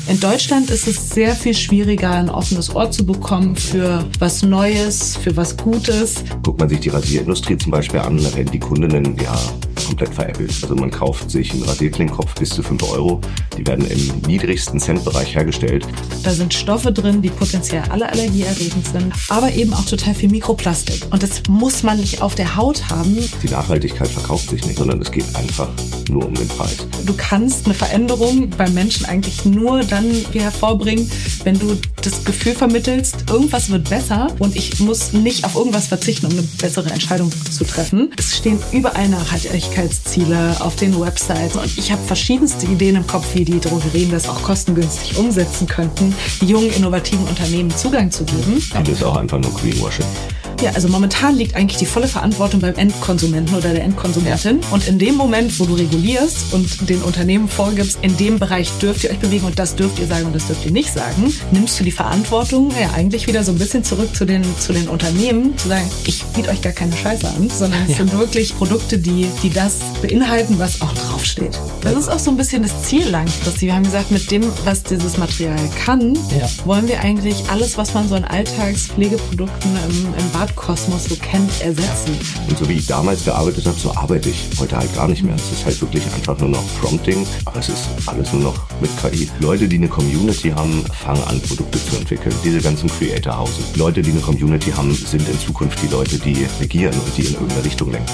In Deutschland ist es sehr viel schwieriger, ein offenes Ohr zu bekommen für was Neues, für was Gutes. Guckt man sich die Rasierindustrie zum Beispiel an, da werden die Kundinnen ja komplett veräppelt. Also man kauft sich einen Rasierklingenkopf bis zu 5 Euro. Die werden im niedrigsten Centbereich hergestellt. Da sind Stoffe drin, die potenziell alle allergieerregend sind, aber eben auch total viel Mikroplastik. Und das muss man nicht auf der Haut haben. Die Nachhaltigkeit verkauft sich nicht, sondern es geht einfach nur um den Preis. Du kannst eine Veränderung beim Menschen eigentlich nur dann hervorbringen, wenn du das Gefühl vermittelst, irgendwas wird besser und ich muss nicht auf irgendwas verzichten, um eine bessere Entscheidung zu treffen. Es stehen überall Nachhaltigkeitsziele auf den Websites und ich habe verschiedenste Ideen im Kopf, wie die Drogerien das auch kostengünstig umsetzen könnten, jungen, innovativen Unternehmen Zugang zu geben. Aber das ist auch einfach nur Greenwashing. Ja, also momentan liegt eigentlich die volle Verantwortung beim Endkonsumenten oder der Endkonsumentin. Ja. Und in dem Moment, wo du regulierst und den Unternehmen vorgibst, in dem Bereich dürft ihr euch bewegen und das dürft ihr sagen und das dürft ihr nicht sagen, nimmst du die Verantwortung ja eigentlich wieder so ein bisschen zurück zu den Unternehmen, zu sagen, ich biete euch gar keine Scheiße an, sondern es sind wirklich Produkte, die das beinhalten, was auch draufsteht. Das ist auch so ein bisschen das Ziel langfristig. Wir haben gesagt, mit dem, was dieses Material kann, wollen wir eigentlich alles, was man so an Alltagspflegeprodukten im Badkosmos so kennt, ersetzen. Und so wie ich damals gearbeitet habe, so arbeite ich heute halt gar nicht mehr. Es ist halt wirklich einfach nur noch Prompting, aber es ist alles nur noch mit KI. Leute, die eine Community haben, fangen an, Produkte zu entwickeln. Diese ganzen Creator-Houses. Leute, die eine Community haben, sind in Zukunft die Leute, die regieren und die in irgendeine Richtung lenken.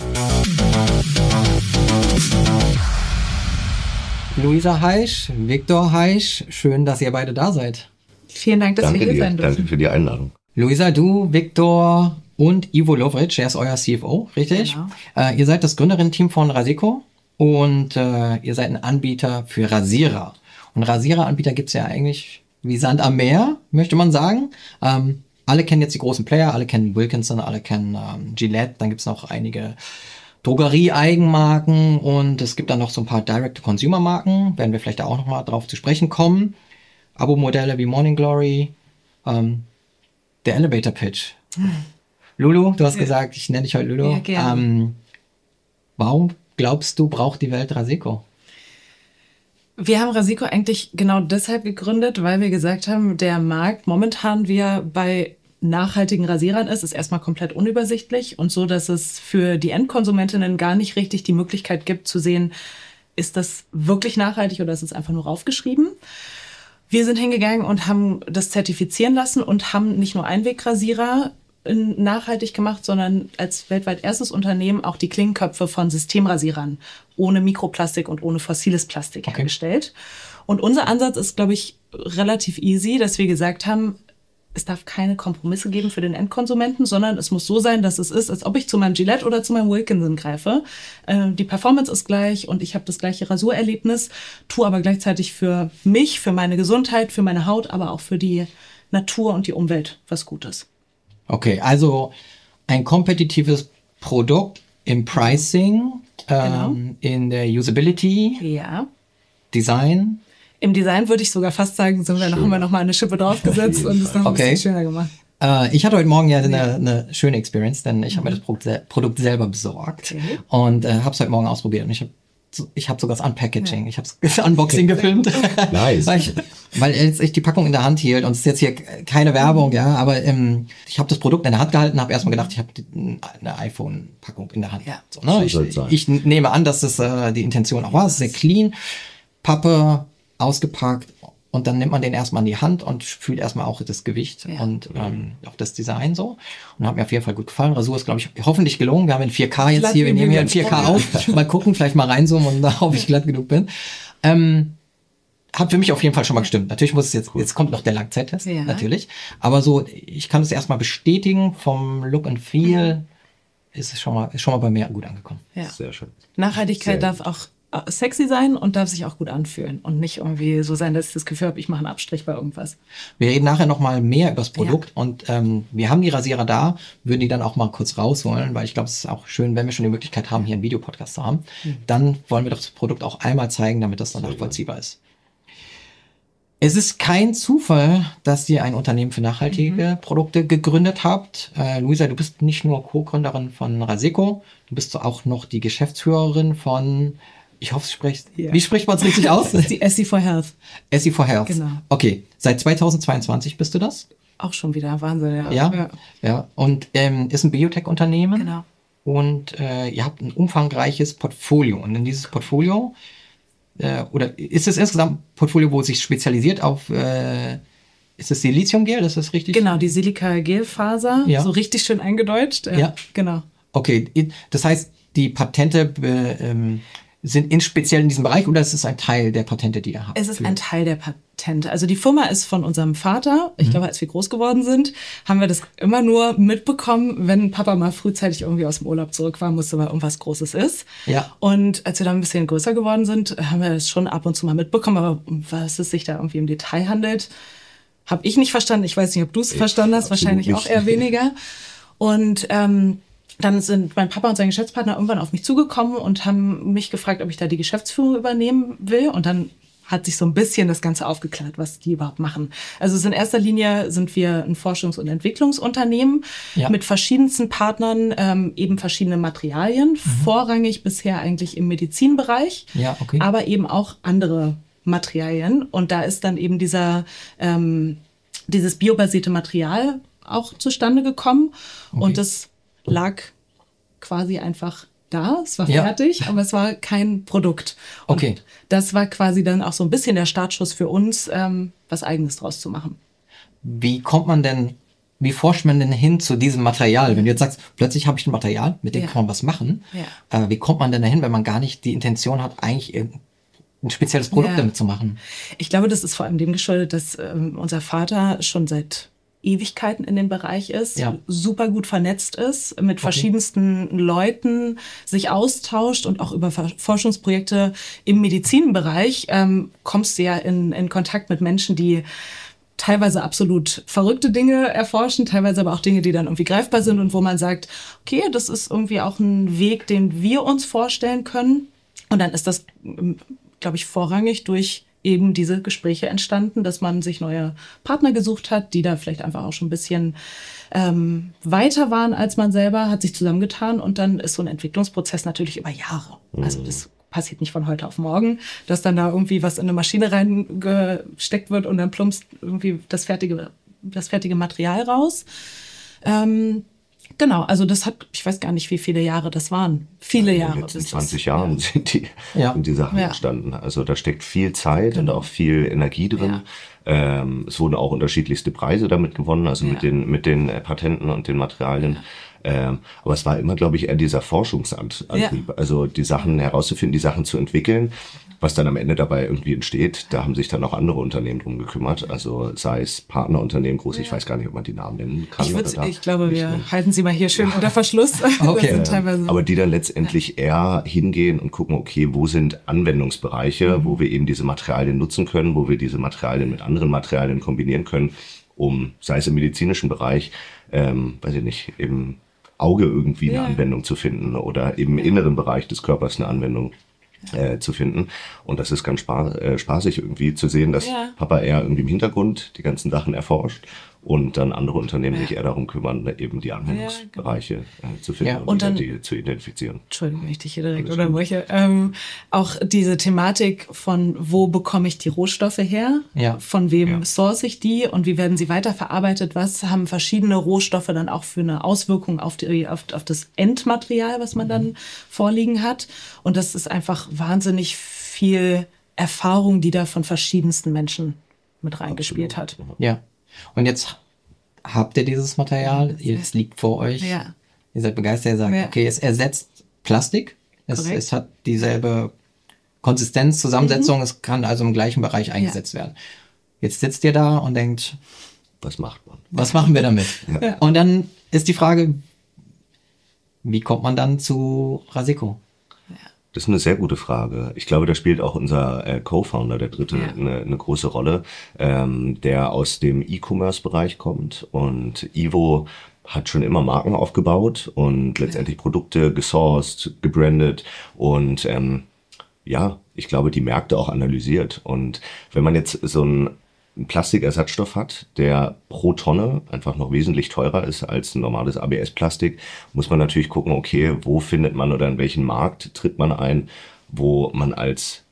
Luisa Heisch, Viktor Heisch, schön, dass ihr beide da seid. Vielen Dank, dass wir hier sein dürfen. Danke für die Einladung. Luisa, du, Viktor und Ivo Lovric, er ist euer CFO, richtig? Genau. Ihr seid das Gründerinnen-Team von Rasiko und ihr seid ein Anbieter für Rasierer. Und Rasiereranbieter gibt's ja eigentlich wie Sand am Meer, möchte man sagen. Alle kennen jetzt die großen Player, alle kennen Wilkinson, alle kennen Gillette, dann gibt's noch einige Drogerie-Eigenmarken und es gibt dann noch so ein paar Direct-to-Consumer-Marken, werden wir vielleicht auch noch mal drauf zu sprechen kommen. Abo-Modelle wie Morning Glory, der Elevator Pitch. Lulu, du hast gesagt, ich nenne dich heute Lulu. Ja, gerne. Warum glaubst du, braucht die Welt Rasiko? Wir haben Rasiko eigentlich genau deshalb gegründet, weil wir gesagt haben, der Markt momentan, wie er bei nachhaltigen Rasierern ist erstmal komplett unübersichtlich und so, dass es für die Endkonsumentinnen gar nicht richtig die Möglichkeit gibt zu sehen, ist das wirklich nachhaltig oder ist es einfach nur raufgeschrieben? Wir sind hingegangen und haben das zertifizieren lassen und haben nicht nur Einwegrasierer nachhaltig gemacht, sondern als weltweit erstes Unternehmen auch die Klingenköpfe von Systemrasierern ohne Mikroplastik und ohne fossiles Plastik hergestellt. Und unser Ansatz ist, glaube ich, relativ easy, dass wir gesagt haben, es darf keine Kompromisse geben für den Endkonsumenten, sondern es muss so sein, dass es ist, als ob ich zu meinem Gillette oder zu meinem Wilkinson greife. Die Performance ist gleich und ich habe das gleiche Rasurerlebnis, tue aber gleichzeitig für mich, für meine Gesundheit, für meine Haut, aber auch für die Natur und die Umwelt was Gutes. Okay, also ein kompetitives Produkt im Pricing, Genau. in der Usability, Ja. Design. Im Design würde ich sogar fast sagen, haben wir noch mal eine Schippe draufgesetzt und es noch ein bisschen schöner gemacht. Ich hatte heute Morgen ja eine schöne Experience, denn ich habe mir das Produkt selber besorgt und habe es heute Morgen ausprobiert. Und ich habe sogar das Unpackaging, ich habe das Unboxing gefilmt. Nice. weil jetzt ich die Packung in der Hand hielt und es ist jetzt hier keine Werbung, ja, aber ich habe das Produkt in der Hand gehalten, habe erstmal gedacht, ich habe eine iPhone-Packung in der Hand. Ja. So, ne? Ich nehme an, dass das die Intention auch war. Es ist sehr clean, Pappe ausgepackt und dann nimmt man den erstmal in die Hand und fühlt erstmal auch das Gewicht und auch das Design so. Und hat mir auf jeden Fall gut gefallen. Rasur ist, glaube ich, hoffentlich gelungen. Wir haben in 4K jetzt hier, wir nehmen hier in 4K auf. Mal gucken, vielleicht mal reinzoomen und da hoffe ich glatt genug bin. Hat für mich auf jeden Fall schon mal gestimmt. Natürlich muss es jetzt kommt noch der Langzeittest, natürlich. Aber so, ich kann es erstmal bestätigen, vom Look and Feel ist es schon mal bei mir gut angekommen. Ja. Sehr schön. Nachhaltigkeit darf auch sexy sein und darf sich auch gut anfühlen und nicht irgendwie so sein, dass ich das Gefühl habe, ich mache einen Abstrich bei irgendwas. Wir reden nachher noch mal mehr über das Produkt und wir haben die Rasierer da, würden die dann auch mal kurz rausholen, weil ich glaube, es ist auch schön, wenn wir schon die Möglichkeit haben, hier einen Videopodcast zu haben, dann wollen wir doch das Produkt auch einmal zeigen, damit das dann nachvollziehbar ist. Es ist kein Zufall, dass ihr ein Unternehmen für nachhaltige Produkte gegründet habt. Luisa, du bist nicht nur Co-Gründerin von Rasiko, du bist auch noch die Geschäftsführerin von Ich hoffe, Ja. Wie spricht man es richtig aus? Das ist die Essie for Health. Essie for Health. Genau. Okay, seit 2022 bist du das? Auch schon wieder Wahnsinn, ja. Ja. Und ist ein Biotech-Unternehmen. Genau. Und ihr habt ein umfangreiches Portfolio. Und in dieses Portfolio, oder ist es insgesamt ein Portfolio, wo es sich spezialisiert auf, ist es Siliziumgel, das ist richtig? Genau, die Silica-Gelfaser, Ja. so richtig schön eingedeutscht. Ja. Genau. Okay, das heißt, die Patente sind speziell in diesem Bereich oder ist es ein Teil der Patente, die ihr habt? Es ist ein Teil der Patente. Also die Firma ist von unserem Vater. Ich glaube, als wir groß geworden sind, haben wir das immer nur mitbekommen, wenn Papa mal frühzeitig irgendwie aus dem Urlaub zurück war, musste mal irgendwas Großes ist. Ja. Und als wir dann ein bisschen größer geworden sind, haben wir das schon ab und zu mal mitbekommen. Aber um was es sich da irgendwie im Detail handelt, habe ich nicht verstanden. Ich weiß nicht, ob du es verstanden hast. Wahrscheinlich nicht. auch eher weniger. Und dann sind mein Papa und sein Geschäftspartner irgendwann auf mich zugekommen und haben mich gefragt, ob ich da die Geschäftsführung übernehmen will. Und dann hat sich so ein bisschen das Ganze aufgeklärt, was die überhaupt machen. Also in erster Linie sind wir ein Forschungs- und Entwicklungsunternehmen mit verschiedensten Partnern, eben verschiedene Materialien, vorrangig bisher eigentlich im Medizinbereich, aber eben auch andere Materialien. Und da ist dann eben dieses biobasierte Material auch zustande gekommen. Und das lag quasi einfach da, es war fertig, aber es war kein Produkt. Und das war quasi dann auch so ein bisschen der Startschuss für uns, was Eigenes draus zu machen. Wie forscht man denn hin zu diesem Material? Wenn du jetzt sagst, plötzlich habe ich ein Material, mit dem kann man was machen. Wie kommt man denn dahin, wenn man gar nicht die Intention hat, eigentlich ein spezielles Produkt damit zu machen? Ich glaube, das ist vor allem dem geschuldet, dass unser Vater schon seit Ewigkeiten in dem Bereich ist, super gut vernetzt ist, mit verschiedensten Leuten sich austauscht und auch über Forschungsprojekte im Medizinbereich kommst du ja in Kontakt mit Menschen, die teilweise absolut verrückte Dinge erforschen, teilweise aber auch Dinge, die dann irgendwie greifbar sind und wo man sagt, okay, das ist irgendwie auch ein Weg, den wir uns vorstellen können. Und dann ist das, glaube ich, vorrangig durch eben diese Gespräche entstanden, dass man sich neue Partner gesucht hat, die da vielleicht einfach auch schon ein bisschen weiter waren als man selber, hat sich zusammengetan und dann ist so ein Entwicklungsprozess natürlich über Jahre. Also das passiert nicht von heute auf morgen, dass dann da irgendwie was in eine Maschine reingesteckt wird und dann plumpst irgendwie das fertige Material raus. Genau, also das hat, ich weiß gar nicht, wie viele Jahre das waren. Viele Jahre. In den letzten 20 Jahren sind die Sachen entstanden. Also da steckt viel Zeit und auch viel Energie drin. Es wurden auch unterschiedlichste Preise damit gewonnen, also mit den Patenten und den Materialien. Aber es war immer, glaube ich, eher dieser Forschungsantrieb. Also die Sachen herauszufinden, die Sachen zu entwickeln. Was dann am Ende dabei irgendwie entsteht, da haben sich dann auch andere Unternehmen drum gekümmert. Also sei es Partnerunternehmen, groß, ich weiß gar nicht, ob man die Namen nennen kann. Ich glaube, wir halten sie mal hier schön unter Verschluss. Okay. Aber die dann letztendlich eher hingehen und gucken, okay, wo sind Anwendungsbereiche, wo wir eben diese Materialien nutzen können, wo wir diese Materialien mit anderen Materialien kombinieren können, um, sei es im medizinischen Bereich, weiß ich nicht, im Auge irgendwie eine Anwendung zu finden oder im inneren Bereich des Körpers eine Anwendung zu finden. Und das ist ganz spaßig irgendwie zu sehen, dass Papa eher irgendwie im Hintergrund die ganzen Sachen erforscht und dann andere Unternehmen sich eher darum kümmern, eben die Anwendungsbereiche zu finden und dann, die zu identifizieren. Entschuldigung, wenn ich dich hier direkt unterbreche. Auch diese Thematik von, wo bekomme ich die Rohstoffe her? Von wem source ich die? Und wie werden sie weiterverarbeitet? Was haben verschiedene Rohstoffe dann auch für eine Auswirkung auf das Endmaterial, was man dann vorliegen hat? Und das ist einfach wahnsinnig viel Erfahrung, die da von verschiedensten Menschen mit reingespielt hat. Ja. Und jetzt habt ihr dieses Material, es liegt vor euch, ihr seid begeistert, ihr sagt, okay, es ersetzt Plastik, es hat dieselbe Konsistenz, Zusammensetzung, es kann also im gleichen Bereich eingesetzt werden. Jetzt sitzt ihr da und denkt, was macht man? Was machen wir damit? Und dann ist die Frage, wie kommt man dann zu Rasiko? Das ist eine sehr gute Frage. Ich glaube, da spielt auch unser Co-Founder, der Dritte, eine große Rolle, der aus dem E-Commerce-Bereich kommt. Und Ivo hat schon immer Marken aufgebaut und letztendlich Produkte gesourced, gebrandet und ich glaube, die Märkte auch analysiert. Und wenn man jetzt so einen Plastikersatzstoff hat, der pro Tonne einfach noch wesentlich teurer ist als ein normales ABS-Plastik, muss man natürlich gucken, okay, wo findet man oder in welchen Markt tritt man ein, wo man als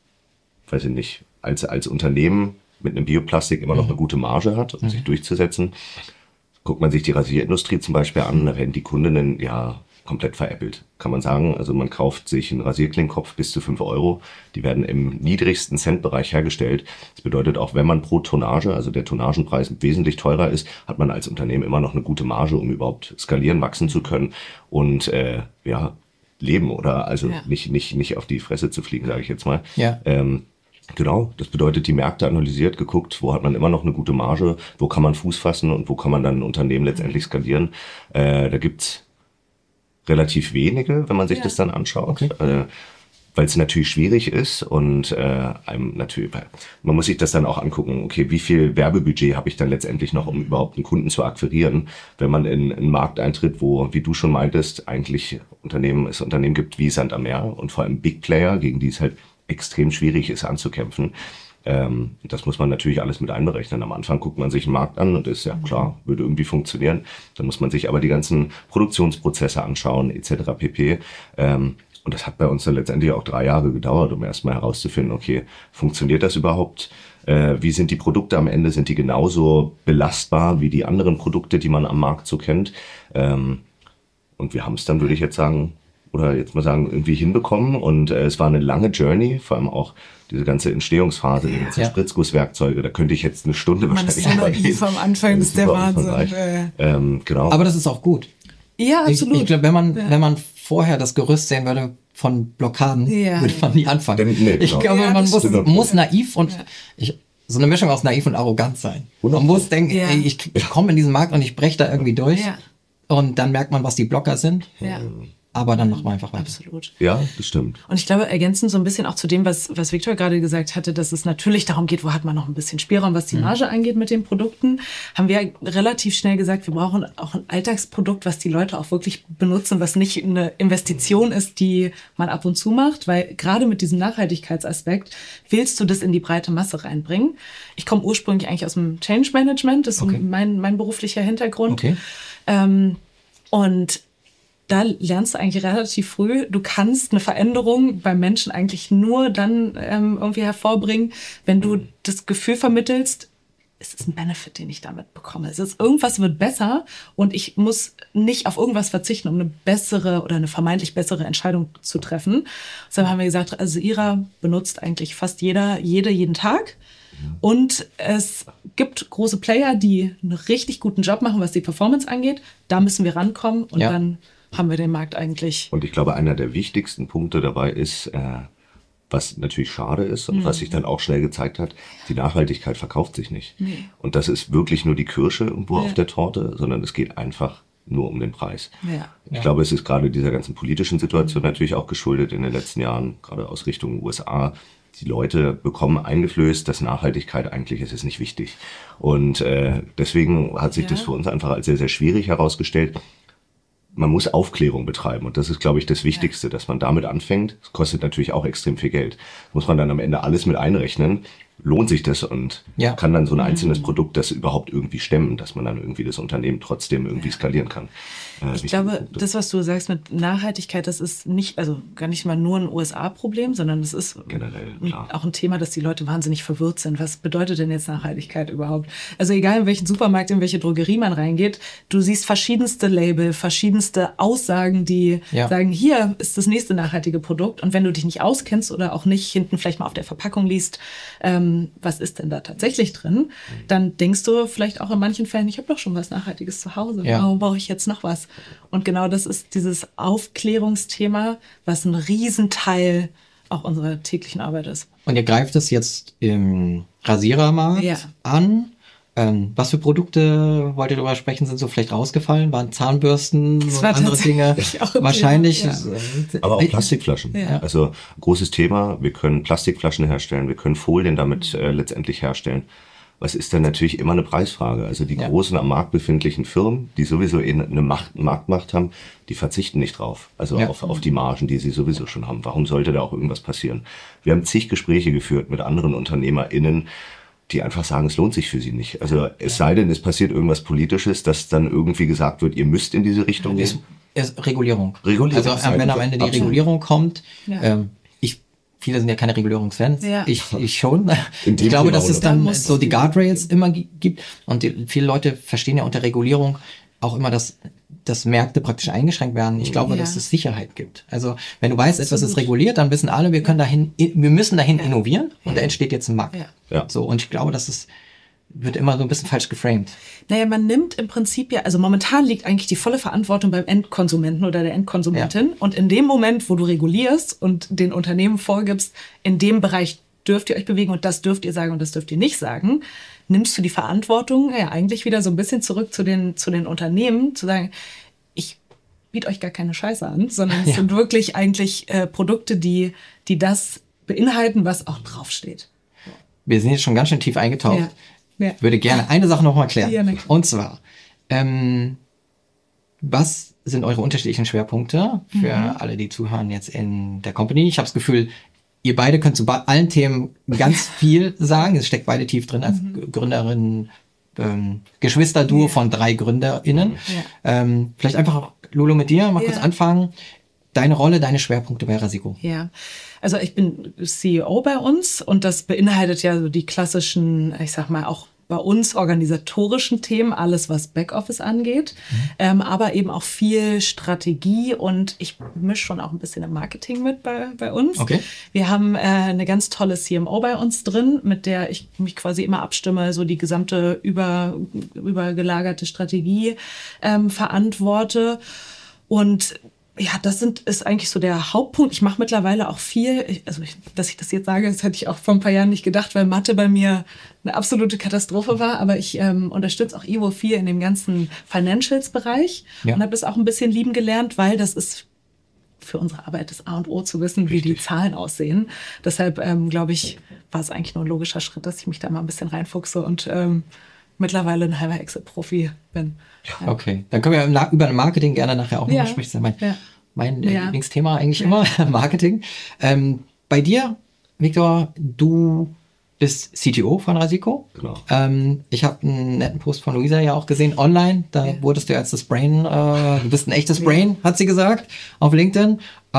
Unternehmen mit einem Bioplastik immer noch eine gute Marge hat, um sich durchzusetzen. Guckt man sich die Rasierindustrie zum Beispiel an, da werden die Kundinnen ja komplett veräppelt, kann man sagen. Also man kauft sich einen Rasierklingenkopf bis zu 5 €. Die werden im niedrigsten Centbereich hergestellt. Das bedeutet auch, wenn man pro Tonnage, also der Tonnagenpreis wesentlich teurer ist, hat man als Unternehmen immer noch eine gute Marge, um überhaupt skalieren, wachsen zu können und leben oder also nicht auf die Fresse zu fliegen, sage ich jetzt mal. Ja. Genau, das bedeutet, die Märkte analysiert, geguckt, wo hat man immer noch eine gute Marge, wo kann man Fuß fassen und wo kann man dann ein Unternehmen letztendlich skalieren. Da gibt's relativ wenige, wenn man sich das dann anschaut, weil es natürlich schwierig ist und man muss sich das dann auch angucken, okay, wie viel Werbebudget habe ich dann letztendlich noch, um überhaupt einen Kunden zu akquirieren, wenn man in einen Markt eintritt, wo, wie du schon meintest, eigentlich es Unternehmen gibt wie Sand am Meer und vor allem Big Player, gegen die es halt extrem schwierig ist anzukämpfen. Das muss man natürlich alles mit einberechnen. Am Anfang guckt man sich einen Markt an und ist ja klar, würde irgendwie funktionieren. Dann muss man sich aber die ganzen Produktionsprozesse anschauen, etc. pp. Und das hat bei uns dann letztendlich auch 3 Jahre gedauert, um erstmal herauszufinden, okay, funktioniert das überhaupt? Wie sind die Produkte am Ende? Sind die genauso belastbar wie die anderen Produkte, die man am Markt so kennt? Und wir haben es dann, würde ich jetzt sagen, irgendwie hinbekommen. Und es war eine lange Journey, vor allem auch diese ganze Entstehungsphase, die ganzen Spritzgusswerkzeuge, da könnte ich jetzt eine Stunde wahrscheinlich naiv am Anfang, das ist der Wahnsinn. Genau. Aber das ist auch gut. Ja, absolut. Ich glaube, wenn man vorher das Gerüst sehen würde von Blockaden, würde man nie anfangen. Ich glaube, man muss naiv und so eine Mischung aus naiv und arrogant sein. Man muss denken, ey, ich komme in diesen Markt und ich breche da irgendwie durch. Und dann merkt man, was die Blocker sind. Aber dann machen wir einfach weiter. Absolut. Ja, das stimmt. Und ich glaube, ergänzend so ein bisschen auch zu dem, was Viktor gerade gesagt hatte, dass es natürlich darum geht, wo hat man noch ein bisschen Spielraum, was die Marge angeht mit den Produkten, haben wir relativ schnell gesagt, wir brauchen auch ein Alltagsprodukt, was die Leute auch wirklich benutzen, was nicht eine Investition ist, die man ab und zu macht, weil gerade mit diesem Nachhaltigkeitsaspekt willst du das in die breite Masse reinbringen. Ich komme ursprünglich eigentlich aus dem Change Management, das ist mein beruflicher Hintergrund. Und da lernst du eigentlich relativ früh, du kannst eine Veränderung beim Menschen eigentlich nur dann irgendwie hervorbringen, wenn du das Gefühl vermittelst, es ist ein Benefit, den ich damit bekomme. Irgendwas wird besser und ich muss nicht auf irgendwas verzichten, um eine bessere oder eine vermeintlich bessere Entscheidung zu treffen. Deshalb haben wir gesagt, also Ira benutzt eigentlich fast jeden Tag. Und es gibt große Player, die einen richtig guten Job machen, was die Performance angeht. Da müssen wir rankommen und dann haben wir den Markt eigentlich. Und ich glaube, einer der wichtigsten Punkte dabei ist, was natürlich schade ist und was sich dann auch schnell gezeigt hat, die Nachhaltigkeit verkauft sich nicht. Nee. Und das ist wirklich nur die Kirsche irgendwo auf der Torte, sondern es geht einfach nur um den Preis. Ja. Ich glaube, es ist gerade dieser ganzen politischen Situation natürlich auch geschuldet in den letzten Jahren, gerade aus Richtung USA. Die Leute bekommen eingeflößt, dass Nachhaltigkeit eigentlich ist nicht wichtig. Und deswegen hat sich das für uns einfach als sehr, sehr schwierig herausgestellt. Man muss Aufklärung betreiben und das ist, glaube ich, das Wichtigste, dass man damit anfängt. Das kostet natürlich auch extrem viel Geld. Muss man dann am Ende alles mit einrechnen. Lohnt sich das und kann dann so ein einzelnes Produkt das überhaupt irgendwie stemmen, dass man dann irgendwie das Unternehmen trotzdem irgendwie skalieren kann. Ich glaube, das, was du sagst mit Nachhaltigkeit, das ist nicht, also gar nicht mal nur ein USA-Problem, sondern das ist generell auch ein Thema, dass die Leute wahnsinnig verwirrt sind. Was bedeutet denn jetzt Nachhaltigkeit überhaupt? Also egal, in welchen Supermarkt, in welche Drogerie man reingeht, du siehst verschiedenste Label, verschiedenste Aussagen, die sagen, hier ist das nächste nachhaltige Produkt. Und wenn du dich nicht auskennst oder auch nicht hinten vielleicht mal auf der Verpackung liest, was ist denn da tatsächlich drin, dann denkst du vielleicht auch in manchen Fällen, ich habe doch schon was Nachhaltiges zu Hause, warum brauche ich jetzt noch was? Und genau das ist dieses Aufklärungsthema, was ein Riesenteil auch unserer täglichen Arbeit ist. Und ihr greift es jetzt im Rasierermarkt an. Was für Produkte wollt ihr darüber sprechen, sind so vielleicht rausgefallen? Waren Zahnbürsten und andere Dinge? Wahrscheinlich. Aber auch Plastikflaschen. Also großes Thema. Wir können Plastikflaschen herstellen. Wir können Folien damit letztendlich herstellen. Was ist dann natürlich immer eine Preisfrage. Also die großen am Markt befindlichen Firmen, die sowieso eine Marktmacht haben, die verzichten nicht drauf. Also auf die Margen, die sie sowieso schon haben. Warum sollte da auch irgendwas passieren? Wir haben zig Gespräche geführt mit anderen UnternehmerInnen, die einfach sagen, es lohnt sich für sie nicht. Also es sei denn, es passiert irgendwas Politisches, dass dann irgendwie gesagt wird, ihr müsst in diese Richtung gehen. Ist Regulierung. Also wenn am Ende die Regulierung kommt, ich viele sind ja keine Regulierungsfans. Ja. Ich schon. In dem Ich glaube, Thema dass es auch noch. dann so die Guardrails immer gibt. Und viele Leute verstehen ja unter Regulierung auch immer, dass Märkte praktisch eingeschränkt werden. Ich glaube, dass es Sicherheit gibt. Also wenn du weißt, etwas ist reguliert, dann wissen alle, wir müssen dahin innovieren und da entsteht jetzt ein Markt. Ja. So, und ich glaube, wird immer so ein bisschen falsch geframed. Naja, man nimmt im Prinzip also momentan liegt eigentlich die volle Verantwortung beim Endkonsumenten oder der Endkonsumentin. Ja. Und in dem Moment, wo du regulierst und den Unternehmen vorgibst, in dem Bereich dürft ihr euch bewegen und das dürft ihr sagen und das dürft ihr nicht sagen, nimmst du die Verantwortung eigentlich wieder so ein bisschen zurück zu den Unternehmen, zu sagen, ich biete euch gar keine Scheiße an, sondern es sind wirklich eigentlich Produkte, die das beinhalten, was auch draufsteht. Wir sind jetzt schon ganz schön tief eingetaucht. Ja. Ja. Würde gerne eine Sache noch mal klären. Ja, und zwar, was sind eure unterschiedlichen Schwerpunkte für alle, die zuhören jetzt in der Company? Ich habe das Gefühl, ihr beide könnt zu allen Themen ganz viel sagen. Es steckt beide tief drin als Gründerin, Geschwisterduo von 3 GründerInnen. Ja. Vielleicht einfach, Lulu, mit dir mal kurz anfangen. Deine Rolle, deine Schwerpunkte bei Rasico. Ja, also ich bin CEO bei uns und das beinhaltet ja so die klassischen, ich sag mal auch bei uns organisatorischen Themen, alles was Backoffice angeht, aber eben auch viel Strategie und ich mische schon auch ein bisschen im Marketing mit bei uns. Okay. Wir haben eine ganz tolle CMO bei uns drin, mit der ich mich quasi immer abstimme, so die gesamte übergelagerte Strategie verantworte und ja, ist eigentlich so der Hauptpunkt. Ich mache mittlerweile auch viel, dass ich das jetzt sage, das hätte ich auch vor ein paar Jahren nicht gedacht, weil Mathe bei mir eine absolute Katastrophe war. Aber ich unterstütze auch Ivo viel in dem ganzen Financials-Bereich und habe das auch ein bisschen lieben gelernt, weil das ist für unsere Arbeit das A und O zu wissen, wie die Zahlen aussehen. Deshalb, glaube ich, war es eigentlich nur ein logischer Schritt, dass ich mich da mal ein bisschen reinfuchse und mittlerweile ein halber Excel-Profi bin. Ja. Okay, dann können wir über Marketing gerne nachher auch nochmal sprechen. Das ist mein Lieblingsthema eigentlich immer, Marketing. Bei dir, Victor, du bist CTO von Rasico. Genau. Ich habe einen netten Post von Luisa ja auch gesehen, online. Da wurdest du als das Brain, du bist ein echtes Brain, hat sie gesagt, auf LinkedIn.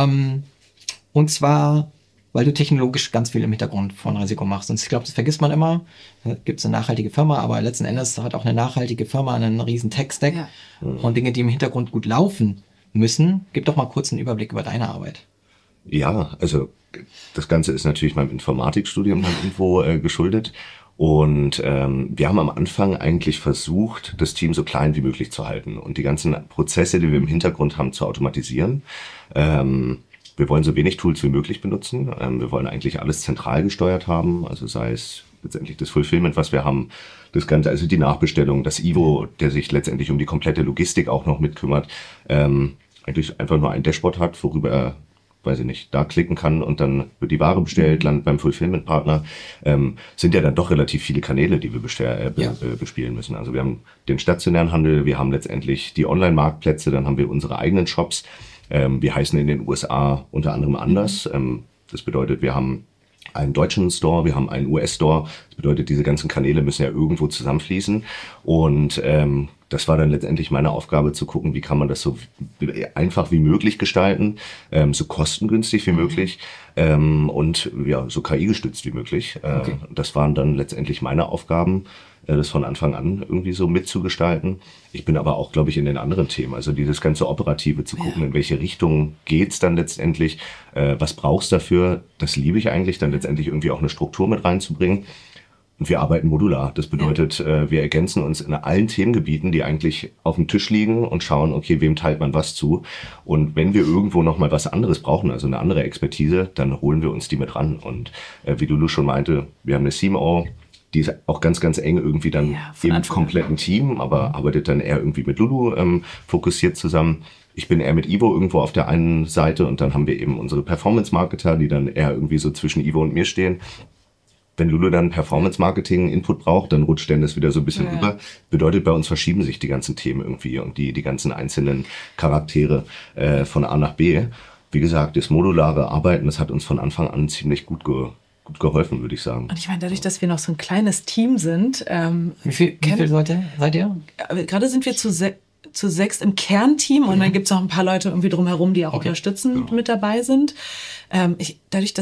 Und zwar, weil du technologisch ganz viel im Hintergrund von Rasico machst. Und ich glaube, das vergisst man immer. Da gibt es eine nachhaltige Firma, aber letzten Endes hat auch eine nachhaltige Firma einen riesen Tech-Stack und Dinge, die im Hintergrund gut laufen müssen. Gib doch mal kurz einen Überblick über deine Arbeit. Ja, also das Ganze ist natürlich meinem Informatikstudium dann irgendwo geschuldet. Und wir haben am Anfang eigentlich versucht, das Team so klein wie möglich zu halten und die ganzen Prozesse, die wir im Hintergrund haben, zu automatisieren. Wir wollen so wenig Tools wie möglich benutzen. Wir wollen eigentlich alles zentral gesteuert haben, also sei es letztendlich das Fulfillment, was wir haben, das Ganze, also die Nachbestellung, das Ivo, der sich letztendlich um die komplette Logistik auch noch mitkümmert, eigentlich einfach nur ein Dashboard hat, worüber er, weiß ich nicht, da klicken kann und dann wird die Ware bestellt, landet beim Fulfillment-Partner. Sind ja dann doch relativ viele Kanäle, die wir bespielen müssen. Also wir haben den stationären Handel, wir haben letztendlich die Online-Marktplätze, dann haben wir unsere eigenen Shops. Wir heißen in den USA unter anderem anders. Das bedeutet, wir haben einen deutschen Store, wir haben einen US-Store. Das bedeutet, diese ganzen Kanäle müssen ja irgendwo zusammenfließen. Und das war dann letztendlich meine Aufgabe zu gucken, wie kann man das so einfach wie möglich gestalten, so kostengünstig wie möglich und ja, so KI-gestützt wie möglich. Okay. Das waren dann letztendlich meine Aufgaben, das von Anfang an irgendwie so mitzugestalten. Ich bin aber auch, glaube ich, in den anderen Themen, also dieses ganze Operative zu gucken, in welche Richtung geht's dann letztendlich, was brauchst du dafür, das liebe ich eigentlich, dann letztendlich irgendwie auch eine Struktur mit reinzubringen. Und wir arbeiten modular. Das bedeutet, wir ergänzen uns in allen Themengebieten, die eigentlich auf dem Tisch liegen und schauen, okay, wem teilt man was zu. Und wenn wir irgendwo nochmal was anderes brauchen, also eine andere Expertise, dann holen wir uns die mit ran. Und wie Lulu schon meinte, wir haben eine CMO, die ist auch ganz, ganz eng irgendwie dann im kompletten Team, aber arbeitet dann eher irgendwie mit Lulu fokussiert zusammen. Ich bin eher mit Ivo irgendwo auf der einen Seite und dann haben wir eben unsere Performance-Marketer, die dann eher irgendwie so zwischen Ivo und mir stehen. Wenn Lulu dann Performance-Marketing-Input braucht, dann rutscht Dennis wieder so ein bisschen rüber. Bedeutet, bei uns verschieben sich die ganzen Themen irgendwie und die ganzen einzelnen Charaktere von A nach B. Wie gesagt, das modulare Arbeiten, das hat uns von Anfang an ziemlich gut geholfen, würde ich sagen. Und ich meine, dadurch, dass wir noch so ein kleines Team sind. Wie viele Leute seid ihr? Gerade sind wir zu 6 im Kernteam und dann gibt es noch ein paar Leute irgendwie drumherum, die auch unterstützend mit dabei sind. Dadurch, dass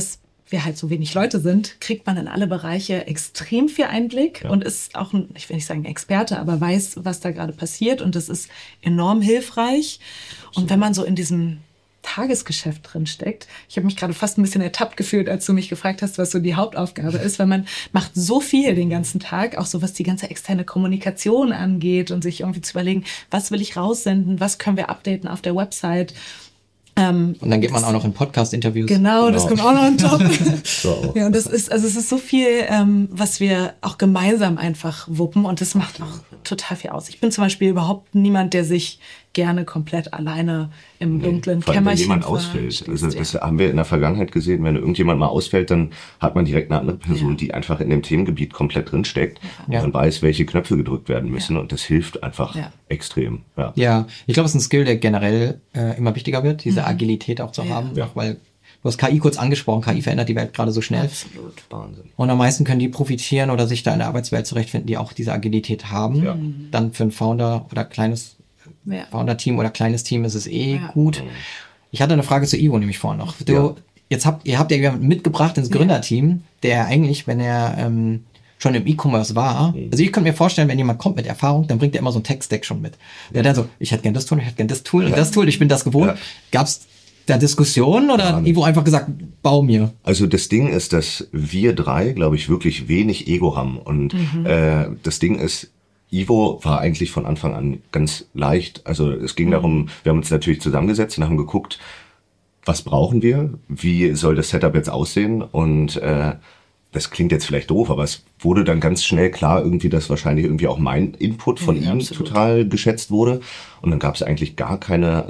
wir halt so wenig Leute sind, kriegt man in alle Bereiche extrem viel Einblick und ist auch, ich will nicht sagen Experte, aber weiß, was da gerade passiert und das ist enorm hilfreich. Und wenn man so in diesem Tagesgeschäft drin steckt. Ich habe mich gerade fast ein bisschen ertappt gefühlt, als du mich gefragt hast, was so die Hauptaufgabe ist, weil man macht so viel den ganzen Tag, auch so was die ganze externe Kommunikation angeht und sich irgendwie zu überlegen, was will ich raussenden, was können wir updaten auf der Website. Und dann geht man auch noch in Podcast-Interviews. Genau, das kommt auch noch on top. Ja, und es ist so viel, was wir auch gemeinsam einfach wuppen und das macht auch total viel aus. Ich bin zum Beispiel überhaupt niemand, der sich gerne komplett alleine im dunklen vor allem, Kämmerchen wenn jemand ausfällt. Also das haben wir in der Vergangenheit gesehen, wenn irgendjemand mal ausfällt, dann hat man direkt eine andere Person, die einfach in dem Themengebiet komplett drinsteckt und dann weiß, welche Knöpfe gedrückt werden müssen und das hilft einfach extrem. Ja, ich glaube, es ist ein Skill, der generell immer wichtiger wird, diese Agilität auch zu haben, auch weil du hast KI kurz angesprochen, KI verändert die Welt gerade so schnell. Absolut. Wahnsinn. Und am meisten können die profitieren oder sich da in der Arbeitswelt zurechtfinden, die auch diese Agilität haben. Ja. Dann für einen Founder oder kleines Founder-Team oder kleines Team ist es gut. Ich hatte eine Frage zu Ivo nämlich vorhin noch. Ihr habt ja jemanden mitgebracht ins Gründerteam, der eigentlich, wenn er schon im E-Commerce war, also ich könnte mir vorstellen, wenn jemand kommt mit Erfahrung, dann bringt er immer so ein Tech-Stack schon mit. Der dann so, ich hätte gern das Tool, ich hätte gern das Tool und das Tool, ich bin das gewohnt. Gab's da Diskussionen oder hat Ivo einfach gesagt, bau mir? Also das Ding ist, dass wir drei, glaube ich, wirklich wenig Ego haben und das Ding ist, Ivo war eigentlich von Anfang an ganz leicht. Also es ging darum, wir haben uns natürlich zusammengesetzt und haben geguckt, was brauchen wir, wie soll das Setup jetzt aussehen und das klingt jetzt vielleicht doof, aber es wurde dann ganz schnell klar irgendwie, dass wahrscheinlich irgendwie auch mein Input von ihm total geschätzt wurde und dann gab es eigentlich gar keine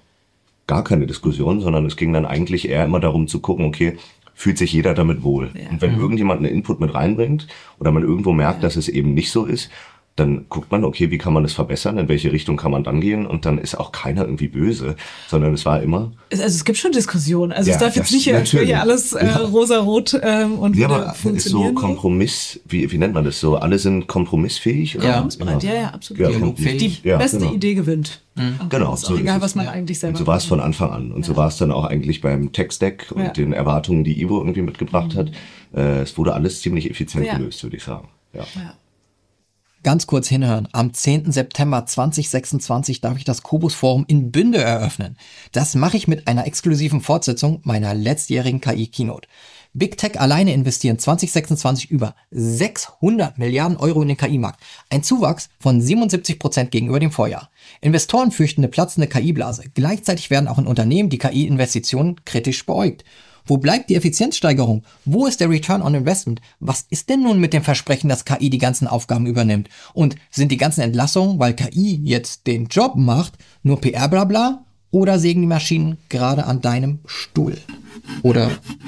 Diskussion, sondern es ging dann eigentlich eher immer darum zu gucken, okay, fühlt sich jeder damit wohl? Und wenn irgendjemand einen Input mit reinbringt oder man irgendwo merkt, dass es eben nicht so ist, dann guckt man, okay, wie kann man das verbessern, in welche Richtung kann man dann gehen und dann ist auch keiner irgendwie böse, sondern es war immer... Also es gibt schon Diskussionen, also es darf jetzt nicht hier alles rosa-rot und aber ist so Kompromiss, wie nennt man das so, alle sind kompromissfähig? Ja, absolut. Die beste Idee gewinnt. Genau. Ist auch egal, was man eigentlich selber... Und so war es von Anfang an und so war es dann auch eigentlich beim Tech-Stack und den Erwartungen, die Ivo irgendwie mitgebracht hat. Es wurde alles ziemlich effizient gelöst, würde ich sagen. Ja. Ganz kurz hinhören. Am 10. September 2026 darf ich das Kobus Forum in Bünde eröffnen. Das mache ich mit einer exklusiven Fortsetzung meiner letztjährigen KI-Keynote. Big Tech alleine investieren 2026 über 600 Milliarden Euro in den KI-Markt. Ein Zuwachs von 77% gegenüber dem Vorjahr. Investoren fürchten eine platzende KI-Blase. Gleichzeitig werden auch in Unternehmen die KI-Investitionen kritisch beäugt. Wo bleibt die Effizienzsteigerung? Wo ist der Return on Investment? Was ist denn nun mit dem Versprechen, dass KI die ganzen Aufgaben übernimmt? Und sind die ganzen Entlassungen, weil KI jetzt den Job macht, nur PR-Blabla? Oder sägen die Maschinen gerade an deinem Stuhl? Oder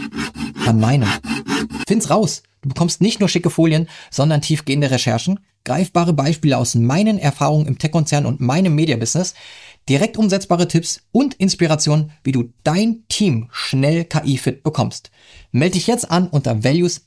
an meinem? Find's raus! Du bekommst nicht nur schicke Folien, sondern tiefgehende Recherchen, greifbare Beispiele aus meinen Erfahrungen im Tech-Konzern und meinem Media-Business, direkt umsetzbare Tipps und Inspiration, wie du dein Team schnell KI-fit bekommst. Melde dich jetzt an unter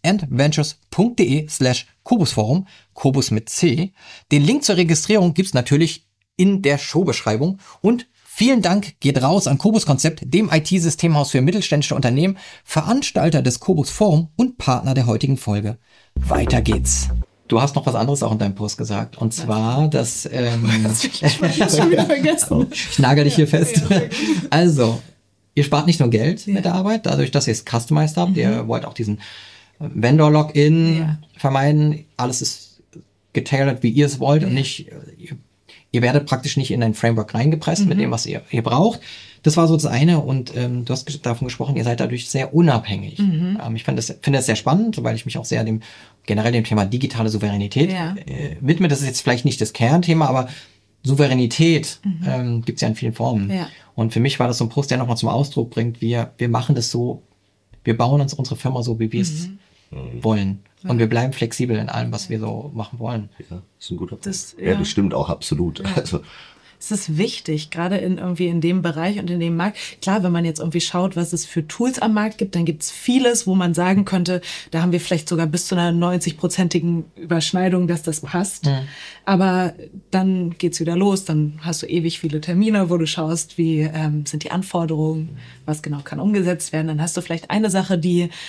valuesandventures.de/Kobusforum, Kobus mit C. Den Link zur Registrierung gibt's natürlich in der Showbeschreibung und vielen Dank geht raus an Kobus Konzept, dem IT-Systemhaus für mittelständische Unternehmen, Veranstalter des Kobus Forum und Partner der heutigen Folge. Weiter geht's. Du hast noch was anderes auch in deinem Post gesagt. Und zwar, dass... Das ich schon wieder vergessen. Ich nagel dich hier fest. Also, ihr spart nicht nur Geld mit der Arbeit, dadurch, dass ihr es customized habt. Ihr wollt auch diesen Vendor-Login vermeiden. Alles ist getailert, wie ihr es wollt und nicht... Ihr werdet praktisch nicht in ein Framework reingepresst mit dem, was ihr braucht. Das war so das eine und du hast davon gesprochen, ihr seid dadurch sehr unabhängig. Ich finde das sehr spannend, weil ich mich auch sehr generell dem Thema digitale Souveränität widme. Das ist jetzt vielleicht nicht das Kernthema, aber Souveränität gibt es ja in vielen Formen. Ja. Und für mich war das so ein Post, der nochmal zum Ausdruck bringt, wir machen das so, wir bauen uns unsere Firma so, wie wir es wollen. Und wir bleiben flexibel in allem, was wir so machen wollen. Ja, das ist ein guter Punkt. Das stimmt auch absolut. Ja. Also es ist wichtig, gerade in dem Bereich und in dem Markt. Klar, wenn man jetzt irgendwie schaut, was es für Tools am Markt gibt, dann gibt es vieles, wo man sagen könnte, da haben wir vielleicht sogar bis zu einer 90-prozentigen Überschneidung, dass das passt. Aber dann geht's wieder los, dann hast du ewig viele Termine, wo du schaust, wie sind die Anforderungen, was genau kann umgesetzt werden. Dann hast du vielleicht eine Sache, die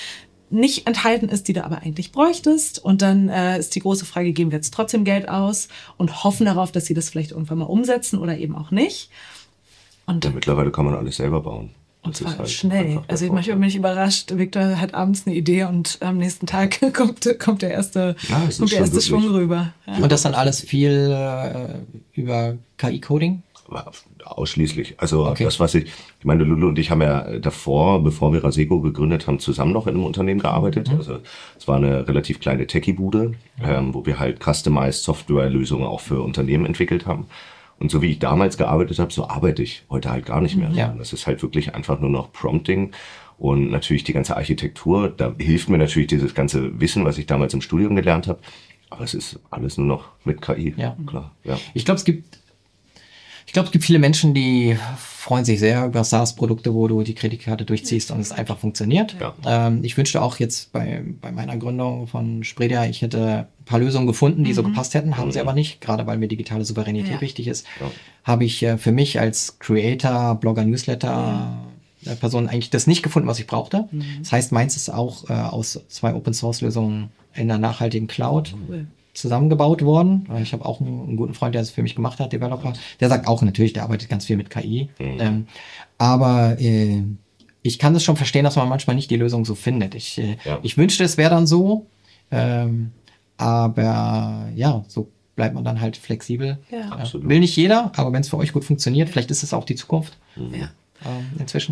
nicht enthalten ist, die du aber eigentlich bräuchtest. Und dann ist die große Frage, geben wir jetzt trotzdem Geld aus und hoffen darauf, dass sie das vielleicht irgendwann mal umsetzen oder eben auch nicht. Und ja, mittlerweile kann man alles selber bauen. Und zwar halt schnell. Also manchmal bin ich überrascht, Victor hat abends eine Idee und am nächsten Tag kommt der erste Schwung rüber. Ja. Und das dann alles viel über KI-Coding? Ausschließlich. Also das, was ich meine, Lulu und ich haben ja davor, bevor wir Rasego gegründet haben, zusammen noch in einem Unternehmen gearbeitet. Also es war eine relativ kleine Techie-Bude, wo wir halt customized Softwarelösungen auch für Unternehmen entwickelt haben. Und so wie ich damals gearbeitet habe, so arbeite ich heute halt gar nicht mehr. Ja. Das ist halt wirklich einfach nur noch Prompting und natürlich die ganze Architektur. Da hilft mir natürlich dieses ganze Wissen, was ich damals im Studium gelernt habe. Aber es ist alles nur noch mit KI. Ja. Klar. Ja. Ich glaube, es gibt viele Menschen, die freuen sich sehr über SaaS-Produkte, wo du die Kreditkarte durchziehst und es einfach funktioniert. Ja. Ich wünschte auch jetzt bei meiner Gründung von Spredia, ich hätte ein paar Lösungen gefunden, die so gepasst hätten, haben sie aber nicht, gerade weil mir digitale Souveränität wichtig ist. Ja. Habe ich für mich als Creator, Blogger, Newsletter Person eigentlich das nicht gefunden, was ich brauchte. Das heißt, meins ist auch aus 2 Open-Source-Lösungen in einer nachhaltigen Cloud zusammengebaut worden. Ich habe auch einen guten Freund, der es für mich gemacht hat, Developer. Der sagt auch natürlich, der arbeitet ganz viel mit KI. Aber ich kann das schon verstehen, dass man manchmal nicht die Lösung so findet. Ich wünschte, es wäre dann so. Aber ja, so bleibt man dann halt flexibel. Ja. Will nicht jeder, aber wenn es für euch gut funktioniert, vielleicht ist es auch die Zukunft. Inzwischen.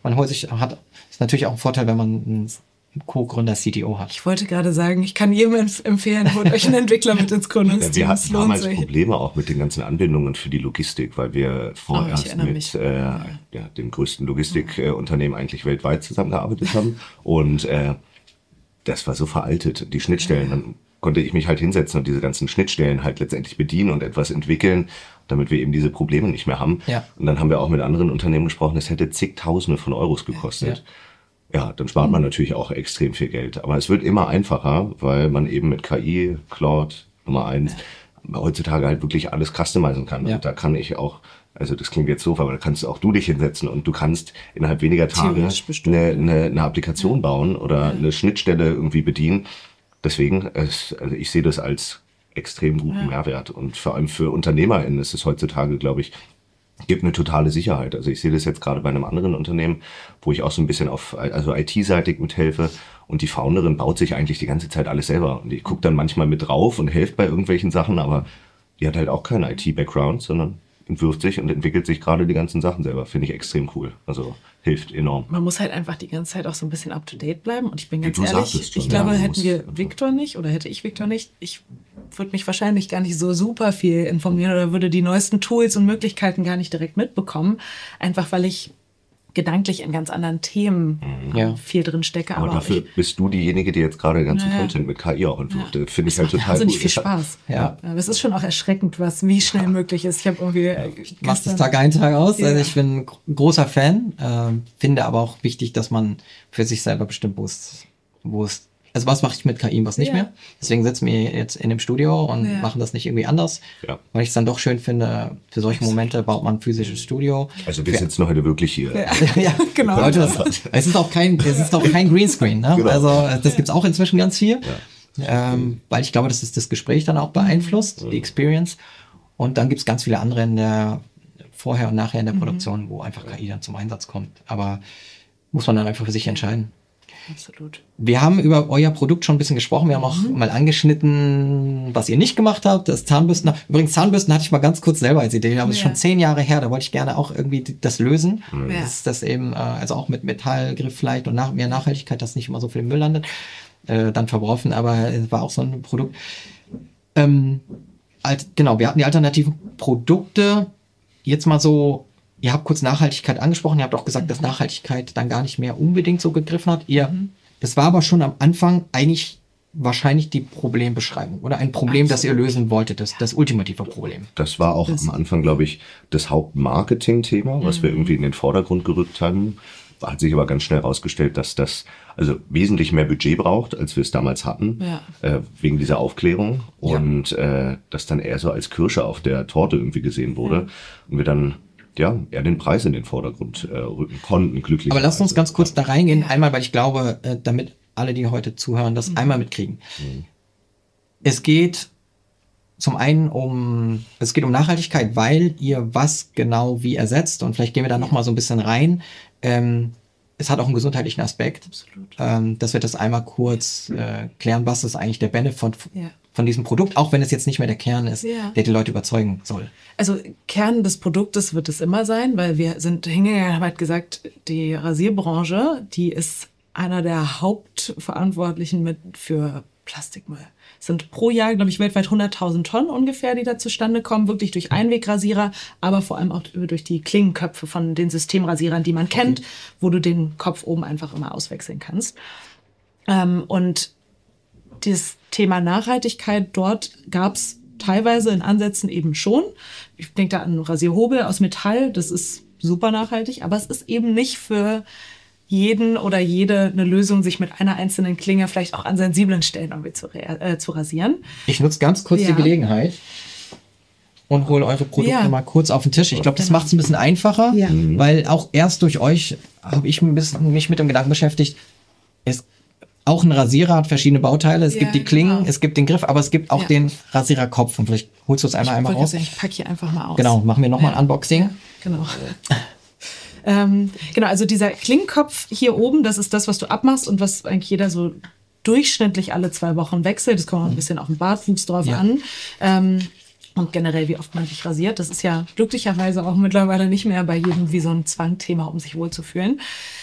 Ist natürlich auch ein Vorteil, wenn man einen Co-Gründer, CTO hat. Ich wollte gerade sagen, ich kann jedem empfehlen, holt euch einen Entwickler mit ins Gründungsteam. Wir hatten damals Probleme auch mit den ganzen Anbindungen für die Logistik, weil wir vorerst mit dem größten Logistikunternehmen eigentlich weltweit zusammengearbeitet haben. Und das war so veraltet, die Schnittstellen. Dann konnte ich mich halt hinsetzen und diese ganzen Schnittstellen halt letztendlich bedienen und etwas entwickeln, damit wir eben diese Probleme nicht mehr haben. Ja. Und dann haben wir auch mit anderen Unternehmen gesprochen, das hätte zigtausende von Euros gekostet. Ja, dann spart man natürlich auch extrem viel Geld. Aber es wird immer einfacher, weil man eben mit KI, Cloud, Nummer 1, heutzutage halt wirklich alles customizen kann. Ja. Und da kann ich auch, also das klingt jetzt so, aber da kannst auch du dich hinsetzen und du kannst innerhalb weniger Tage eine Applikation bauen oder eine Schnittstelle irgendwie bedienen. Deswegen, also ich sehe das als extrem guten Mehrwert. Und vor allem für UnternehmerInnen ist es heutzutage, glaube ich, gibt eine totale Sicherheit. Also ich sehe das jetzt gerade bei einem anderen Unternehmen, wo ich auch so ein bisschen also IT-seitig mithelfe und die Founderin baut sich eigentlich die ganze Zeit alles selber. Und ich gucke dann manchmal mit drauf und helfe bei irgendwelchen Sachen, aber die hat halt auch keinen IT-Background, sondern entwirft sich und entwickelt sich gerade die ganzen Sachen selber. Finde ich extrem cool. Also hilft enorm. Man muss halt einfach die ganze Zeit auch so ein bisschen up-to-date bleiben. Und ich bin ganz ehrlich, ich glaube, hätten wir Victor nicht oder hätte ich Victor nicht, ich würde mich wahrscheinlich gar nicht so super viel informieren oder würde die neuesten Tools und Möglichkeiten gar nicht direkt mitbekommen. Einfach weil ich gedanklich in ganz anderen Themen viel drin stecke. Aber dafür bist du diejenige, die jetzt gerade den ganzen Content mit KI auch entwirft. Finde ich halt total cool. Viel Spaß. Ja. Aber es ist schon auch erschreckend, wie schnell möglich ist. Ich habe irgendwie machst es Tag ein, Tag aus. Ja. Also ich bin ein großer Fan, finde aber auch wichtig, dass man für sich selber bestimmt, wo es also was mache ich mit KI, was nicht mehr. Deswegen sitzen wir jetzt in dem Studio und machen das nicht irgendwie anders. Ja. Weil ich es dann doch schön finde, für solche Momente baut man ein physisches Studio. Also wir sitzen heute wirklich hier. Ja, genau. Leute, es ist auch kein Greenscreen. Ne? Genau. Also das gibt's auch inzwischen ganz viel. Ja. Weil ich glaube, dass es das Gespräch dann auch beeinflusst, die Experience. Und dann gibt's ganz viele andere in der vorher und nachher in der Produktion, wo einfach KI dann zum Einsatz kommt. Aber muss man dann einfach für sich entscheiden. Absolut. Wir haben über euer Produkt schon ein bisschen gesprochen. Wir haben auch mal angeschnitten, was ihr nicht gemacht habt. Das Zahnbürsten. Übrigens, Zahnbürsten hatte ich mal ganz kurz selber als Idee, aber das ist schon 10 Jahre her. Da wollte ich gerne auch irgendwie das lösen. Ja. Das eben, also auch mit Metallgriff vielleicht und mehr Nachhaltigkeit, dass nicht immer so viel im Müll landet, dann verworfen. Aber es war auch so ein Produkt. Genau, wir hatten die alternativen Produkte. Jetzt mal so. Ihr habt kurz Nachhaltigkeit angesprochen, ihr habt auch gesagt, dass Nachhaltigkeit dann gar nicht mehr unbedingt so gegriffen hat. Das war aber schon am Anfang eigentlich wahrscheinlich die Problembeschreibung oder ein Problem, das ihr lösen wolltet, das ultimative Problem. Das war auch am Anfang, glaube ich, das Hauptmarketing-Thema, was wir irgendwie in den Vordergrund gerückt haben. Hat sich aber ganz schnell herausgestellt, dass das also wesentlich mehr Budget braucht, als wir es damals hatten, wegen dieser Aufklärung. Und das dann eher so als Kirsche auf der Torte irgendwie gesehen wurde. Und wir dann eher den Preis in den Vordergrund rücken konnten, glücklich. Aber lasst uns ganz kurz da reingehen. Einmal, weil ich glaube, damit alle, die heute zuhören, das einmal mitkriegen. Es geht zum einen um Nachhaltigkeit, weil ihr was genau wie ersetzt, und vielleicht gehen wir da nochmal so ein bisschen rein. Es hat auch einen gesundheitlichen Aspekt. Absolut. Dass wir das einmal kurz klären, was ist eigentlich der Benefit von diesem Produkt, auch wenn es jetzt nicht mehr der Kern ist, der die Leute überzeugen soll. Also Kern des Produktes wird es immer sein, weil wir sind hingegangen, haben halt gesagt, die Rasierbranche, die ist einer der Hauptverantwortlichen für Plastikmüll. Es sind pro Jahr, glaube ich, weltweit 100.000 Tonnen ungefähr, die da zustande kommen, wirklich durch Einwegrasierer, aber vor allem auch durch die Klingenköpfe von den Systemrasierern, die man kennt, wo du den Kopf oben einfach immer auswechseln kannst. Und das Thema Nachhaltigkeit, dort gab es teilweise in Ansätzen eben schon. Ich denke da an Rasierhobel aus Metall, das ist super nachhaltig, aber es ist eben nicht für jeden oder jede eine Lösung, sich mit einer einzelnen Klinge vielleicht auch an sensiblen Stellen irgendwie zu rasieren. Ich nutze ganz kurz die Gelegenheit und hole eure Produkte mal kurz auf den Tisch. Ich glaube, das macht es ein bisschen einfacher, weil auch erst durch euch habe ich mich mit dem Gedanken beschäftigt, auch ein Rasierer hat verschiedene Bauteile. Es gibt die Klingen, es gibt den Griff, aber es gibt auch den Rasiererkopf. Und vielleicht holst du es einmal raus. Ich packe hier einfach mal aus. Genau, machen wir nochmal ein Unboxing. Genau. Genau, also dieser Klingenkopf hier oben, das ist das, was du abmachst und was eigentlich jeder so durchschnittlich alle 2 Wochen wechselt. Das kommt auch ein bisschen auf den Bartwuchs drauf an. Und generell, wie oft man sich rasiert. Das ist ja glücklicherweise auch mittlerweile nicht mehr bei jedem wie so ein Zwangthema, um sich wohlzufühlen.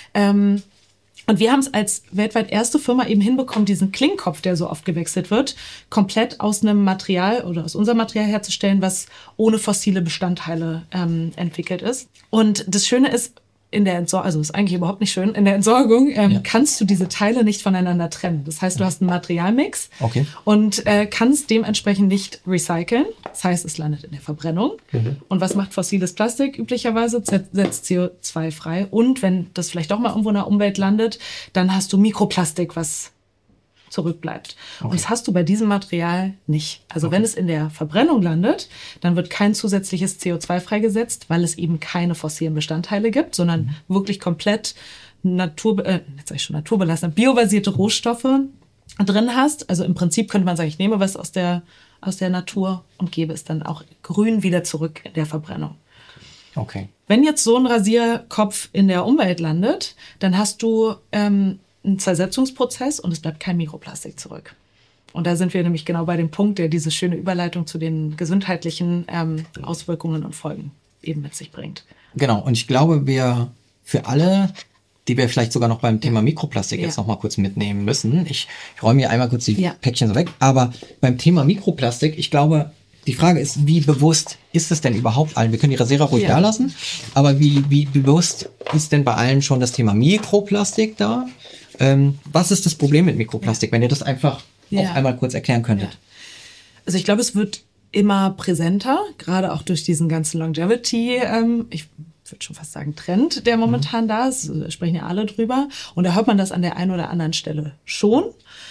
Und wir haben es als weltweit erste Firma eben hinbekommen, diesen Klingenkopf, der so oft gewechselt wird, komplett aus einem Material oder aus unserem Material herzustellen, was ohne fossile Bestandteile entwickelt ist. Und das Schöne ist, in der Entsorgung, also ist eigentlich überhaupt nicht schön, in der Entsorgung kannst du diese Teile nicht voneinander trennen. Das heißt, du hast einen Materialmix und kannst dementsprechend nicht recyceln. Das heißt, es landet in der Verbrennung. Und was macht fossiles Plastik üblicherweise? Setzt CO2 frei. Und wenn das vielleicht doch mal irgendwo in der Umwelt landet, dann hast du Mikroplastik, was zurückbleibt. Und das hast du bei diesem Material nicht. Also wenn es in der Verbrennung landet, dann wird kein zusätzliches CO2 freigesetzt, weil es eben keine fossilen Bestandteile gibt, sondern wirklich komplett naturbelassene, biobasierte Rohstoffe drin hast. Also im Prinzip könnte man sagen, ich nehme was aus der Natur und gebe es dann auch grün wieder zurück in der Verbrennung. Okay. Wenn jetzt so ein Rasierkopf in der Umwelt landet, dann hast du ein Zersetzungsprozess und es bleibt kein Mikroplastik zurück. Und da sind wir nämlich genau bei dem Punkt, der diese schöne Überleitung zu den gesundheitlichen Auswirkungen und Folgen eben mit sich bringt. Genau, und ich glaube, wir für alle, die wir vielleicht sogar noch beim Thema Mikroplastik jetzt noch mal kurz mitnehmen müssen, ich räume hier einmal kurz die Päckchen so weg, aber beim Thema Mikroplastik, ich glaube, die Frage ist, wie bewusst ist es denn überhaupt allen? Wir können die Rasierer ruhig da lassen, aber wie bewusst ist denn bei allen schon das Thema Mikroplastik da? Was ist das Problem mit Mikroplastik, wenn ihr das einfach auch einmal kurz erklären könntet? Also ich glaube, es wird immer präsenter, gerade auch durch diesen ganzen Longevity, ich würde schon fast sagen Trend, der momentan da ist, sprechen ja alle drüber. Und da hört man das an der einen oder anderen Stelle schon.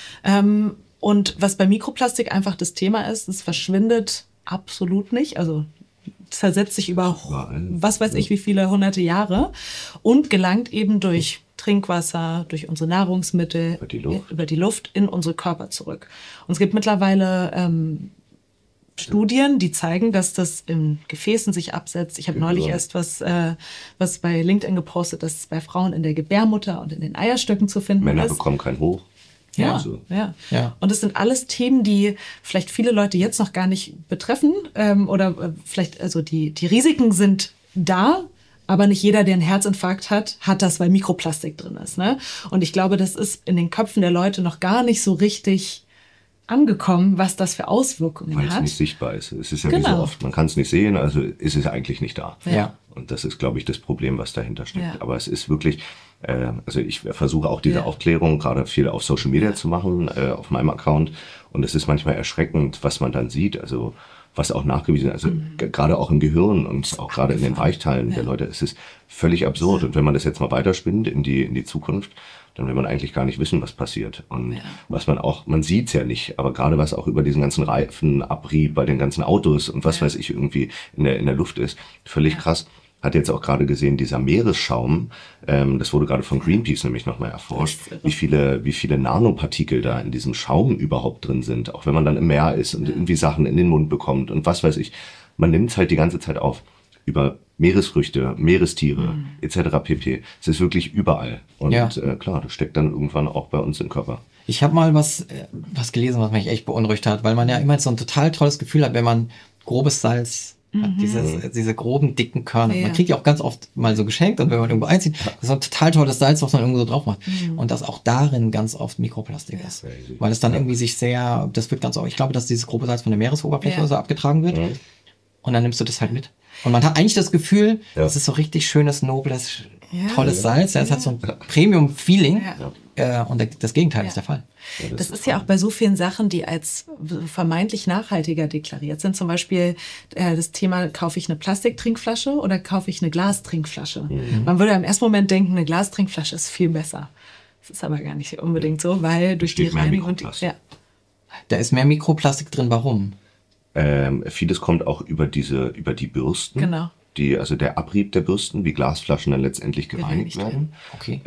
Und was bei Mikroplastik einfach das Thema ist, es verschwindet absolut nicht. Also zersetzt sich über was weiß ich wie viele hunderte Jahre und gelangt eben durch Trinkwasser, durch unsere Nahrungsmittel, über die Luft in unsere Körper zurück. Und es gibt mittlerweile Studien, die zeigen, dass das in Gefäßen sich absetzt. Ich habe neulich erst was bei LinkedIn gepostet, dass es bei Frauen in der Gebärmutter und in den Eierstöcken zu finden ist. Männer bekommen kein Hoch. Ja. Und das sind alles Themen, die vielleicht viele Leute jetzt noch gar nicht betreffen oder vielleicht, also die Risiken sind da, aber nicht jeder, der einen Herzinfarkt hat das, weil Mikroplastik drin ist. Ne? Und ich glaube, das ist in den Köpfen der Leute noch gar nicht so richtig angekommen, was das für Auswirkungen hat. Weil es nicht sichtbar ist. Es ist ja wie so oft, man kann es nicht sehen, also ist es eigentlich nicht da. Ja. Und das ist, glaube ich, das Problem, was dahinter steckt. Ja. Aber es ist wirklich, also ich versuche auch diese Aufklärung gerade viel auf Social Media zu machen, auf meinem Account. Und es ist manchmal erschreckend, was man dann sieht. Also was auch nachgewiesen ist, also gerade auch im Gehirn und auch gerade in den Weichteilen der Leute, es ist völlig absurd. Und wenn man das jetzt mal weiterspinnt in die Zukunft, dann will man eigentlich gar nicht wissen, was passiert. Und was man sieht's ja nicht, aber gerade was auch über diesen ganzen Reifenabrieb bei den ganzen Autos und was weiß ich irgendwie in der Luft ist, völlig krass. Hat jetzt auch gerade gesehen, dieser Meeresschaum, das wurde gerade von Greenpeace nämlich nochmal erforscht, wie viele Nanopartikel da in diesem Schaum überhaupt drin sind, auch wenn man dann im Meer ist und irgendwie Sachen in den Mund bekommt und was weiß ich. Man nimmt es halt die ganze Zeit auf. Über Meeresfrüchte, Meerestiere etc. pp. Es ist wirklich überall. Und klar, das steckt dann irgendwann auch bei uns im Körper. Ich habe mal was gelesen, was mich echt beunruhigt hat, weil man ja immer so ein total tolles Gefühl hat, wenn man grobes Salz hat, diese groben, dicken Körner. Man kriegt ja auch ganz oft mal so geschenkt und wenn man irgendwo einzieht, das ist ein total tolles Salz, was man irgendwo so drauf macht. Und dass auch darin ganz oft Mikroplastik ist. Weil es dann irgendwie das wird ganz oft, ich glaube, dass dieses grobe Salz von der Meeresoberfläche so abgetragen wird. Und dann nimmst du das halt mit. Und man hat eigentlich das Gefühl, es ist so richtig schönes, nobles, tolles Salz. Es hat so ein Premium-Feeling. Und das Gegenteil ist der Fall. Ja, das ist ja auch bei so vielen Sachen, die als vermeintlich nachhaltiger deklariert sind. Zum Beispiel das Thema, kaufe ich eine Plastiktrinkflasche oder kaufe ich eine Glastrinkflasche? Man würde im ersten Moment denken, eine Glastrinkflasche ist viel besser. Das ist aber gar nicht unbedingt so, weil durch die Reinigung... Da ist mehr Mikroplastik drin. Warum? Vieles kommt auch über die Bürsten. Genau. Also der Abrieb der Bürsten, wie Glasflaschen dann letztendlich gereinigt werden. Okay.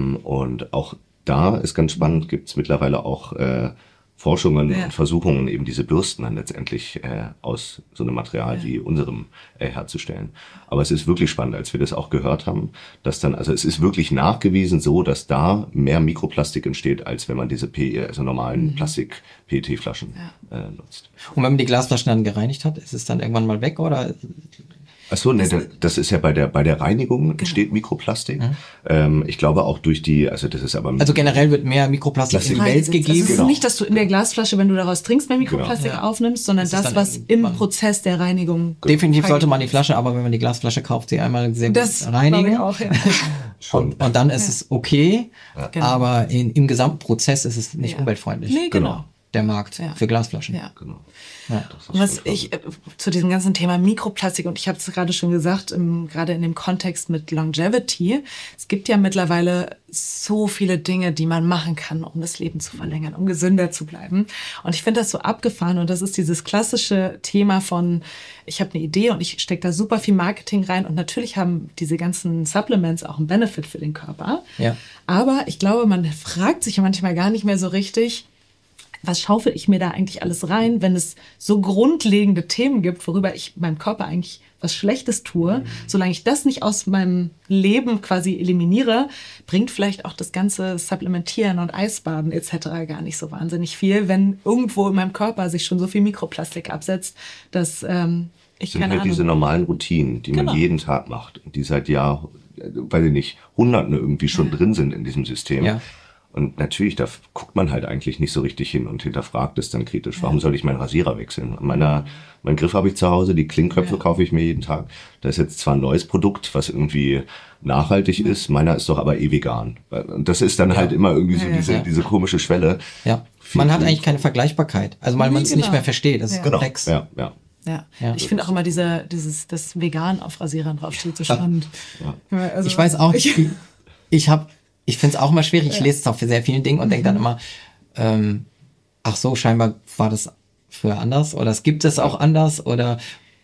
Und auch da ist ganz spannend, gibt es mittlerweile auch Forschungen und Versuchungen, eben diese Bürsten dann letztendlich aus so einem Material wie unserem herzustellen. Aber es ist wirklich spannend, als wir das auch gehört haben, dass dann, also es ist wirklich nachgewiesen so, dass da mehr Mikroplastik entsteht, als wenn man diese normalen Plastik-PET-Flaschen nutzt. Und wenn man die Glasflaschen dann gereinigt hat, ist es dann irgendwann mal weg oder? Achso, ne, das ist ja bei der Reinigung entsteht Mikroplastik. Ich glaube auch durch das ist aber... Also generell wird mehr Mikroplastik in die Welt gegeben. Also es ist nicht, dass du in der Glasflasche, wenn du daraus trinkst, mehr Mikroplastik aufnimmst, sondern das, was im Prozess der Reinigung... Definitiv sollte man die Flasche, aber wenn man die Glasflasche kauft, sie einmal sehr gut reinigen. Auch, und dann ist es okay, aber im gesamten Prozess ist es nicht umweltfreundlich. Nee, genau. Der Markt für Glasflaschen. Ja. Genau. Ja. Und was ich zu diesem ganzen Thema Mikroplastik, und ich habe es gerade schon gesagt, gerade in dem Kontext mit Longevity, es gibt ja mittlerweile so viele Dinge, die man machen kann, um das Leben zu verlängern, um gesünder zu bleiben. Und ich finde das so abgefahren und das ist dieses klassische Thema von, ich habe eine Idee und ich stecke da super viel Marketing rein und natürlich haben diese ganzen Supplements auch einen Benefit für den Körper. Ja. Aber ich glaube, man fragt sich ja manchmal gar nicht mehr so richtig, was schaufel ich mir da eigentlich alles rein, wenn es so grundlegende Themen gibt, worüber ich meinem Körper eigentlich was Schlechtes tue. Solange ich das nicht aus meinem Leben quasi eliminiere, bringt vielleicht auch das ganze Supplementieren und Eisbaden etc. gar nicht so wahnsinnig viel, wenn irgendwo in meinem Körper sich schon so viel Mikroplastik absetzt, dass ich sind keine halt Ahnung. diese normalen Routinen, die man jeden Tag macht und die seit weiß ich nicht, Hunderten irgendwie schon drin sind in diesem System. Ja. Und natürlich, da guckt man halt eigentlich nicht so richtig hin und hinterfragt es dann kritisch. Warum soll ich meinen Rasierer wechseln? Mein Griff habe ich zu Hause, die Klingköpfe kaufe ich mir jeden Tag. Da ist jetzt zwar ein neues Produkt, was irgendwie nachhaltig ist, meiner ist doch aber vegan. Und das ist dann halt immer irgendwie so diese komische Schwelle. Ja, man hat eigentlich keine Vergleichbarkeit. Also weil man es nicht mehr versteht, das ist komplex. Ja. Ja. Ich finde auch immer das Vegan auf Rasierern draufsteht so spannend. Ja. Also, ich weiß auch, ich finde es auch immer schwierig. Ich lese es auch für sehr vielen Dingen und denke dann immer, ach so, scheinbar war das früher anders oder es gibt es auch anders oder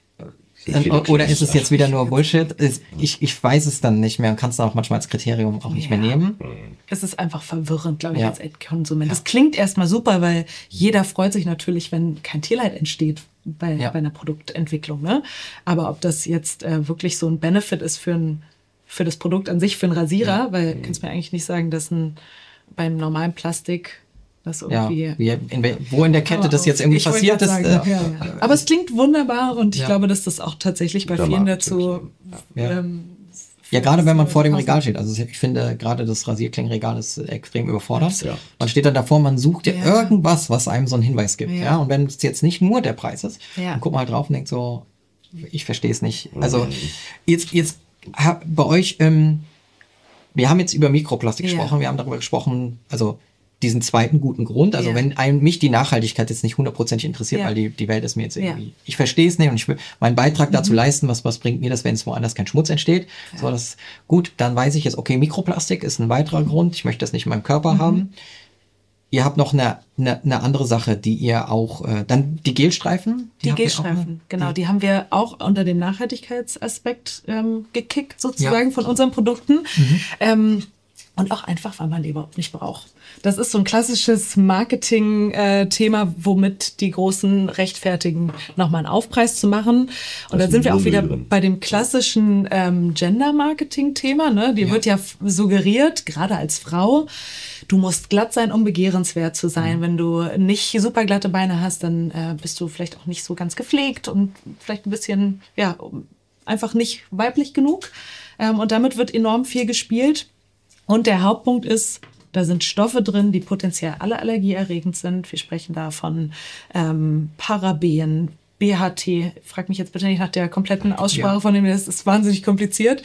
ist es jetzt wieder nur Bullshit? Ich weiß es dann nicht mehr und kann es dann auch manchmal als Kriterium auch nicht mehr nehmen. Es ist einfach verwirrend, glaube ich, als Endkonsument. Das klingt erstmal super, weil jeder freut sich natürlich, wenn kein Tierleid entsteht bei einer Produktentwicklung. Ne? Aber ob das jetzt wirklich so ein Benefit ist für das Produkt an sich, für einen Rasierer, weil du kannst mir eigentlich nicht sagen, dass beim normalen Plastik das irgendwie... wo in der Kette das jetzt irgendwie passiert ist. Aber es klingt wunderbar und ich glaube, dass das auch tatsächlich bei vielen dazu... gerade wenn man vor dem Regal steht. Also ich finde, gerade das Rasierklingenregal ist extrem überfordert. Ja. Man steht dann davor, man sucht irgendwas, was einem so einen Hinweis gibt. Ja. Und wenn es jetzt nicht nur der Preis ist, dann guckt man halt drauf und denkt so, ich verstehe es nicht. Also jetzt bei euch, wir haben jetzt über Mikroplastik gesprochen, wir haben darüber gesprochen, also diesen zweiten guten Grund, also wenn mich die Nachhaltigkeit jetzt nicht 100% interessiert, weil die Welt ist mir jetzt irgendwie, ich verstehe es nicht und ich will meinen Beitrag dazu leisten, was bringt mir das, wenn es woanders kein Schmutz entsteht, so das gut, dann weiß ich jetzt, okay, Mikroplastik ist ein weiterer Grund, ich möchte das nicht in meinem Körper haben. ihr habt noch eine andere Sache, die ihr auch, dann die Gelstreifen. Die habt ihr Gelstreifen, genau. Die haben wir auch unter dem Nachhaltigkeitsaspekt gekickt, sozusagen, von unseren Produkten. Und auch einfach, weil man die überhaupt nicht braucht. Das ist so ein klassisches Marketing-Thema, womit die Großen rechtfertigen, nochmal einen Aufpreis zu machen. Und da sind wir auch wieder bei dem klassischen Gender-Marketing-Thema. Ne? Dir wird ja suggeriert, gerade als Frau, du musst glatt sein, um begehrenswert zu sein. Wenn du nicht super glatte Beine hast, dann bist du vielleicht auch nicht so ganz gepflegt und vielleicht ein bisschen, ja, einfach nicht weiblich genug. Und damit wird enorm viel gespielt. Und der Hauptpunkt ist, da sind Stoffe drin, die potenziell alle allergieerregend sind. Wir sprechen da von Paraben, BHT. Frag mich jetzt bitte nicht nach der kompletten Aussprache von dem, das ist wahnsinnig kompliziert.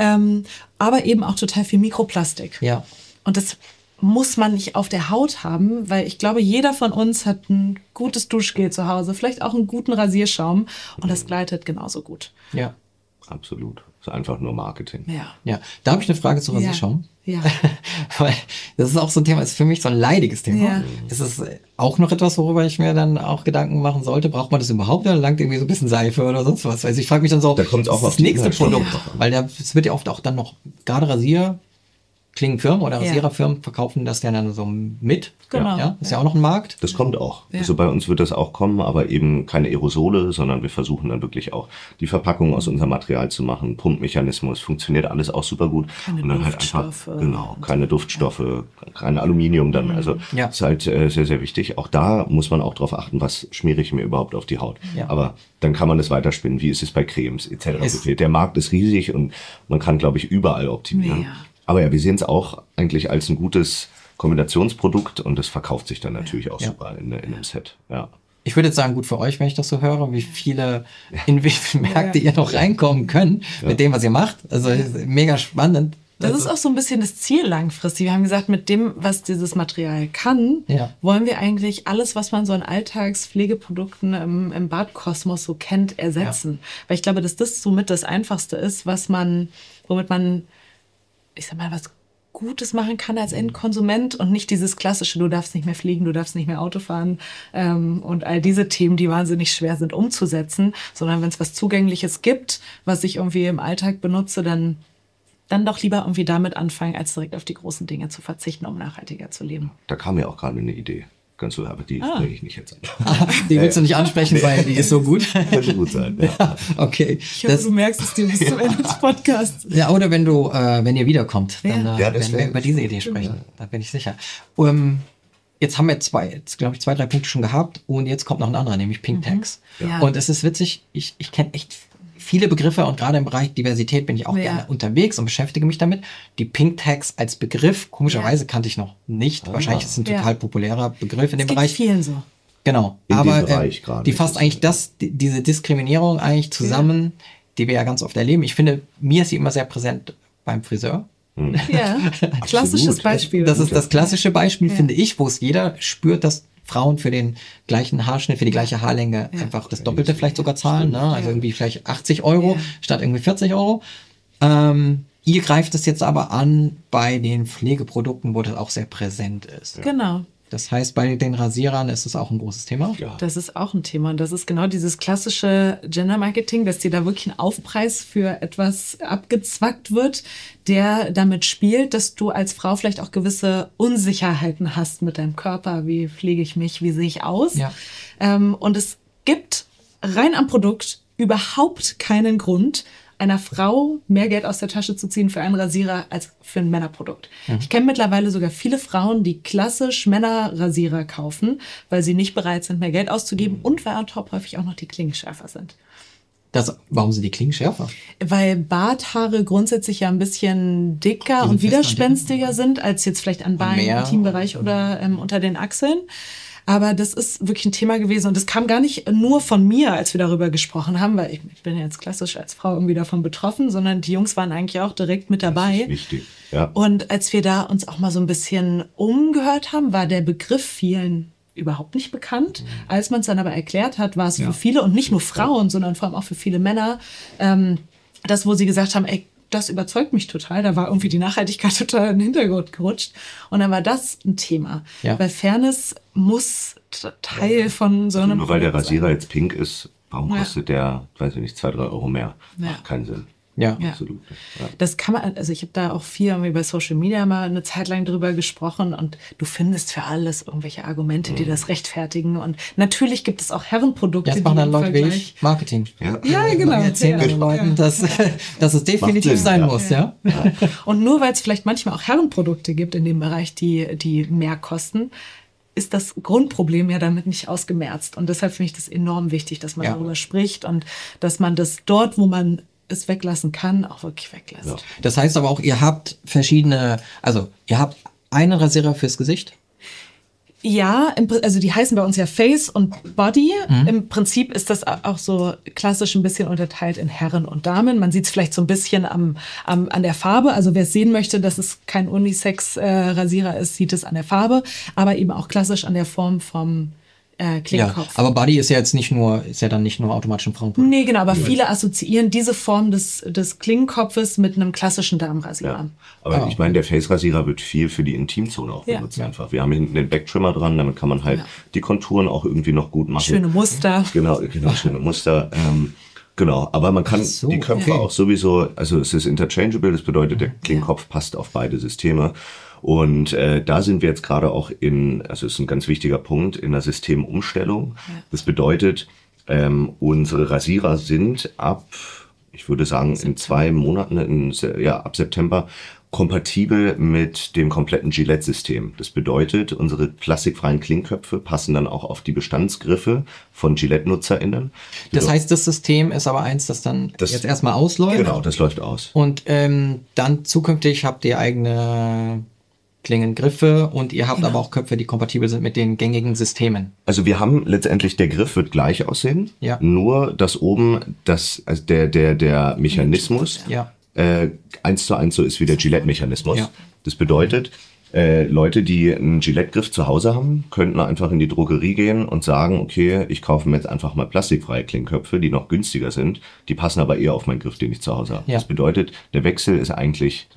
Aber eben auch total viel Mikroplastik. Ja. Und das muss man nicht auf der Haut haben, weil ich glaube, jeder von uns hat ein gutes Duschgel zu Hause, vielleicht auch einen guten Rasierschaum und das gleitet genauso gut. Ja. Absolut. Das ist einfach nur Marketing. Ja. Da habe ich eine Frage zu Rasierschaum. Ja. Weil das ist auch so ein Thema, ist für mich so ein leidiges Thema. Ja. Das ist auch noch etwas, worüber ich mir dann auch Gedanken machen sollte. Braucht man das überhaupt oder langt irgendwie so ein bisschen Seife oder sonst was? Also ich frage mich dann so, da kommt auch das nächste Produkt, weil es wird ja oft auch dann noch, gerade Rasierklingenfirmen oder Rasiererfirmen verkaufen das ja dann so mit. Genau. Ja, ist ja auch noch ein Markt. Das kommt auch. Ja. Also bei uns wird das auch kommen, aber eben keine Aerosole, sondern wir versuchen dann wirklich auch die Verpackung aus unserem Material zu machen. Pumpmechanismus, funktioniert alles auch super gut. Keine und dann Duftstoffe. halt einfach, genau, keine Duftstoffe, kein Aluminium dann. Also ist halt sehr, sehr wichtig. Auch da muss man auch drauf achten, was schmiere ich mir überhaupt auf die Haut. Ja. Aber dann kann man das weiterspinnen. Wie ist es bei Cremes etc. Der Markt ist riesig und man kann, glaube ich, überall optimieren. Ja. Aber ja, wir sehen es auch eigentlich als ein gutes Kombinationsprodukt und das verkauft sich dann natürlich auch super in einem Set. Ja. Ich würde jetzt sagen, gut für euch, wenn ich das so höre, in wie viele Märkte ihr noch reinkommen könnt mit dem, was ihr macht. Also mega spannend. Das ist auch so ein bisschen das Ziel langfristig. Wir haben gesagt, mit dem, was dieses Material kann, wollen wir eigentlich alles, was man so an Alltagspflegeprodukten im Badkosmos so kennt, ersetzen. Weil ich glaube, dass das somit das Einfachste ist, womit man, ich sag mal, was Gutes machen kann als Endkonsument und nicht dieses klassische, du darfst nicht mehr fliegen, du darfst nicht mehr Auto fahren und all diese Themen, die wahnsinnig schwer sind umzusetzen, sondern wenn es was Zugängliches gibt, was ich irgendwie im Alltag benutze, dann doch lieber irgendwie damit anfangen, als direkt auf die großen Dinge zu verzichten, um nachhaltiger zu leben. Da kam mir auch gerade eine Idee. Ganz so, aber die spreche ich nicht jetzt an. Die willst du nicht ansprechen, weil die ist so gut. Könnte gut sein. Ja. Okay. Ich hoffe, du merkst es dir bis zum Ende des Podcasts. Ja, oder wenn ihr wiederkommt, dann werden wir über diese Idee sprechen. Da bin ich sicher. Jetzt haben wir glaube ich, 2, 3 Punkte schon gehabt und jetzt kommt noch ein anderer, nämlich Pink Tags. Ja. Und es ist witzig, ich kenne echt viele Begriffe und gerade im Bereich Diversität bin ich auch gerne unterwegs und beschäftige mich damit. Die Pink Tags als Begriff, komischerweise kannte ich noch nicht. Wahrscheinlich ist es ein total populärer Begriff in dem Bereich. Vielen so. Genau. In aber dem Bereich gerade. die fasst eigentlich diese Diskriminierung eigentlich zusammen, die wir ja ganz oft erleben. Ich finde, mir ist sie immer sehr präsent beim Friseur. Ja, klassisches Beispiel. Das ist das klassische Beispiel, finde ich, wo es jeder spürt, dass Frauen für den gleichen Haarschnitt, für die gleiche Haarlänge einfach das Doppelte vielleicht sogar zahlen. Ne? Also irgendwie vielleicht 80 € statt irgendwie 40 €. Ihr greift es jetzt aber an bei den Pflegeprodukten, wo das auch sehr präsent ist. Genau. Das heißt, bei den Rasierern ist es auch ein großes Thema. Ja. Das ist auch ein Thema. Und das ist genau dieses klassische Gender-Marketing, dass dir da wirklich ein Aufpreis für etwas abgezwackt wird, der damit spielt, dass du als Frau vielleicht auch gewisse Unsicherheiten hast mit deinem Körper. Wie pflege ich mich? Wie sehe ich aus? Ja. Und es gibt rein am Produkt überhaupt keinen Grund, einer Frau mehr Geld aus der Tasche zu ziehen für einen Rasierer als für ein Männerprodukt. Ich kenne mittlerweile sogar viele Frauen, die klassisch Männerrasierer kaufen, weil sie nicht bereit sind, mehr Geld auszugeben und weil on top häufig auch noch die Klingen schärfer sind. Warum sind die Klingen schärfer? Weil Barthaare grundsätzlich ja ein bisschen dicker und widerspenstiger sind als jetzt vielleicht an Beinen, Intimbereich oder unter den Achseln. Aber das ist wirklich ein Thema gewesen und das kam gar nicht nur von mir, als wir darüber gesprochen haben, weil ich bin ja jetzt klassisch als Frau irgendwie davon betroffen, sondern die Jungs waren eigentlich auch direkt mit dabei. Das ist wichtig, ja. Und als wir da uns auch mal so ein bisschen umgehört haben, war der Begriff vielen überhaupt nicht bekannt. Als man es dann aber erklärt hat, war es für viele und nicht nur Frauen, sondern vor allem auch für viele Männer, das, wo sie gesagt haben, ey, das überzeugt mich total. Da war irgendwie die Nachhaltigkeit total in den Hintergrund gerutscht. Und dann war das ein Thema. Ja. Weil Fairness muss Teil von so einem Nur weil der Rasierer jetzt pink ist, warum kostet der, weiß ich nicht, 2-3 Euro mehr? Macht keinen Sinn. Ja, absolut. Ja. Das kann man, also ich habe da auch viel über Social Media mal eine Zeit lang drüber gesprochen und du findest für alles irgendwelche Argumente, die das rechtfertigen. Und natürlich gibt es auch Herrenprodukte. Jetzt machen dann Leute wie ich Marketing. Ja, genau. Wir erzählen den Leuten, dass es definitiv sein muss. Ja. Und nur weil es vielleicht manchmal auch Herrenprodukte gibt in dem Bereich, die mehr kosten, ist das Grundproblem ja damit nicht ausgemerzt. Und deshalb finde ich das enorm wichtig, dass man darüber spricht und dass man das dort, wo man es weglassen kann, auch wirklich weglässt. Ja. Das heißt aber auch, ihr habt ihr habt einen Rasierer fürs Gesicht? Ja, also die heißen bei uns ja Face und Body. Im Prinzip ist das auch so klassisch ein bisschen unterteilt in Herren und Damen. Man sieht es vielleicht so ein bisschen an der Farbe. Also wer es sehen möchte, dass es kein Unisex-Rasierer ist, sieht es an der Farbe, aber eben auch klassisch an der Form vom Klingenkopf. Ja, aber Body ist ja jetzt dann nicht nur automatisch ein Frauenprodukt. Nee, genau, aber viele assoziieren diese Form des Klingenkopfes mit einem klassischen Damenrasierer. Ja. Aber ich meine, der Face-Rasierer wird viel für die Intimzone auch benutzt einfach. Wir haben hinten den Backtrimmer dran, damit kann man halt die Konturen auch irgendwie noch gut machen. Schöne Muster. Genau, schöne Muster. Genau, aber man kann die Köpfe auch sowieso, also es ist interchangeable, das bedeutet, der Klingenkopf passt auf beide Systeme. Und da sind wir jetzt gerade auch also es ist ein ganz wichtiger Punkt, in der Systemumstellung. Ja. Das bedeutet, unsere Rasierer sind ich würde sagen, in 2 Monaten, ab September, kompatibel mit dem kompletten Gillette-System. Das bedeutet, unsere plastikfreien Klingenköpfe passen dann auch auf die Bestandsgriffe von Gillette-NutzerInnen. Das heißt, das System ist aber eins, das jetzt erstmal ausläuft? Genau, das läuft aus. Und dann zukünftig habt ihr eigene Klingengriffe und ihr habt aber auch Köpfe, die kompatibel sind mit den gängigen Systemen. Also wir haben letztendlich, der Griff wird gleich aussehen, nur dass oben der Mechanismus 1:1 so ist wie der Gillette-Mechanismus. Ja. Das bedeutet, Leute, die einen Gillette-Griff zu Hause haben, könnten einfach in die Drogerie gehen und sagen, okay, ich kaufe mir jetzt einfach mal plastikfreie Klingenköpfe, die noch günstiger sind, die passen aber eher auf meinen Griff, den ich zu Hause habe. Ja. Das bedeutet, der Wechsel ist eigentlich,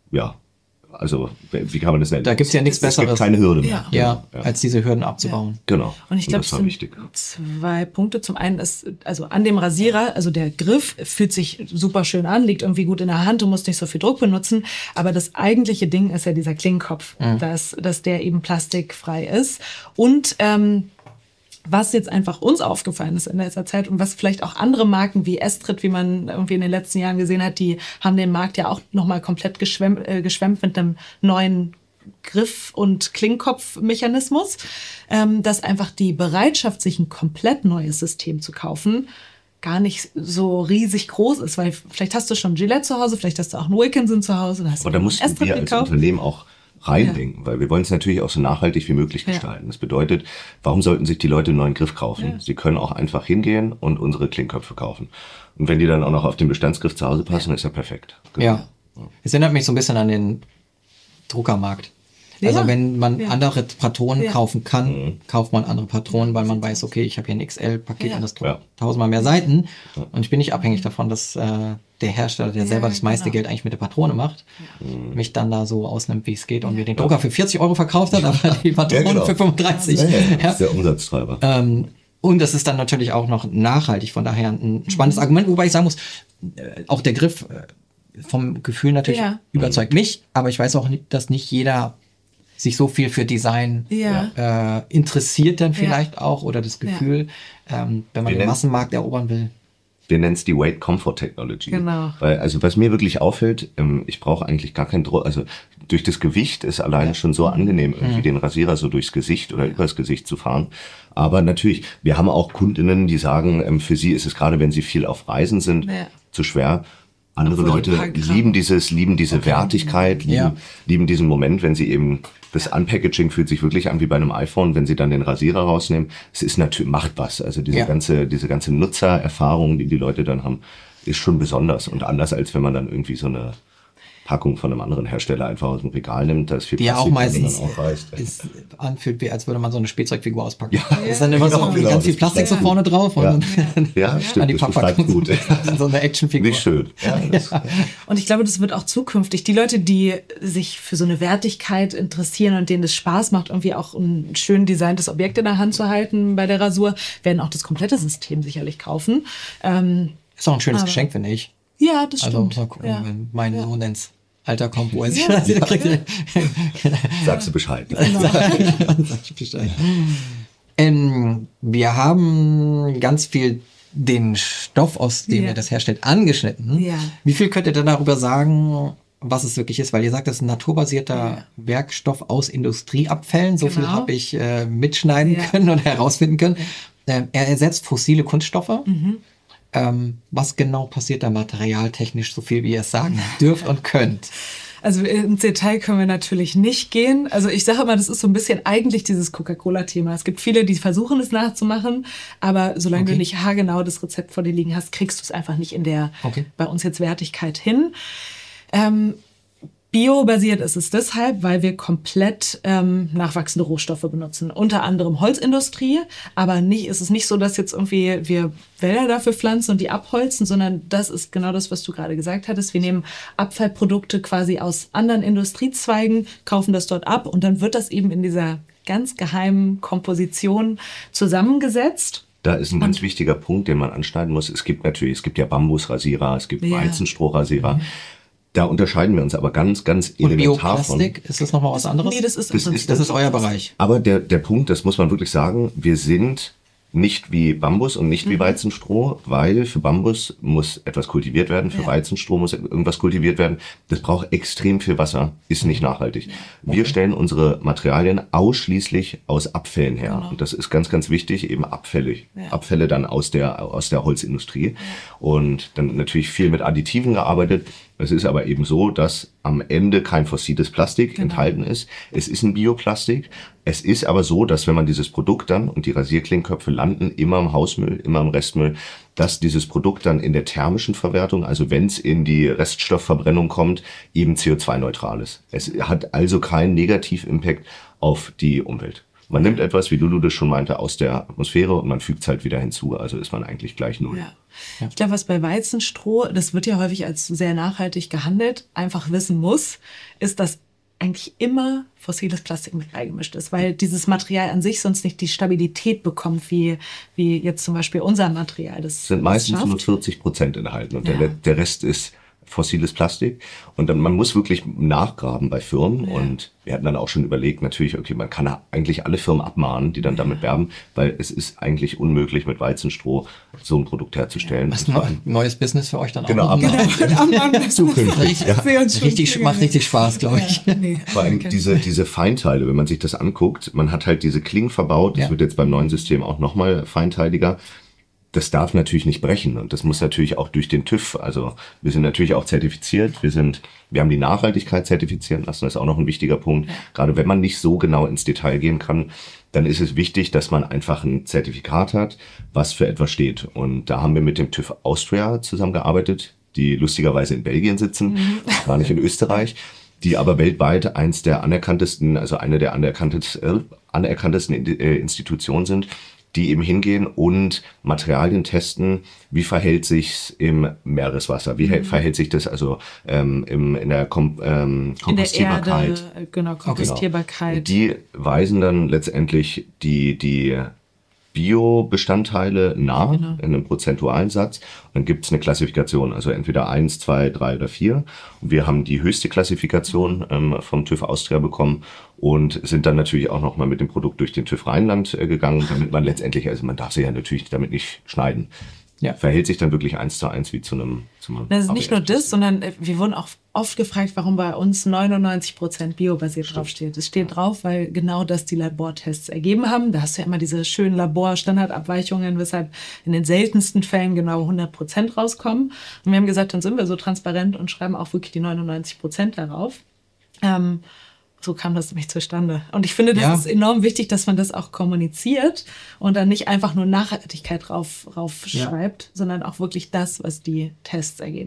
also wie kann man das nennen? Da gibt es ja nichts Besseres. Es gibt keine Hürde mehr. Ja, als diese Hürden abzubauen. Ja. Genau. Und ich glaube, es sind wichtig. 2 Punkte. Zum einen ist, also an dem Rasierer, also der Griff fühlt sich super schön an, liegt irgendwie gut in der Hand, du musst nicht so viel Druck benutzen. Aber das eigentliche Ding ist ja dieser Klingenkopf, dass der eben plastikfrei ist. Und was jetzt einfach uns aufgefallen ist in letzter Zeit und was vielleicht auch andere Marken wie Estrid, wie man irgendwie in den letzten Jahren gesehen hat, die haben den Markt ja auch nochmal komplett geschwemmt mit einem neuen Griff- und Klingenkopf-Mechanismus, dass einfach die Bereitschaft, sich ein komplett neues System zu kaufen, gar nicht so riesig groß ist, weil vielleicht hast du schon Gillette zu Hause, vielleicht hast du auch einen Wilkinson zu Hause. Aber da mussten wir als Unternehmen auch reindenken, weil wir wollen es natürlich auch so nachhaltig wie möglich gestalten. Das bedeutet, warum sollten sich die Leute einen neuen Griff kaufen? Ja. Sie können auch einfach hingehen und unsere Klingenköpfe kaufen. Und wenn die dann auch noch auf den Bestandsgriff zu Hause passen, ist ja perfekt. Genau. Ja. Es erinnert mich so ein bisschen an den Druckermarkt. Also wenn man andere Patronen kaufen kann, kauft man andere Patronen, weil man weiß, okay, ich habe hier ein XL-Paket und das druckt 1000-mal mehr Seiten und ich bin nicht abhängig davon, dass der Hersteller, der selber das meiste Geld eigentlich mit der Patrone macht, mich dann da so ausnimmt, wie es geht und mir den Drucker für 40 € verkauft hat, aber die Patronen für 35. Das ist der Umsatztreiber. Und das ist dann natürlich auch noch nachhaltig, von daher ein spannendes Argument, wobei ich sagen muss, auch der Griff vom Gefühl natürlich überzeugt mich, aber ich weiß auch, dass nicht jeder sich so viel für Design interessiert dann vielleicht auch oder das Gefühl, wenn man den Massenmarkt erobern will. Wir nennen es die Weight Comfort Technology. Genau. Weil, also was mir wirklich auffällt, ich brauche eigentlich gar keinen Druck, also durch das Gewicht ist alleine schon so angenehm, irgendwie den Rasierer so durchs Gesicht oder übers Gesicht zu fahren. Aber natürlich, wir haben auch Kundinnen, die sagen, für sie ist es gerade, wenn sie viel auf Reisen sind, zu schwer. Andere Leute lieben diese Wertigkeit, lieben diesen Moment, wenn sie eben, das Unpackaging fühlt sich wirklich an wie bei einem iPhone, wenn sie dann den Rasierer rausnehmen. Es ist natürlich, macht was. Also diese ganze Nutzererfahrung, die die Leute dann haben, ist schon besonders und anders, als wenn man dann irgendwie so eine Packung von einem anderen Hersteller einfach aus dem Regal nimmt, da ist viel Die ja auch Plastik, meistens dann auch reißt. anfühlt, wie als würde man so eine Spielzeugfigur auspacken. Ja. Ist dann immer so Genau, ganz viel das Plastik so beschreibt vorne drauf Ja. und Ja, stimmt, an die das Papa beschreibt gut. so eine Actionfigur. Nicht schön. Ja, das, Und ich glaube, das wird auch zukünftig. Die Leute, die sich für so eine Wertigkeit interessieren und denen es Spaß macht, irgendwie auch ein schön designtes Objekt in der Hand zu halten bei der Rasur, werden auch das komplette System sicherlich kaufen. Ist auch ein schönes Geschenk, finde ich. Ja, das Also stimmt. mal gucken, Ja. wenn mein Sohn ins Alter kommt, wo er sich das wieder kriegt. sagst du Bescheid. Wir haben ganz viel den Stoff, aus dem Ja. ihr das herstellt, angeschnitten. Ja. Wie viel könnt ihr denn darüber sagen, was es wirklich ist? Weil ihr sagt, das ist ein naturbasierter Werkstoff aus Industrieabfällen. So viel Genau. habe ich mitschneiden Ja. können und herausfinden können. Er ersetzt fossile Kunststoffe. Was genau passiert da materialtechnisch, so viel wie ihr es sagen dürft und könnt? Also ins Detail können wir natürlich nicht gehen. Also ich sage immer, das ist so ein bisschen eigentlich dieses Coca-Cola-Thema. Es gibt viele, die versuchen es nachzumachen, aber solange du nicht haargenau das Rezept vor dir liegen hast, kriegst du es einfach nicht in der bei uns jetzt Wertigkeit hin. Biobasiert ist es deshalb, weil wir komplett nachwachsende Rohstoffe benutzen. Unter anderem Holzindustrie, aber es ist nicht so, dass jetzt irgendwie wir Wälder dafür pflanzen und die abholzen, sondern das ist genau das, was du gerade gesagt hattest. Wir nehmen Abfallprodukte quasi aus anderen Industriezweigen, kaufen das dort ab und dann wird das eben in dieser ganz geheimen Komposition zusammengesetzt. Da ist ein ganz wichtiger Punkt, den man anschneiden muss. Es gibt ja Bambusrasierer, es gibt Weizenstrohrasierer. Da unterscheiden wir uns aber ganz, ganz Und elementar von. Bioplastik, ist das nochmal was anderes? Nee, das ist euer Bereich. Aber der Punkt, das muss man wirklich sagen, wir sind nicht wie Bambus und nicht wie Weizenstroh, weil für Bambus muss etwas kultiviert werden, für Weizenstroh muss irgendwas kultiviert werden. Das braucht extrem viel Wasser, ist nicht nachhaltig. Wir stellen unsere Materialien ausschließlich aus Abfällen her. Genau. Und das ist ganz, ganz wichtig, eben Abfälle dann aus der Holzindustrie. Und dann natürlich viel mit Additiven gearbeitet. Es ist aber eben so, dass am Ende kein fossiles Plastik enthalten ist. Es ist ein Bioplastik. Es ist aber so, dass wenn man dieses Produkt dann, und die Rasierklingenköpfe landen immer im Hausmüll, immer im Restmüll, dass dieses Produkt dann in der thermischen Verwertung, also wenn es in die Reststoffverbrennung kommt, eben CO2-neutral ist. Es hat also keinen Negativimpact auf die Umwelt. Man nimmt etwas, wie Lulu das schon meinte, aus der Atmosphäre und man fügt es halt wieder hinzu. Also ist man eigentlich gleich null. Ja. Ich glaube, was bei Weizenstroh, das wird ja häufig als sehr nachhaltig gehandelt, einfach wissen muss, ist, dass eigentlich immer fossiles Plastik mit beigemischt ist, weil dieses Material an sich sonst nicht die Stabilität bekommt, wie jetzt zum Beispiel unser Material. Das sind meistens schafft. nur 40% enthalten und der Rest ist fossiles Plastik. Und dann, man muss wirklich nachgraben bei Firmen. Und wir hatten dann auch schon überlegt, natürlich, okay, man kann eigentlich alle Firmen abmahnen, die dann damit werben, weil es ist eigentlich unmöglich, mit Weizenstroh so ein Produkt herzustellen. Das ist ein neues Business für euch dann Genau, auch. zukünftig. Ja. Macht richtig Spaß, glaube ich. Vor allem diese Feinteile, wenn man sich das anguckt, man hat halt diese Klingen verbaut, das wird jetzt beim neuen System auch nochmal feinteiliger. Das darf natürlich nicht brechen und das muss natürlich auch durch den TÜV, also wir sind natürlich auch zertifiziert, wir haben die Nachhaltigkeit zertifizieren lassen, das ist auch noch ein wichtiger Punkt. Gerade wenn man nicht so genau ins Detail gehen kann, dann ist es wichtig, dass man einfach ein Zertifikat hat, was für etwas steht. Und da haben wir mit dem TÜV Austria zusammengearbeitet, die lustigerweise in Belgien sitzen, gar nicht in Österreich, die aber weltweit eine der anerkanntesten Institutionen sind, die eben hingehen und Materialien testen, wie verhält sich's im Meereswasser, wie verhält sich das also in der Kompostierbarkeit. In der Erde, genau, Kompostierbarkeit. Und die weisen dann letztendlich die Bio-Bestandteile nach in einem prozentualen Satz. Und dann gibt es eine Klassifikation, also entweder 1, 2, 3 oder 4. Und wir haben die höchste Klassifikation vom TÜV Austria bekommen und sind dann natürlich auch nochmal mit dem Produkt durch den TÜV Rheinland gegangen, damit man letztendlich, also man darf sie ja natürlich damit nicht schneiden. Ja. Verhält sich dann wirklich 1:1 wie zu einem Das ist nicht nur das, sondern wir wurden auch oft gefragt, warum bei uns 99% biobasiert draufsteht. Es steht drauf, weil genau das die Labortests ergeben haben. Da hast du ja immer diese schönen Laborstandardabweichungen, weshalb in den seltensten Fällen genau 100% rauskommen. Und wir haben gesagt, dann sind wir so transparent und schreiben auch wirklich die 99% darauf. So kam das nämlich zustande. Und ich finde, das ist enorm wichtig, dass man das auch kommuniziert und dann nicht einfach nur Nachhaltigkeit rauf schreibt, sondern auch wirklich das, was die Tests ergeben haben.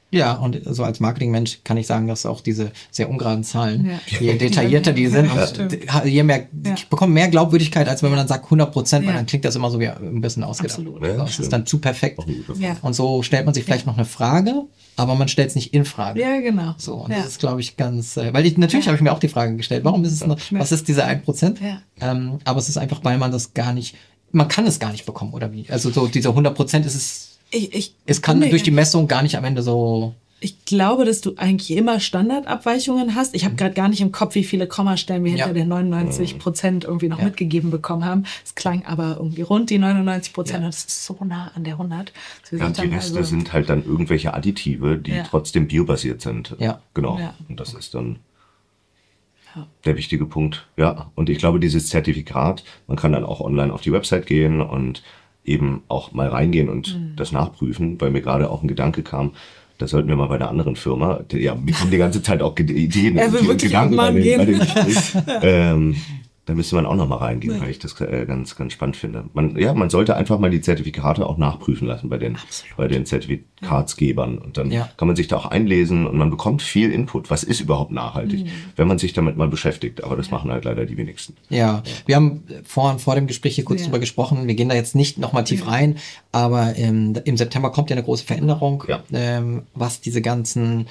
Ja, und so als Marketingmensch kann ich sagen, dass auch diese sehr ungeraden Zahlen, je detaillierter die sind, je mehr, ich bekomme mehr Glaubwürdigkeit, als wenn man dann sagt 100%, weil dann klingt das immer so wie ein bisschen ausgedacht. Absolut. Ja, das ist dann zu perfekt. Ja. Und so stellt man sich vielleicht noch eine Frage, aber man stellt es nicht in Frage. Ja, genau. So, und das ist, glaube ich, ganz, weil natürlich habe ich mir auch die Frage gestellt, warum ist es noch, was ist diese 1%? Ja. Aber es ist einfach, weil man das gar nicht, man kann es gar nicht bekommen, oder wie? Also so diese 100% ist es, es kann durch die Messung gar nicht am Ende so. Ich glaube, dass du eigentlich immer Standardabweichungen hast. Ich habe gerade gar nicht im Kopf, wie viele Kommastellen wir hinter den 99% irgendwie noch mitgegeben bekommen haben. Es klang aber irgendwie rund die 99% und es ist so nah an der 100. Ja, und die Reste sind halt dann irgendwelche Additive, die trotzdem biobasiert sind. Ja. Genau. Ja. Und das ist dann der wichtige Punkt. Ja, und ich glaube, dieses Zertifikat, man kann dann auch online auf die Website gehen und eben auch mal reingehen und das nachprüfen, weil mir gerade auch ein Gedanke kam, da sollten wir mal bei einer anderen Firma, mir kommen die ganze Zeit auch Ideen und Gedanken bei den Gesprächen. Da müsste man auch noch mal reingehen, weil ich das ganz, ganz spannend finde. Man sollte einfach mal die Zertifikate auch nachprüfen lassen bei den Zertifikatsgebern. Und dann kann man sich da auch einlesen und man bekommt viel Input. Was ist überhaupt nachhaltig, wenn man sich damit mal beschäftigt? Aber das machen halt leider die wenigsten. Ja, wir haben vor dem Gespräch hier kurz drüber gesprochen. Wir gehen da jetzt nicht noch mal tief rein, aber im September kommt ja eine große Veränderung, was diese ganzen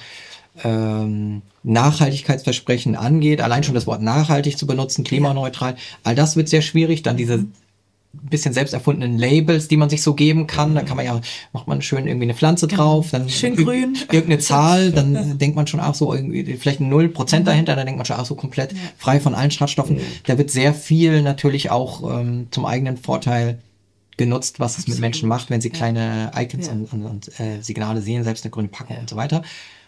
Nachhaltigkeitsversprechen angeht. Allein schon das Wort nachhaltig zu benutzen, klimaneutral, all das wird sehr schwierig. Dann diese bisschen selbst erfundenen Labels, die man sich so geben kann. Da kann man macht man schön irgendwie eine Pflanze drauf, dann schön grün. Irgendeine Zahl, dann denkt man schon auch so irgendwie vielleicht ein 0% dahinter, dann denkt man schon auch so komplett frei von allen Schadstoffen. Da wird sehr viel natürlich auch zum eigenen Vorteil genutzt, was es mit Menschen macht, wenn sie kleine Icons und Signale sehen, selbst eine grüne Packung und so weiter.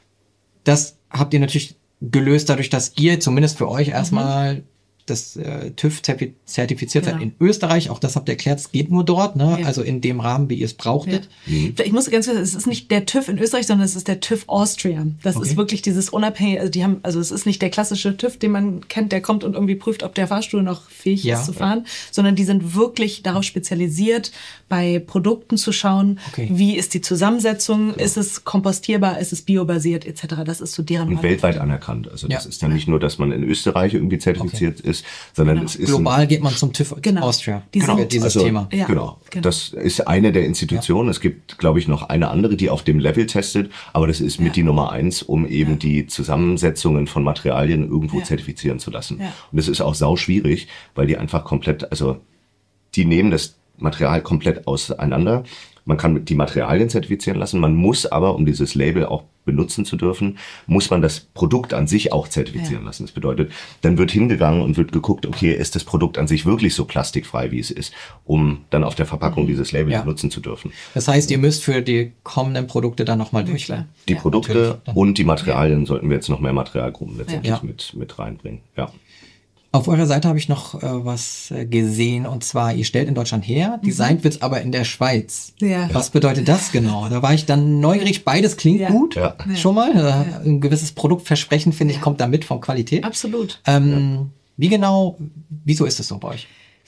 Das habt ihr natürlich gelöst dadurch, dass ihr zumindest für euch erstmal das TÜV zertifiziert seid in Österreich. Auch das habt ihr erklärt, es geht nur dort, ne? Ja. Also in dem Rahmen, wie ihr es brauchtet. Ja. Ich muss ganz kurz, es ist nicht der TÜV in Österreich, sondern es ist der TÜV Austria. Das ist wirklich dieses unabhängige, also es ist nicht der klassische TÜV, den man kennt, der kommt und irgendwie prüft, ob der Fahrstuhl noch fähig ist zu fahren, sondern die sind wirklich darauf spezialisiert, bei Produkten zu schauen, wie ist die Zusammensetzung, ist es kompostierbar, ist es biobasiert etc. Das ist so deren und weltweit anerkannt. Also das ist dann nicht nur, dass man in Österreich irgendwie zertifiziert ist, sondern es ist global geht man zum TÜV Austria. Dieses Thema. Ja. Genau. Das ist eine der Institutionen. Es gibt, glaube ich, noch eine andere, die auf dem Level testet, aber das ist mit die Nummer 1, um eben die Zusammensetzungen von Materialien irgendwo zertifizieren zu lassen. Ja. Und das ist auch sau schwierig, weil die einfach komplett, also die nehmen das Material komplett auseinander. Man kann die Materialien zertifizieren lassen, man muss aber, um dieses Label auch benutzen zu dürfen, muss man das Produkt an sich auch zertifizieren lassen. Das bedeutet, dann wird hingegangen und wird geguckt, okay, ist das Produkt an sich wirklich so plastikfrei, wie es ist, um dann auf der Verpackung dieses Label benutzen zu dürfen. Das heißt, ihr müsst für die kommenden Produkte dann nochmal durchlernen. Die Produkte und die Materialien sollten wir jetzt noch mehr Materialgruppen letztendlich mit reinbringen. Ja. Auf eurer Seite habe ich noch was gesehen, und zwar, ihr stellt in Deutschland her, designt wird's aber in der Schweiz. Ja. Was bedeutet das genau? Da war ich dann neugierig, beides klingt gut, schon mal. Ein gewisses Produktversprechen, finde ich, kommt da mit von Qualität. Absolut. Wie genau, wieso ist es so bei euch?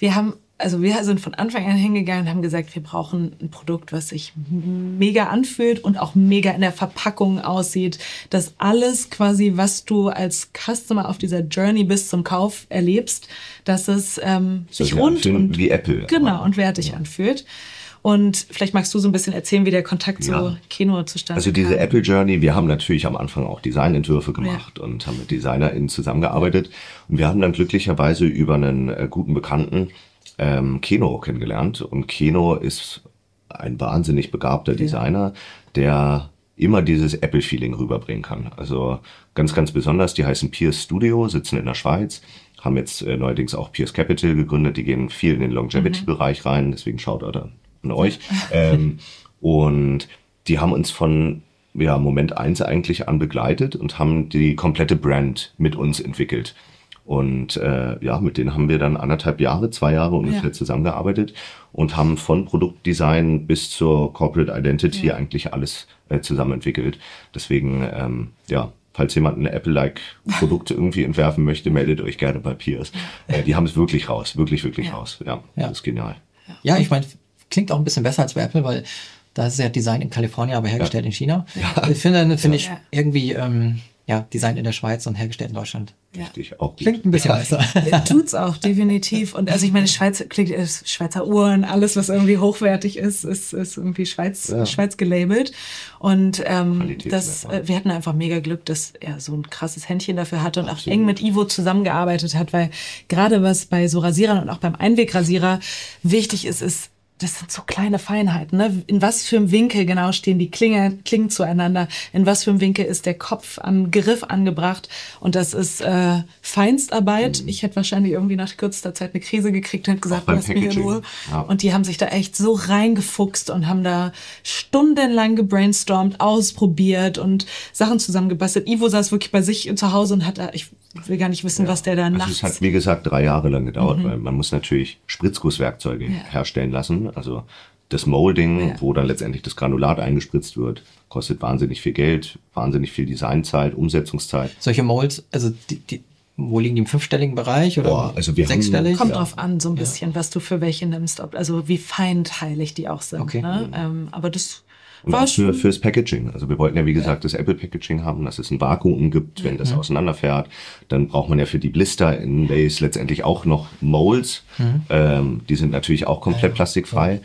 Wir sind von Anfang an hingegangen und haben gesagt, wir brauchen ein Produkt, was sich mega anfühlt und auch mega in der Verpackung aussieht. Dass alles quasi, was du als Customer auf dieser Journey bis zum Kauf erlebst, dass es sich rund und wie Apple. Genau, und wertig anfühlt. Und vielleicht magst du so ein bisschen erzählen, wie der Kontakt zu Keno zustande kam. Also diese Apple Journey, wir haben natürlich am Anfang auch Designentwürfe gemacht und haben mit DesignerInnen zusammengearbeitet. Und wir haben dann glücklicherweise über einen guten Bekannten Keno kennengelernt. Und Keno ist ein wahnsinnig begabter Designer, der immer dieses Apple-Feeling rüberbringen kann. Also ganz, ganz besonders, die heißen Pierce Studio, sitzen in der Schweiz, haben jetzt neuerdings auch Pierce Capital gegründet, die gehen viel in den Longevity-Bereich rein, deswegen schaut an euch. Und die haben uns von Moment 1 eigentlich an begleitet und haben die komplette Brand mit uns entwickelt. Und mit denen haben wir dann 2 Jahre ungefähr zusammengearbeitet und haben von Produktdesign bis zur Corporate Identity eigentlich alles zusammen entwickelt. Deswegen, falls jemand ein Apple-like Produkt irgendwie entwerfen möchte, meldet euch gerne bei Pierce. Die haben es wirklich raus, wirklich raus. Ja, das ist genial. Ja, ich meine, klingt auch ein bisschen besser als bei Apple, weil Da ist ja Design in Kalifornien, aber hergestellt in China. Ja. Ich finde ich irgendwie Design in der Schweiz und hergestellt in Deutschland. Richtig, auch gut. Klingt ein bisschen besser. Tut's auch, definitiv. Und also ich meine, Schweizer Uhren, alles, was irgendwie hochwertig ist irgendwie Schweiz gelabelt. Und wir hatten einfach mega Glück, dass er so ein krasses Händchen dafür hatte und auch eng mit Ivo zusammengearbeitet hat, weil gerade was bei so Rasierern und auch beim Einwegrasierer wichtig ist, das sind so kleine Feinheiten, ne? In was für einem Winkel genau stehen die Klingen zueinander? In was für einem Winkel ist der Kopf am Griff angebracht? Und das ist Feinstarbeit. Ich hätte wahrscheinlich irgendwie nach kürzester Zeit eine Krise gekriegt und gesagt, lass mich in Ruhe. Ja. Und die haben sich da echt so reingefuchst und haben da stundenlang gebrainstormt, ausprobiert und Sachen zusammengebastelt. Ivo saß wirklich bei sich zu Hause und ich will gar nicht wissen, was der da nachts... Es hat, wie gesagt, 3 Jahre lang gedauert, weil man muss natürlich Spritzgusswerkzeuge herstellen lassen. Also das Molding, wo dann letztendlich das Granulat eingespritzt wird, kostet wahnsinnig viel Geld, wahnsinnig viel Designzeit, Umsetzungszeit. Solche Molds, also wo liegen die im 5-stelligen Bereich oder also wir 6-stellig? Kommt drauf an, so ein bisschen, was du für welche nimmst, also wie feinteilig die auch sind. Okay. Ne? Aber das... Und auch fürs Packaging. Also wir wollten ja, wie gesagt, das Apple-Packaging haben, dass es ein Vakuum gibt, wenn das auseinanderfährt. Dann braucht man ja für die Blister-Inlays letztendlich auch noch Molds. Die sind natürlich auch komplett plastikfrei.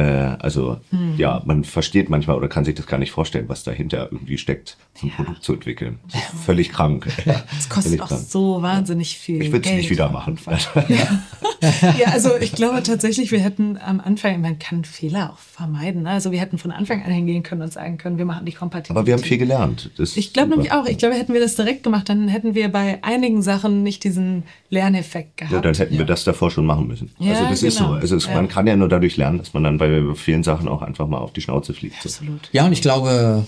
Man versteht manchmal oder kann sich das gar nicht vorstellen, was dahinter irgendwie steckt, so ein Produkt zu entwickeln. Das ist völlig krank. Das kostet auch so wahnsinnig viel Ich würde es nicht wieder machen. Ja, also ich glaube tatsächlich, wir hätten am Anfang, man kann Fehler auch vermeiden. Ne? Also wir hätten von Anfang an hingehen können und sagen können, wir machen die Kompatibilität. Aber wir haben viel gelernt. Ich glaube nämlich auch. Ich glaube, hätten wir das direkt gemacht, dann hätten wir bei einigen Sachen nicht diesen Lerneffekt gehabt. Ja, dann hätten wir das davor schon machen müssen. Also das ist so. Also man kann ja nur dadurch lernen, dass man dann bei vielen Sachen auch einfach mal auf die Schnauze fliegt. Absolut. Ja, und ich glaube,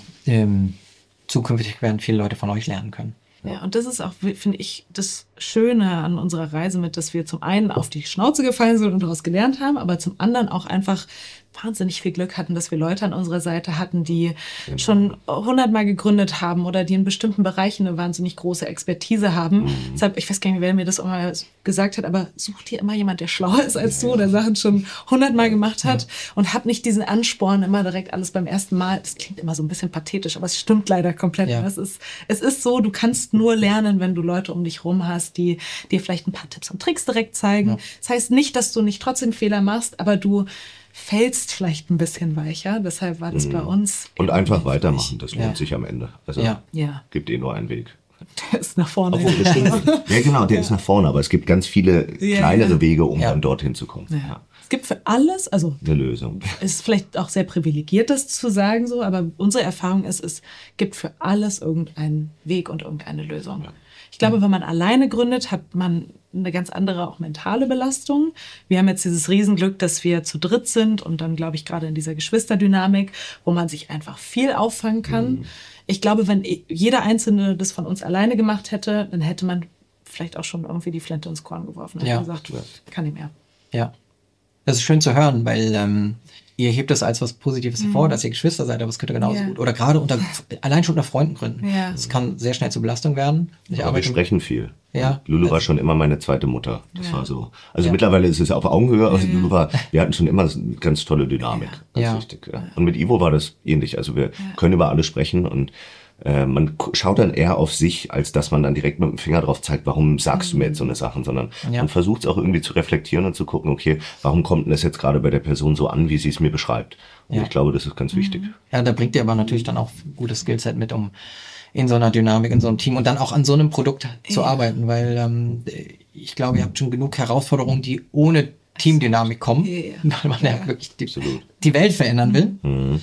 zukünftig werden viele Leute von euch lernen können. Ja, und das ist auch, finde ich, das Schöne an unserer Reise mit, dass wir zum einen auf die Schnauze gefallen sind und daraus gelernt haben, aber zum anderen auch einfach wahnsinnig viel Glück hatten, dass wir Leute an unserer Seite hatten, die schon 100-mal gegründet haben oder die in bestimmten Bereichen eine wahnsinnig große Expertise haben. Deshalb, ich weiß gar nicht, wer mir das auch mal gesagt hat, aber such dir immer jemand, der schlauer ist als du, der Sachen schon 100-mal gemacht hat und hat nicht diesen Ansporn, immer direkt alles beim ersten Mal. Das klingt immer so ein bisschen pathetisch, aber es stimmt leider komplett. Ja. Es ist so, du kannst nur lernen, wenn du Leute um dich rum hast, die dir vielleicht ein paar Tipps und Tricks direkt zeigen. Ja. Das heißt nicht, dass du nicht trotzdem Fehler machst, aber du fällst vielleicht ein bisschen weicher. Deshalb war das bei uns. Und einfach weitermachen, das lohnt sich am Ende. Also gibt nur einen Weg. Der ist nach vorne. Ja, genau, der ist nach vorne, aber es gibt ganz viele kleinere Wege, um dann dorthin zu kommen. Ja. Es gibt für alles, also eine Lösung. Es ist vielleicht auch sehr privilegiert, das zu sagen, so, aber unsere Erfahrung ist, es gibt für alles irgendeinen Weg und irgendeine Lösung. Ja. Ich glaube, wenn man alleine gründet, hat man eine ganz andere auch mentale Belastung. Wir haben jetzt dieses Riesenglück, dass wir zu dritt sind und dann, glaube ich, gerade in dieser Geschwisterdynamik, wo man sich einfach viel auffangen kann. Ich glaube, wenn jeder Einzelne das von uns alleine gemacht hätte, dann hätte man vielleicht auch schon irgendwie die Flinte ins Korn geworfen und gesagt, kann nicht mehr. Ja, das ist schön zu hören, weil ihr hebt das als was Positives hervor, dass ihr Geschwister seid, aber es könnte genauso gut. Oder gerade allein schon unter Freunden gründen. Ja. Das kann sehr schnell zur Belastung werden. Wir sprechen viel. Ja. Lulu war schon immer meine zweite Mutter. Das war so. Also mittlerweile ist es auf Augenhöhe, aber wir hatten schon immer eine ganz tolle Dynamik. Ganz wichtig. Ja. Und mit Ivo war das ähnlich. Also wir können über alles sprechen und man schaut dann eher auf sich, als dass man dann direkt mit dem Finger drauf zeigt, warum sagst du mir jetzt so eine Sache, sondern man versucht es auch irgendwie zu reflektieren und zu gucken, okay, warum kommt denn das jetzt gerade bei der Person so an, wie sie es mir beschreibt? Und ich glaube, das ist ganz wichtig. Ja, da bringt ihr aber natürlich dann auch ein gutes Skillset mit, um in so einer Dynamik, in so einem Team und dann auch an so einem Produkt zu arbeiten, weil ich glaube, ihr habt schon genug Herausforderungen, die ohne Teamdynamik kommen, weil man ja wirklich die Welt verändern will.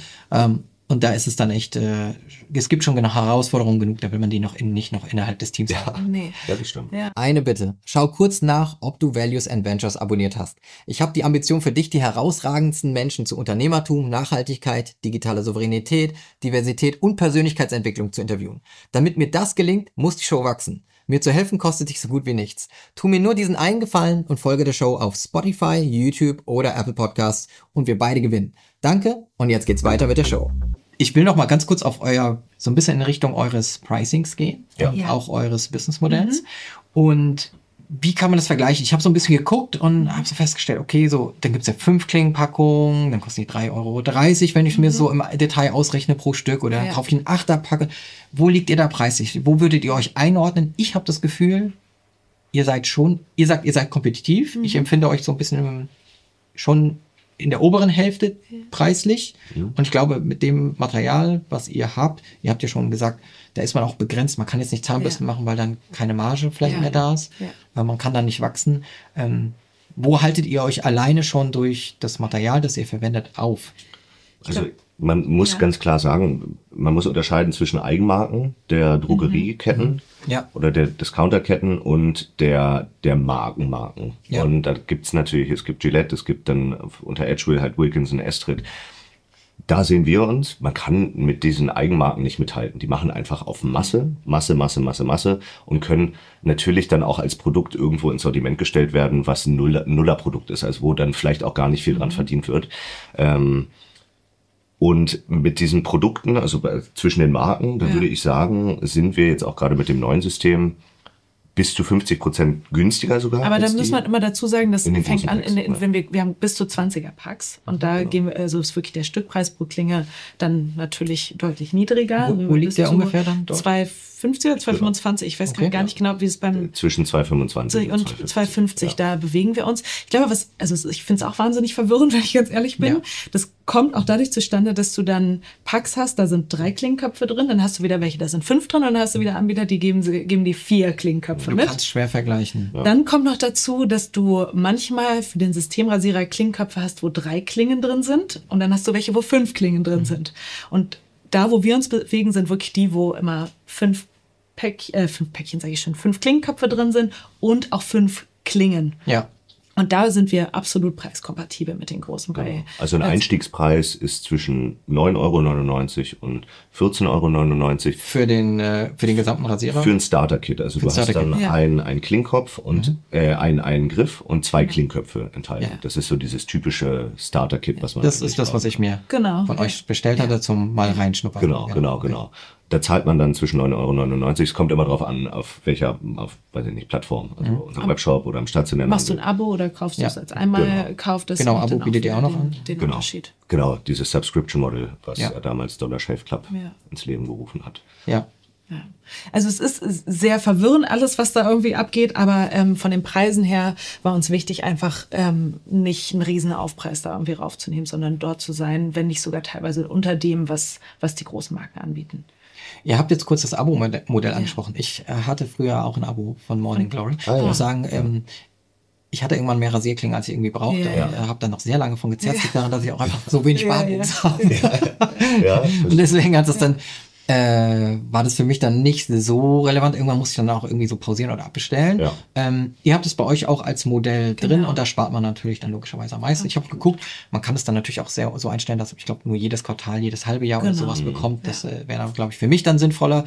Und da ist es dann echt, es gibt schon Herausforderungen genug, da will man die nicht noch innerhalb des Teams haben. Nee. Ja, das stimmt. Ja. Eine Bitte, schau kurz nach, ob du Values & Ventures abonniert hast. Ich habe die Ambition für dich, die herausragendsten Menschen zu Unternehmertum, Nachhaltigkeit, digitaler Souveränität, Diversität und Persönlichkeitsentwicklung zu interviewen. Damit mir das gelingt, muss die Show wachsen. Mir zu helfen kostet dich so gut wie nichts. Tu mir nur diesen einen Gefallen und folge der Show auf Spotify, YouTube oder Apple Podcasts und wir beide gewinnen. Danke und jetzt geht's weiter mit der Show. Ich will noch mal ganz kurz auf so ein bisschen in Richtung eures Pricings gehen und auch eures Businessmodells. Und wie kann man das vergleichen? Ich habe so ein bisschen geguckt und habe so festgestellt, okay, so, dann gibt's ja 5 Klingenpackungen, dann kosten die 3,30 Euro, wenn ich mir so im Detail ausrechne pro Stück, oder kaufe ich einen 8er-Pack. Wo liegt ihr da preislich? Wo würdet ihr euch einordnen? Ich habe das Gefühl, ihr sagt, ihr seid kompetitiv. Ich empfinde euch so ein bisschen schon in der oberen Hälfte preislich. Und ich glaube, mit dem Material, was ihr habt ja schon gesagt, da ist man auch begrenzt. Man kann jetzt nicht Zahnbürsten machen, weil dann keine Marge vielleicht mehr da ist. Weil man kann dann nicht wachsen. Wo haltet ihr euch alleine schon durch das Material, das ihr verwendet, auf? Also man muss ganz klar sagen, man muss unterscheiden zwischen Eigenmarken der Drogerieketten oder der Discounterketten und der Markenmarken. Ja. Und da gibt's natürlich, es gibt Gillette, es gibt dann unter Edgewill halt Wilkinson, Estrid. Da sehen wir uns, man kann mit diesen Eigenmarken nicht mithalten. Die machen einfach auf Masse und können natürlich dann auch als Produkt irgendwo ins Sortiment gestellt werden, was ein Nullerprodukt ist, also wo dann vielleicht auch gar nicht viel dran verdient wird. Und mit diesen Produkten, also zwischen den Marken, da würde ich sagen, sind wir jetzt auch gerade mit dem neuen System bis zu 50% günstiger sogar. Aber da muss man immer dazu sagen, das fängt an, wenn wir haben bis zu 20er-Packs und da gehen wir, also ist wirklich der Stückpreis pro Klinge dann natürlich deutlich niedriger. Wo liegt der ungefähr dann dort? 2,50 oder 2,25, ich weiß gar nicht genau, wie es beim... Zwischen 2,25 und 2,50, da bewegen wir uns. Ich glaube, ich finde es auch wahnsinnig verwirrend, wenn ich ganz ehrlich bin. Ja. Das kommt auch dadurch zustande, dass du dann Packs hast, da sind 3 Klingenköpfe drin, dann hast du wieder welche, da sind 5 drin und dann hast du wieder Anbieter, die geben die 4 Klingenköpfe mit. Du kannst schwer vergleichen. Ja. Dann kommt noch dazu, dass du manchmal für den Systemrasierer Klingenköpfe hast, wo 3 Klingen drin sind und dann hast du welche, wo 5 Klingen drin sind. Und da, wo wir uns bewegen, sind wirklich die, wo immer 5 Klingenköpfe drin sind und auch 5 Klingen. Ja. Und da sind wir absolut preiskompatibel mit den großen Preisen. Also ein Einstiegspreis ist zwischen 9,99 € und 14,99 € für den gesamten Rasierer? Für ein Starter-Kit. Also du hast dann einen Klingkopf und einen Griff und 2 Klingköpfe enthalten. Ja. Das ist so dieses typische Starter-Kit, was man... Das ist das, was ich mir von euch bestellt hatte, zum mal reinschnuppern. Genau. Da zahlt man dann zwischen 9,99 €. Es kommt immer drauf an, auf welcher, weiß ich nicht, Plattform. Also unserem Webshop oder im stationären. Machst du ein Abo oder kaufst du es als einmal gekauft? Genau, Abo bietet ihr auch noch an. Den Unterschied. Genau, dieses Subscription-Model, was damals Dollar Shave Club ins Leben gerufen hat. Ja. Also es ist sehr verwirrend alles, was da irgendwie abgeht, aber von den Preisen her war uns wichtig, einfach nicht einen riesen Aufpreis da irgendwie raufzunehmen, sondern dort zu sein, wenn nicht sogar teilweise unter dem, was die großen Marken anbieten. Ihr habt jetzt kurz das Abo-Modell angesprochen. Ich hatte früher auch ein Abo von Morning Glory. Ich muss sagen, ich hatte irgendwann mehr Rasierklingen, als ich irgendwie brauchte. Und habe dann noch sehr lange von gezerrt, daran, dass ich auch einfach so wenig Bargeld habe. Und deswegen hat es dann... war das für mich dann nicht so relevant. Irgendwann musste ich dann auch irgendwie so pausieren oder abbestellen. Ja. Ihr habt es bei euch auch als Modell drin und da spart man natürlich dann logischerweise am meisten. Ich habe geguckt, man kann es dann natürlich auch sehr so einstellen, dass ich glaube nur jedes Quartal, jedes halbe Jahr oder sowas bekommt. Das wäre dann, glaube ich, für mich dann sinnvoller.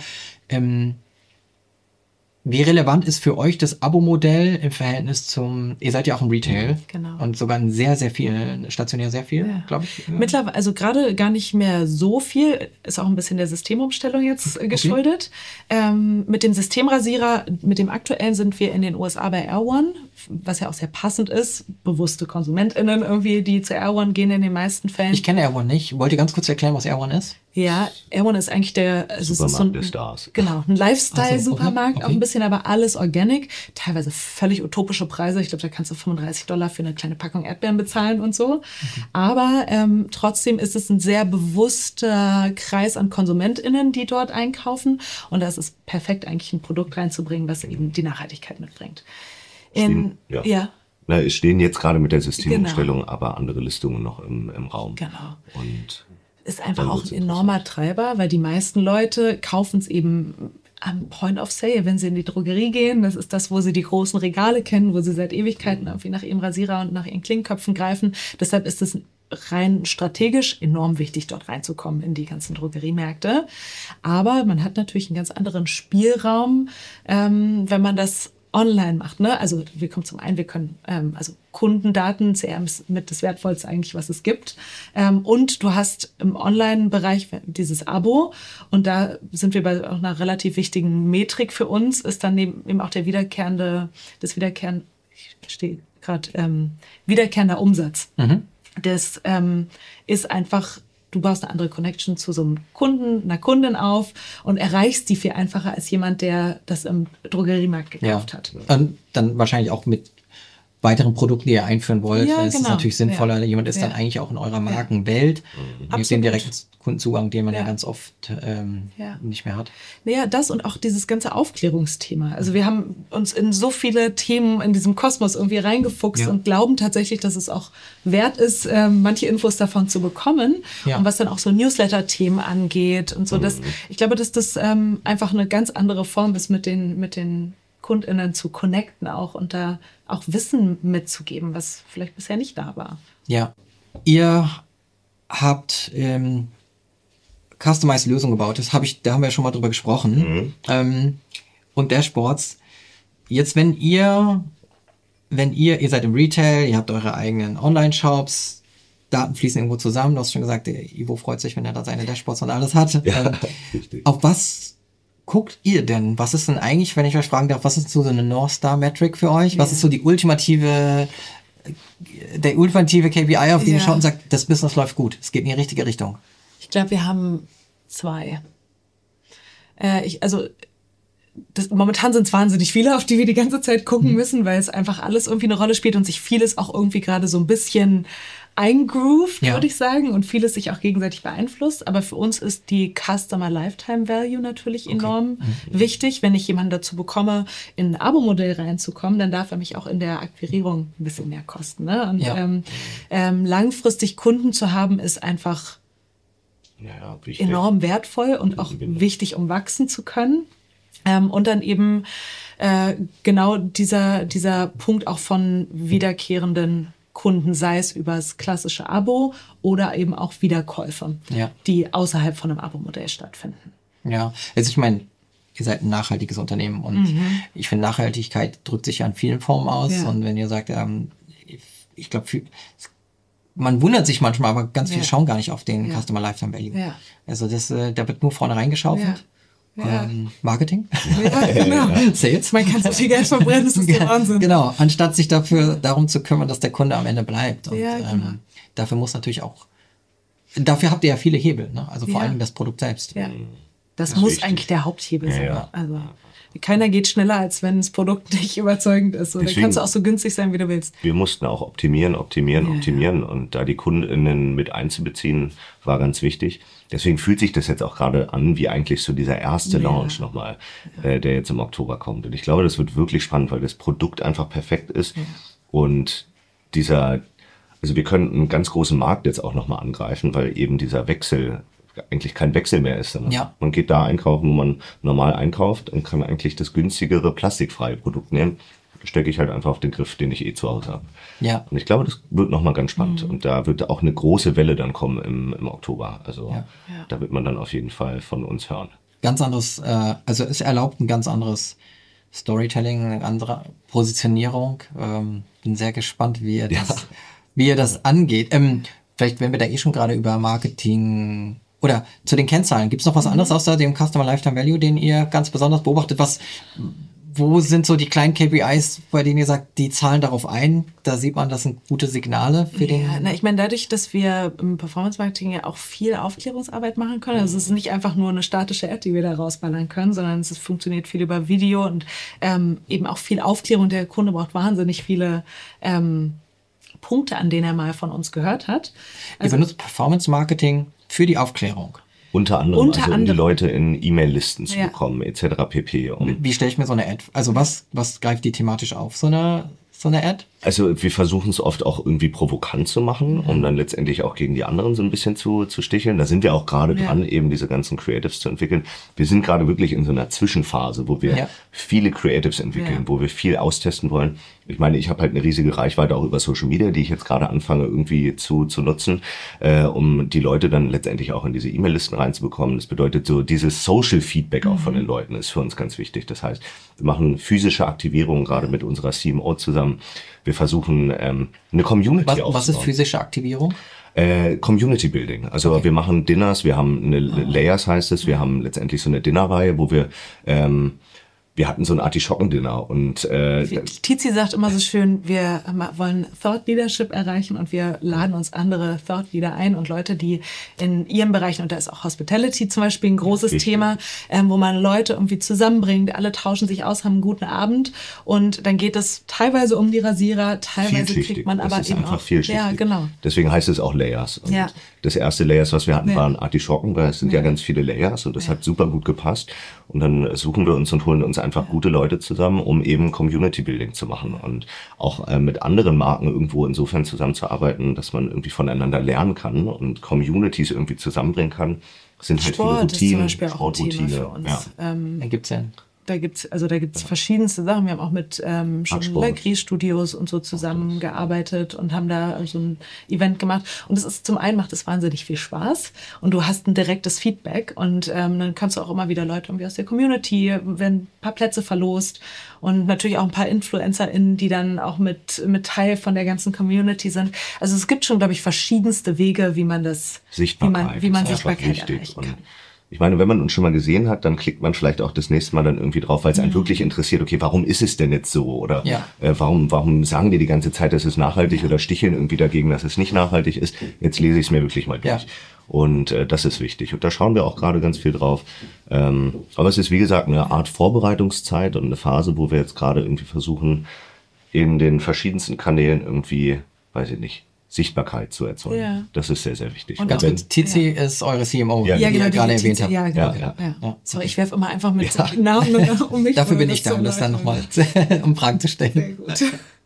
Wie relevant ist für euch das Abo-Modell im Verhältnis zum, ihr seid ja auch im Retail und sogar in sehr, sehr viel, stationär sehr viel, glaube ich. Mittlerweile, also gerade gar nicht mehr so viel, ist auch ein bisschen der Systemumstellung jetzt geschuldet. Mit dem Systemrasierer, mit dem aktuellen sind wir in den USA bei R1, was ja auch sehr passend ist. Bewusste KonsumentInnen irgendwie, die zu R1 gehen in den meisten Fällen. Ich kenne R1 nicht. Wollt ihr ganz kurz erklären, was R1 ist? Ja, R1 ist eigentlich Supermarkt der Stars. Genau, ein Lifestyle-Supermarkt, auch ein bisschen, aber alles organic. Teilweise völlig utopische Preise. Ich glaube, da kannst du $35 für eine kleine Packung Erdbeeren bezahlen und so. Aber trotzdem ist es ein sehr bewusster Kreis an KonsumentInnen, die dort einkaufen. Und da ist es perfekt, eigentlich ein Produkt reinzubringen, was eben die Nachhaltigkeit mitbringt. Es stehen jetzt gerade mit der Systemumstellung aber andere Listungen noch im Raum. Genau. Und ist einfach auch ein enormer Treiber, weil die meisten Leute kaufen es eben am Point of Sale, wenn sie in die Drogerie gehen. Das ist das, wo sie die großen Regale kennen, wo sie seit Ewigkeiten irgendwie nach ihrem Rasierer und nach ihren Klingenköpfen greifen. Deshalb ist es rein strategisch enorm wichtig, dort reinzukommen in die ganzen Drogeriemärkte. Aber man hat natürlich einen ganz anderen Spielraum, wenn man das online macht. Ne? Also wir kommen zum einen, wir können also Kundendaten, CRM ist mit das Wertvollste eigentlich, was es gibt. Und du hast im Online-Bereich dieses Abo und da sind wir bei auch einer relativ wichtigen Metrik für uns, ist dann eben auch wiederkehrender Umsatz. Das ist einfach, du baust eine andere Connection zu so einem Kunden, einer Kundin auf und erreichst die viel einfacher als jemand, der das im Drogeriemarkt gekauft hat. Und dann wahrscheinlich auch mit weiteren Produkten, die ihr einführen wollt. Ja, es ist natürlich sinnvoller, jemand ist dann eigentlich auch in eurer Markenwelt. Mit dem direkten Kundenzugang, den man ja ganz oft nicht mehr hat. Naja, das und auch dieses ganze Aufklärungsthema. Also wir haben uns in so viele Themen in diesem Kosmos irgendwie reingefuchst und glauben tatsächlich, dass es auch wert ist, manche Infos davon zu bekommen. Ja. Und was dann auch so Newsletter-Themen angeht und so. Ich glaube, dass das einfach eine ganz andere Form ist, mit den KundInnen zu connecten auch und da auch Wissen mitzugeben, was vielleicht bisher nicht da war. Ja, ihr habt Customized Lösungen gebaut. Da haben wir ja schon mal drüber gesprochen. Und Dashboards. Jetzt, wenn ihr seid im Retail, ihr habt eure eigenen Online-Shops, Daten fließen irgendwo zusammen. Du hast schon gesagt, Ivo freut sich, wenn er da seine Dashboards und alles hat. Ja, richtig. Auf was guckt ihr denn? Was ist denn eigentlich, wenn ich euch fragen darf, was ist so eine North Star Metric für euch? Was ist so der ultimative KPI, auf den ihr schaut und sagt, das Business läuft gut, es geht in die richtige Richtung? Ich glaube, wir haben 2. Momentan sind es wahnsinnig viele, auf die wir die ganze Zeit gucken müssen, weil es einfach alles irgendwie eine Rolle spielt und sich vieles auch irgendwie gerade so ein bisschen eingroovt, würde ich sagen, und vieles sich auch gegenseitig beeinflusst. Aber für uns ist die Customer Lifetime Value natürlich enorm wichtig. Wenn ich jemanden dazu bekomme, in ein Abo-Modell reinzukommen, dann darf er mich auch in der Akquirierung ein bisschen mehr kosten. Ne? Und langfristig Kunden zu haben, ist einfach enorm wertvoll und auch wichtig, um wachsen zu können. Und dann eben genau dieser Punkt auch von wiederkehrenden Kunden, sei es über das klassische Abo oder eben auch Wiederkäufe, die außerhalb von einem Abo-Modell stattfinden. Ja, also ich meine, ihr seid ein nachhaltiges Unternehmen und ich finde, Nachhaltigkeit drückt sich ja in vielen Formen aus. Ja. Und wenn ihr sagt, ich glaube, man wundert sich manchmal, aber ganz viele schauen gar nicht auf den Customer Lifetime Value. Ja. Also da wird nur vorne reingeschaufelt. Ja. Marketing? Ja, genau. Sales? Man kann so viel Geld verbrennen, das ist der Wahnsinn. Genau, anstatt sich darum zu kümmern, dass der Kunde am Ende bleibt. Und dafür habt ihr ja viele Hebel, ne? Also vor allem das Produkt selbst. Ja. Das muss wichtig. Eigentlich der Haupthebel sein. Ja. Also keiner geht schneller, als wenn das Produkt nicht überzeugend ist. Und dann kannst du auch so günstig sein, wie du willst. Wir mussten auch optimieren. Und da die KundInnen mit einzubeziehen, war ganz wichtig. Deswegen fühlt sich das jetzt auch gerade an, wie eigentlich so dieser erste Launch nochmal, der jetzt im Oktober kommt. Und ich glaube, das wird wirklich spannend, weil das Produkt einfach perfekt ist. Ja. Und also wir können einen ganz großen Markt jetzt auch nochmal angreifen, weil eben dieser Wechsel eigentlich kein Wechsel mehr ist. Man geht da einkaufen, wo man normal einkauft und kann eigentlich das günstigere, plastikfreie Produkt nehmen. Da stecke ich halt einfach auf den Griff, den ich zu Hause habe. Ja. Und ich glaube, das wird nochmal ganz spannend. Und da wird auch eine große Welle dann kommen im Oktober. Also da wird man dann auf jeden Fall von uns hören. Ganz anderes, also es erlaubt ein ganz anderes Storytelling, eine andere Positionierung. Bin sehr gespannt, wie ihr das angeht. Vielleicht, wenn wir da schon gerade über Marketing oder zu den Kennzahlen, gibt es noch was anderes außer dem Customer Lifetime Value, den ihr ganz besonders beobachtet? Wo sind so die kleinen KPIs, bei denen ihr sagt, die zahlen darauf ein? Da sieht man, das sind gute Signale für den... Ich meine, dadurch, dass wir im Performance-Marketing ja auch viel Aufklärungsarbeit machen können, also es ist nicht einfach nur eine statische Ad, die wir da rausballern können, sondern es funktioniert viel über Video und eben auch viel Aufklärung. Der Kunde braucht wahnsinnig viele Punkte, an denen er mal von uns gehört hat. Also, ihr benutzt Performance-Marketing für die Aufklärung. Unter anderem, um die Leute in E-Mail-Listen zu bekommen, etc. pp. Wie stelle ich mir so eine Ad? Also was greift die thematisch auf, so eine Ad? Also wir versuchen es oft auch irgendwie provokant zu machen, um dann letztendlich auch gegen die anderen so ein bisschen zu sticheln. Da sind wir auch gerade dran, eben diese ganzen Creatives zu entwickeln. Wir sind gerade wirklich in so einer Zwischenphase, wo wir viele Creatives entwickeln, wo wir viel austesten wollen. Ich meine, ich habe halt eine riesige Reichweite auch über Social Media, die ich jetzt gerade anfange irgendwie zu nutzen, um die Leute dann letztendlich auch in diese E-Mail-Listen reinzubekommen. Das bedeutet so, dieses Social Feedback auch von den Leuten ist für uns ganz wichtig. Das heißt, wir machen physische Aktivierungen gerade mit unserer CMO zusammen. Wir versuchen eine Community aufzubauen. Was ist physische Aktivierung? Community Building. Also wir machen Dinners, wir haben eine Layers heißt es, wir haben letztendlich so eine Dinnerreihe, wo wir hatten so ein Artischocken-Dinner und Tizi sagt immer so schön, wir wollen Thought Leadership erreichen und wir laden uns andere Thought Leader ein und Leute, die in ihren Bereichen, und da ist auch Hospitality zum Beispiel ein großes Thema, wo man Leute irgendwie zusammenbringt, alle tauschen sich aus, haben einen guten Abend und dann geht es teilweise um die Rasierer, teilweise kriegt man aber eben auch... Ja, genau. Deswegen heißt es auch Layers. Und das erste Layers, was wir hatten, waren Artischocken, weil es sind ja ganz viele Layers und das hat super gut gepasst. Und dann suchen wir uns und holen uns einfach gute Leute zusammen, um eben Community Building zu machen und auch mit anderen Marken irgendwo insofern zusammenzuarbeiten, dass man irgendwie voneinander lernen kann und Communities irgendwie zusammenbringen kann. Das sind halt Sport viele Routinen, ist zum Beispiel auch ein Thema für uns. Ja. Da gibt's ja. Da gibt's verschiedenste Sachen. Wir haben auch mit schon Legri-Studios und so zusammengearbeitet und haben da so ein Event gemacht. Und es ist zum einen macht es wahnsinnig viel Spaß und du hast ein direktes Feedback und dann kannst du auch immer wieder Leute irgendwie aus der Community, werden ein paar Plätze verlost und natürlich auch ein paar InfluencerInnen, die dann auch mit Teil von der ganzen Community sind. Also es gibt schon, glaube ich, verschiedenste Wege, wie man Sichtbarkeit erreichen kann. Ich meine, wenn man uns schon mal gesehen hat, dann klickt man vielleicht auch das nächste Mal dann irgendwie drauf, weil es einen wirklich interessiert, okay, warum ist es denn jetzt so? Oder warum sagen die ganze Zeit, es ist nachhaltig oder sticheln irgendwie dagegen, dass es nicht nachhaltig ist? Jetzt lese ich es mir wirklich mal durch. Ja. Und das ist wichtig. Und da schauen wir auch gerade ganz viel drauf. Aber es ist, wie gesagt, eine Art Vorbereitungszeit und eine Phase, wo wir jetzt gerade irgendwie versuchen, in den verschiedensten Kanälen irgendwie, weiß ich nicht, Sichtbarkeit zu erzeugen. Ja. Das ist sehr, sehr wichtig. Und ganz kurz, Tizi ist eure CMO, die ihr gerade erwähnt habt. Ja, genau. Ja. Sorry, ich werfe immer einfach mit Namen um mich. Dafür bin ich da, um das dann nochmal um Fragen zu stellen. Sehr gut.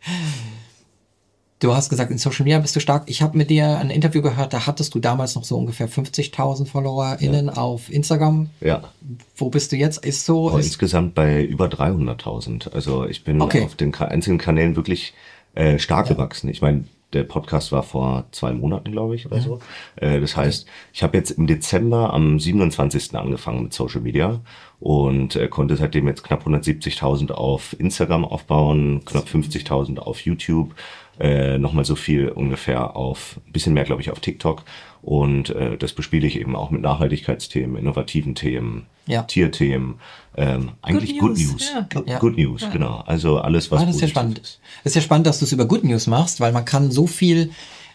Du hast gesagt, in Social Media bist du stark. Ich habe mit dir ein Interview gehört, da hattest du damals noch so ungefähr 50.000 FollowerInnen auf Instagram. Ja. Wo bist du jetzt? Insgesamt bei über 300.000. Also ich bin auf den einzelnen Kanälen wirklich stark gewachsen. Ich meine, der Podcast war vor 2 Monaten, glaube ich, oder so. Das heißt, ich habe jetzt im Dezember am 27. angefangen mit Social Media und konnte seitdem jetzt knapp 170.000 auf Instagram aufbauen, knapp 50.000 auf YouTube, nochmal so viel ungefähr ein bisschen mehr, glaube ich, auf TikTok. Und das bespiele ich eben auch mit Nachhaltigkeitsthemen, innovativen Themen, Tierthemen, eigentlich Good News. Good News, genau. Also alles, was das ist ja spannend. Das ist ja spannend, dass du es über Good News machst, weil man kann so viel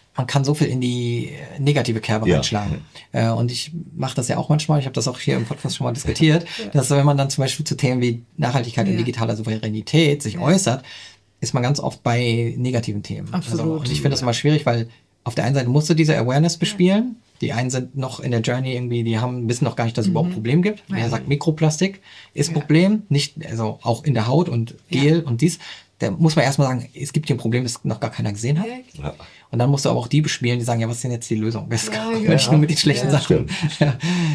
in die negative Kerbe reinschlagen. Und ich mache das ja auch manchmal, ich habe das auch hier im Podcast schon mal diskutiert, dass wenn man dann zum Beispiel zu Themen wie Nachhaltigkeit und digitaler Souveränität sich äußert, ist man ganz oft bei negativen Themen. Absolut. Und ich finde das immer schwierig, weil auf der einen Seite musst du diese Awareness bespielen. Die einen sind noch in der Journey irgendwie, wissen noch gar nicht, dass es überhaupt ein Problem gibt. Er sagt, Mikroplastik ist ein Problem, nicht, also auch in der Haut und Gel und dies. Da muss man erstmal sagen, es gibt hier ein Problem, das noch gar keiner gesehen hat. Ja. Und dann musst du aber auch die bespielen, die sagen, was ist denn jetzt die Lösung? Nicht nur mit den schlechten Sachen. Ja.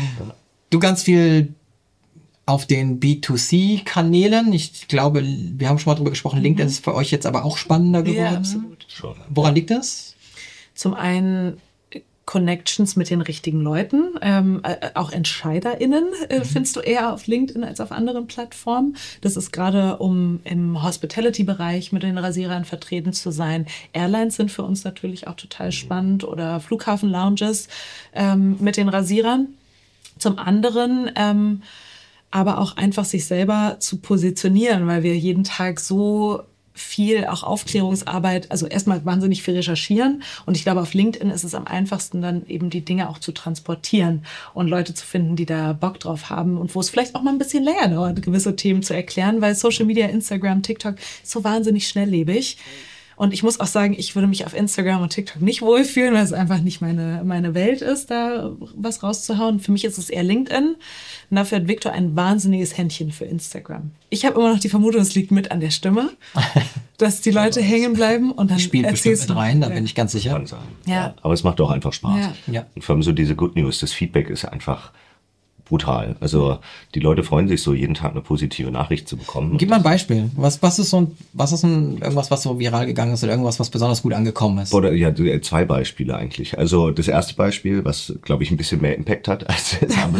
Du ganz viel auf den B2C-Kanälen. Ich glaube, wir haben schon mal drüber gesprochen, LinkedIn ist für euch jetzt aber auch spannender geworden. Ja, absolut. Woran liegt das? Zum einen Connections mit den richtigen Leuten, auch EntscheiderInnen findest du eher auf LinkedIn als auf anderen Plattformen. Das ist gerade, um im Hospitality-Bereich mit den Rasierern vertreten zu sein. Airlines sind für uns natürlich auch total spannend oder Flughafen-Lounges mit den Rasierern. Zum anderen aber auch einfach sich selber zu positionieren, weil wir jeden Tag so viel auch Aufklärungsarbeit, also erstmal wahnsinnig viel recherchieren und ich glaube, auf LinkedIn ist es am einfachsten, dann eben die Dinge auch zu transportieren und Leute zu finden, die da Bock drauf haben und wo es vielleicht auch mal ein bisschen länger dauert, gewisse Themen zu erklären, weil Social Media, Instagram, TikTok ist so wahnsinnig schnelllebig. Und ich muss auch sagen, ich würde mich auf Instagram und TikTok nicht wohlfühlen, weil es einfach nicht meine Welt ist, da was rauszuhauen. Für mich ist es eher LinkedIn. Und dafür hat Victor ein wahnsinniges Händchen für Instagram. Ich habe immer noch die Vermutung, es liegt mit an der Stimme. dass die Leute hängen bleiben und dann Spielt bestimmt erzählst mit du. rein, da bin ich ganz sicher. Kann sein. Ja. Aber es macht auch einfach Spaß. Ja. Ja. Und vor allem so diese Good News, das Feedback ist einfach brutal. Also die Leute freuen sich so, jeden Tag eine positive Nachricht zu bekommen. Gib mal ein Beispiel. Was ist irgendwas, was so viral gegangen ist oder irgendwas, was besonders gut angekommen ist? Oder ja, 2 Beispiele eigentlich. Also das erste Beispiel, was glaube ich ein bisschen mehr Impact hat als das andere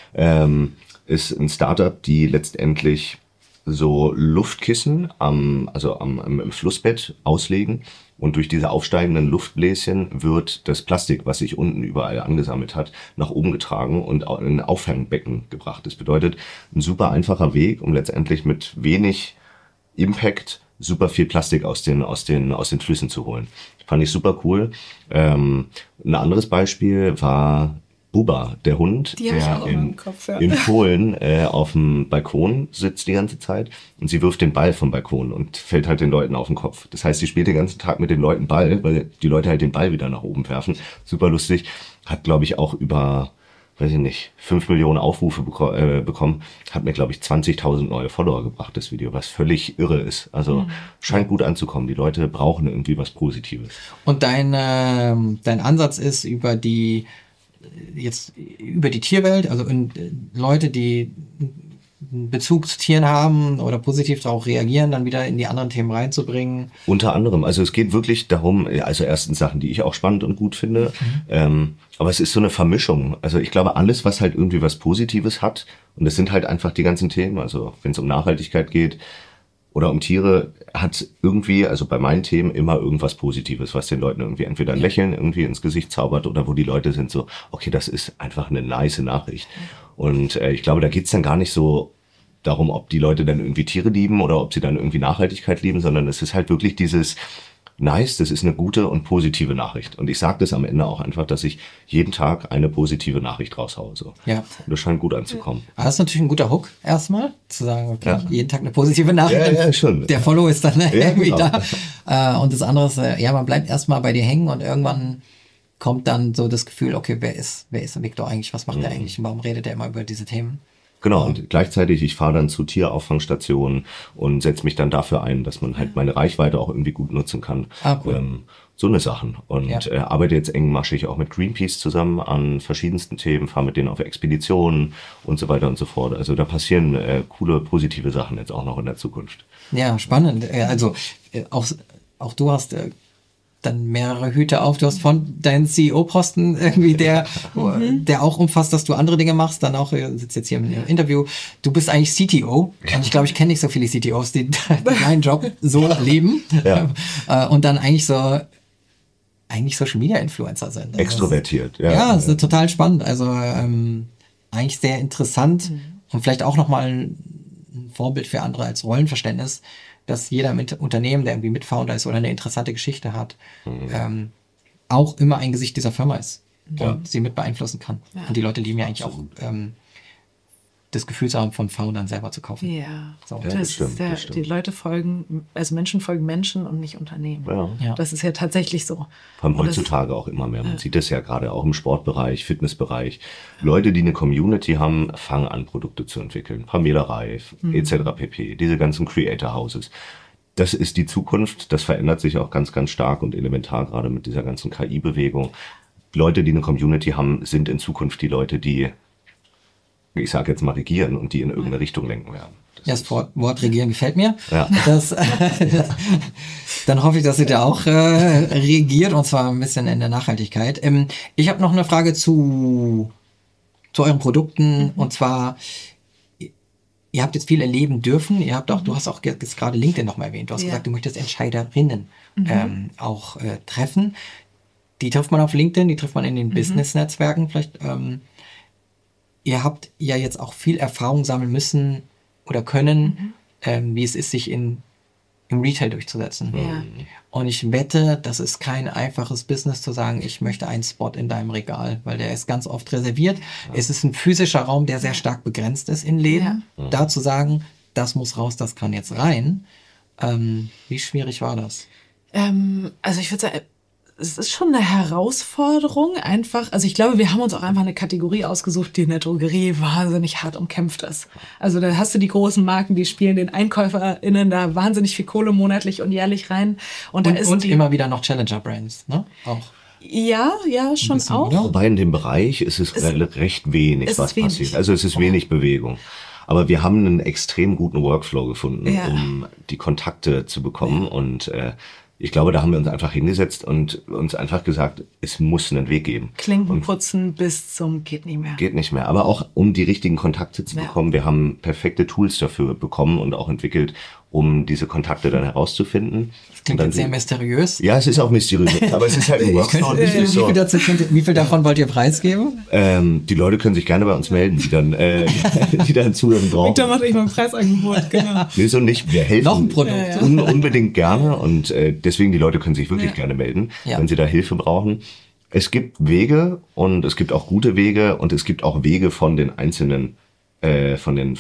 ist ein Startup, die letztendlich so Luftkissen im Flussbett auslegen und durch diese aufsteigenden Luftbläschen wird das Plastik, was sich unten überall angesammelt hat, nach oben getragen und in ein Auffangbecken gebracht. Das bedeutet, ein super einfacher Weg, um letztendlich mit wenig Impact super viel Plastik aus den Flüssen zu holen. Fand ich super cool. Ein anderes Beispiel war Buba, der Hund, Die hab ich der auch immer im Kopf, ja. in Polen auf dem Balkon sitzt die ganze Zeit und sie wirft den Ball vom Balkon und fällt halt den Leuten auf den Kopf. Das heißt, sie spielt den ganzen Tag mit den Leuten Ball, weil die Leute halt den Ball wieder nach oben werfen. Super lustig. Hat, glaube ich, auch über, 5 Millionen Aufrufe bekommen. Hat mir, glaube ich, 20.000 neue Follower gebracht, das Video, was völlig irre ist. Also scheint gut anzukommen. Die Leute brauchen irgendwie was Positives. Und dein Ansatz ist über die Tierwelt, also Leute, die einen Bezug zu Tieren haben oder positiv darauf reagieren, dann wieder in die anderen Themen reinzubringen. Unter anderem, also es geht wirklich darum, also erstens Sachen, die ich auch spannend und gut finde, aber es ist so eine Vermischung. Also ich glaube, alles, was halt irgendwie was Positives hat, und das sind halt einfach die ganzen Themen, also wenn es um Nachhaltigkeit geht oder um Tiere, hat irgendwie, also bei meinen Themen, immer irgendwas Positives, was den Leuten irgendwie entweder ein Lächeln irgendwie ins Gesicht zaubert oder wo die Leute sind so, okay, das ist einfach eine nice Nachricht. Und ich glaube, da geht's dann gar nicht so darum, ob die Leute dann irgendwie Tiere lieben oder ob sie dann irgendwie Nachhaltigkeit lieben, sondern es ist halt wirklich dieses nice, das ist eine gute und positive Nachricht. Und ich sage das am Ende auch einfach, dass ich jeden Tag eine positive Nachricht raushaue. So. Ja. Und das scheint gut anzukommen. Aber das ist natürlich ein guter Hook erstmal, zu sagen, okay, jeden Tag eine positive Nachricht. Ja, schon. Der Follow ist dann irgendwie genau. da. Und das andere ist, man bleibt erstmal bei dir hängen und irgendwann kommt dann so das Gefühl, okay, wer ist Victor eigentlich? Was macht er eigentlich? Und warum redet er immer über diese Themen? Genau, und gleichzeitig, ich fahre dann zu Tierauffangstationen und setze mich dann dafür ein, dass man halt meine Reichweite auch irgendwie gut nutzen kann. Cool. So eine Sachen. Und arbeite jetzt engmaschig auch mit Greenpeace zusammen an verschiedensten Themen, fahre mit denen auf Expeditionen und so weiter und so fort. Also da passieren coole, positive Sachen jetzt auch noch in der Zukunft. Ja, spannend. Also auch du hast dann mehrere Hüte auf. Du hast von deinem CEO-Posten irgendwie, der auch umfasst, dass du andere Dinge machst, dann auch, sitzt jetzt hier im Interview, du bist eigentlich CTO. Und ich glaube, ich kenne nicht so viele CTOs, die deinen Job so leben. Ja. Und dann eigentlich Social Media Influencer sind. Also extrovertiert, ja. Ja, das ist total spannend. Also eigentlich sehr interessant und vielleicht auch nochmal ein Vorbild für andere als Rollenverständnis, dass jeder Unternehmen, der irgendwie Mitfounder ist oder eine interessante Geschichte hat, auch immer ein Gesicht dieser Firma ist und sie mit beeinflussen kann. Ja. Und die Leute lieben ja eigentlich auch das Gefühl zu haben, von Foundern selber zu kaufen. Ja, so. das stimmt. Die Leute folgen, also Menschen folgen Menschen und nicht Unternehmen. Ja. Das ist ja tatsächlich so. Vor allem heutzutage auch immer mehr. Man sieht das ja gerade auch im Sportbereich, Fitnessbereich. Leute, die eine Community haben, fangen an, Produkte zu entwickeln. Pamela Reif, etc. pp. Diese ganzen Creator Houses. Das ist die Zukunft. Das verändert sich auch ganz, ganz stark und elementar, gerade mit dieser ganzen KI-Bewegung. Leute, die eine Community haben, sind in Zukunft die Leute, die, ich sage jetzt mal, regieren und die in irgendeine Richtung lenken werden. Das Wort regieren gefällt mir. Ja. Dann hoffe ich, dass ihr da auch regiert, und zwar ein bisschen in der Nachhaltigkeit. Ich habe noch eine Frage zu euren Produkten, und zwar, ihr habt jetzt viel erleben dürfen. Ihr habt auch, du hast auch jetzt gerade LinkedIn noch mal erwähnt. Du hast gesagt, du möchtest Entscheiderinnen auch treffen. Die trifft man auf LinkedIn, die trifft man in den Business-Netzwerken vielleicht. Ihr habt ja jetzt auch viel Erfahrung sammeln müssen oder können, wie es ist, sich im Retail durchzusetzen. Ja. Und ich wette, das ist kein einfaches Business zu sagen, ich möchte einen Spot in deinem Regal, weil der ist ganz oft reserviert. Ja. Es ist ein physischer Raum, der sehr stark begrenzt ist in Läden. Ja. Da zu sagen, das muss raus, das kann jetzt rein. Wie schwierig war das? Also ich würde sagen, es ist schon eine Herausforderung einfach. Also ich glaube, wir haben uns auch einfach eine Kategorie ausgesucht, die in der Drogerie wahnsinnig hart umkämpft ist. Also da hast du die großen Marken, die spielen den EinkäuferInnen da wahnsinnig viel Kohle monatlich und jährlich rein. Und immer wieder noch Challenger-Brands, ne? Auch. Ja, schon bisschen, auch. oder? Wobei in dem Bereich ist es recht wenig, was passiert. Also es ist wenig Bewegung. Aber wir haben einen extrem guten Workflow gefunden, um die Kontakte zu bekommen. Und ich glaube, da haben wir uns einfach hingesetzt und uns einfach gesagt, es muss einen Weg geben. Klinken putzen bis zum geht nicht mehr. Geht nicht mehr. Aber auch um die richtigen Kontakte zu bekommen. Wir haben perfekte Tools dafür bekommen und auch entwickelt, um diese Kontakte dann herauszufinden. Das klingt jetzt sehr mysteriös. Ja, es ist auch mysteriös, aber es ist halt ein Workflow. Wie viel davon wollt ihr preisgeben? Die Leute können sich gerne bei uns melden, die dann Zuhören brauchen. Da mache ich mal ein Preisangebot, genau. Nee, so nicht. Wir helfen. Noch ein Produkt. Unbedingt gerne und deswegen die Leute können sich wirklich gerne melden, wenn sie da Hilfe brauchen. Es gibt Wege und es gibt auch gute Wege und es gibt auch Wege von den einzelnen von den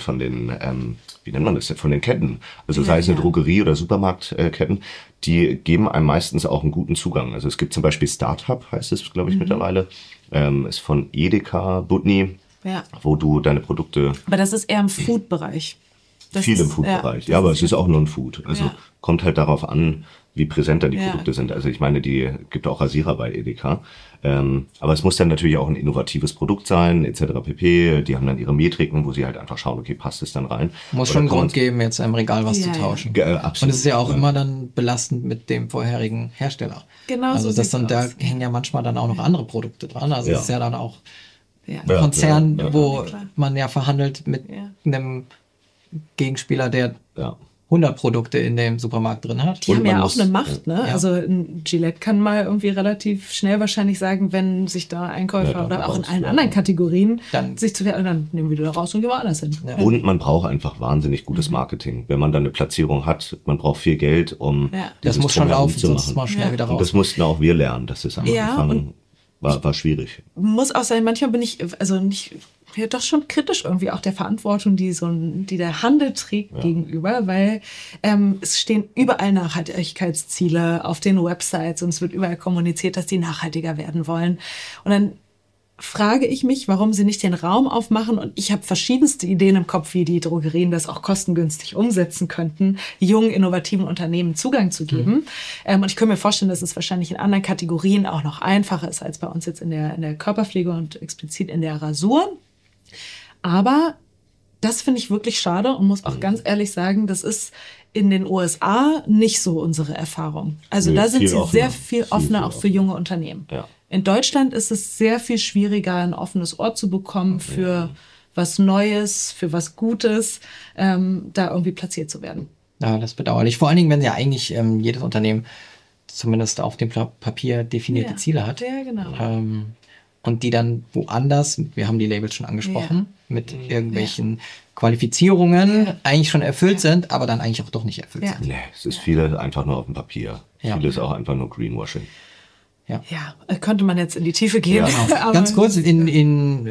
wie nennt man das denn, von den Ketten. Also sei es eine Drogerie- oder Supermarktketten, die geben einem meistens auch einen guten Zugang. Also es gibt zum Beispiel Startup, heißt es, glaube ich, mittlerweile. Ist von Edeka, Budni, wo du deine Produkte... Aber das ist eher im Food-Bereich. Viel im Food-Bereich. Ja, aber es ist auch nur ein Food. Also kommt halt darauf an, wie präsenter die Produkte sind. Also ich meine, die gibt auch Rasierer bei Edeka. Aber es muss dann natürlich auch ein innovatives Produkt sein, etc. pp. Die haben dann ihre Metriken, wo sie halt einfach schauen, okay, passt es dann rein. Muss schon einen Grund geben, jetzt im Regal was zu tauschen. Absolut. Und es ist ja auch immer dann belastend mit dem vorherigen Hersteller. Genau also so das dann, da aus. hängen ja manchmal dann auch noch andere Produkte dran. Also es ist ja dann auch ein Ja. Konzern, wo man ja verhandelt mit einem Gegenspieler, der 100 Produkte in dem Supermarkt drin hat. Die haben ja auch eine Macht, ne? Ja. Also ein Gillette kann mal irgendwie relativ schnell wahrscheinlich sagen, wenn sich da Einkäufer oder auch in allen anderen Kategorien dann sich zu werden, dann nehmen wir die da raus und gehen woanders hin. Ja. Und man braucht einfach wahnsinnig gutes Marketing. Wenn man dann eine Platzierung hat, man braucht viel Geld, um das muss schon laufen, sonst mal schnell wieder raus. Und das mussten auch wir lernen, dass es am Anfang war schwierig. Muss auch sein, manchmal bin ich doch schon kritisch irgendwie auch der Verantwortung, die der Handel trägt gegenüber, weil es stehen überall Nachhaltigkeitsziele auf den Websites und es wird überall kommuniziert, dass die nachhaltiger werden wollen. Und dann frage ich mich, warum sie nicht den Raum aufmachen, und ich habe verschiedenste Ideen im Kopf, wie die Drogerien das auch kostengünstig umsetzen könnten, jungen, innovativen Unternehmen Zugang zu geben. Und ich könnte mir vorstellen, dass es wahrscheinlich in anderen Kategorien auch noch einfacher ist als bei uns jetzt in der Körperpflege und explizit in der Rasur. Aber das finde ich wirklich schade und muss auch ganz ehrlich sagen, das ist in den USA nicht so unsere Erfahrung. Also da sind sie sehr viel offener auch für junge Unternehmen. Ja. In Deutschland ist es sehr viel schwieriger, ein offenes Ohr zu bekommen für was Neues, für was Gutes, da irgendwie platziert zu werden. Ja, das ist bedauerlich. Vor allen Dingen, wenn ja eigentlich jedes Unternehmen zumindest auf dem Papier definierte Ziele hat. Ja, genau. Und die dann woanders, wir haben die Labels schon angesprochen, mit irgendwelchen Qualifizierungen eigentlich schon erfüllt sind, aber dann eigentlich auch doch nicht erfüllt sind. Nee, es ist vieles einfach nur auf dem Papier. Vieles auch einfach nur Greenwashing. Ja, könnte man jetzt in die Tiefe gehen. Ja. Ganz kurz, in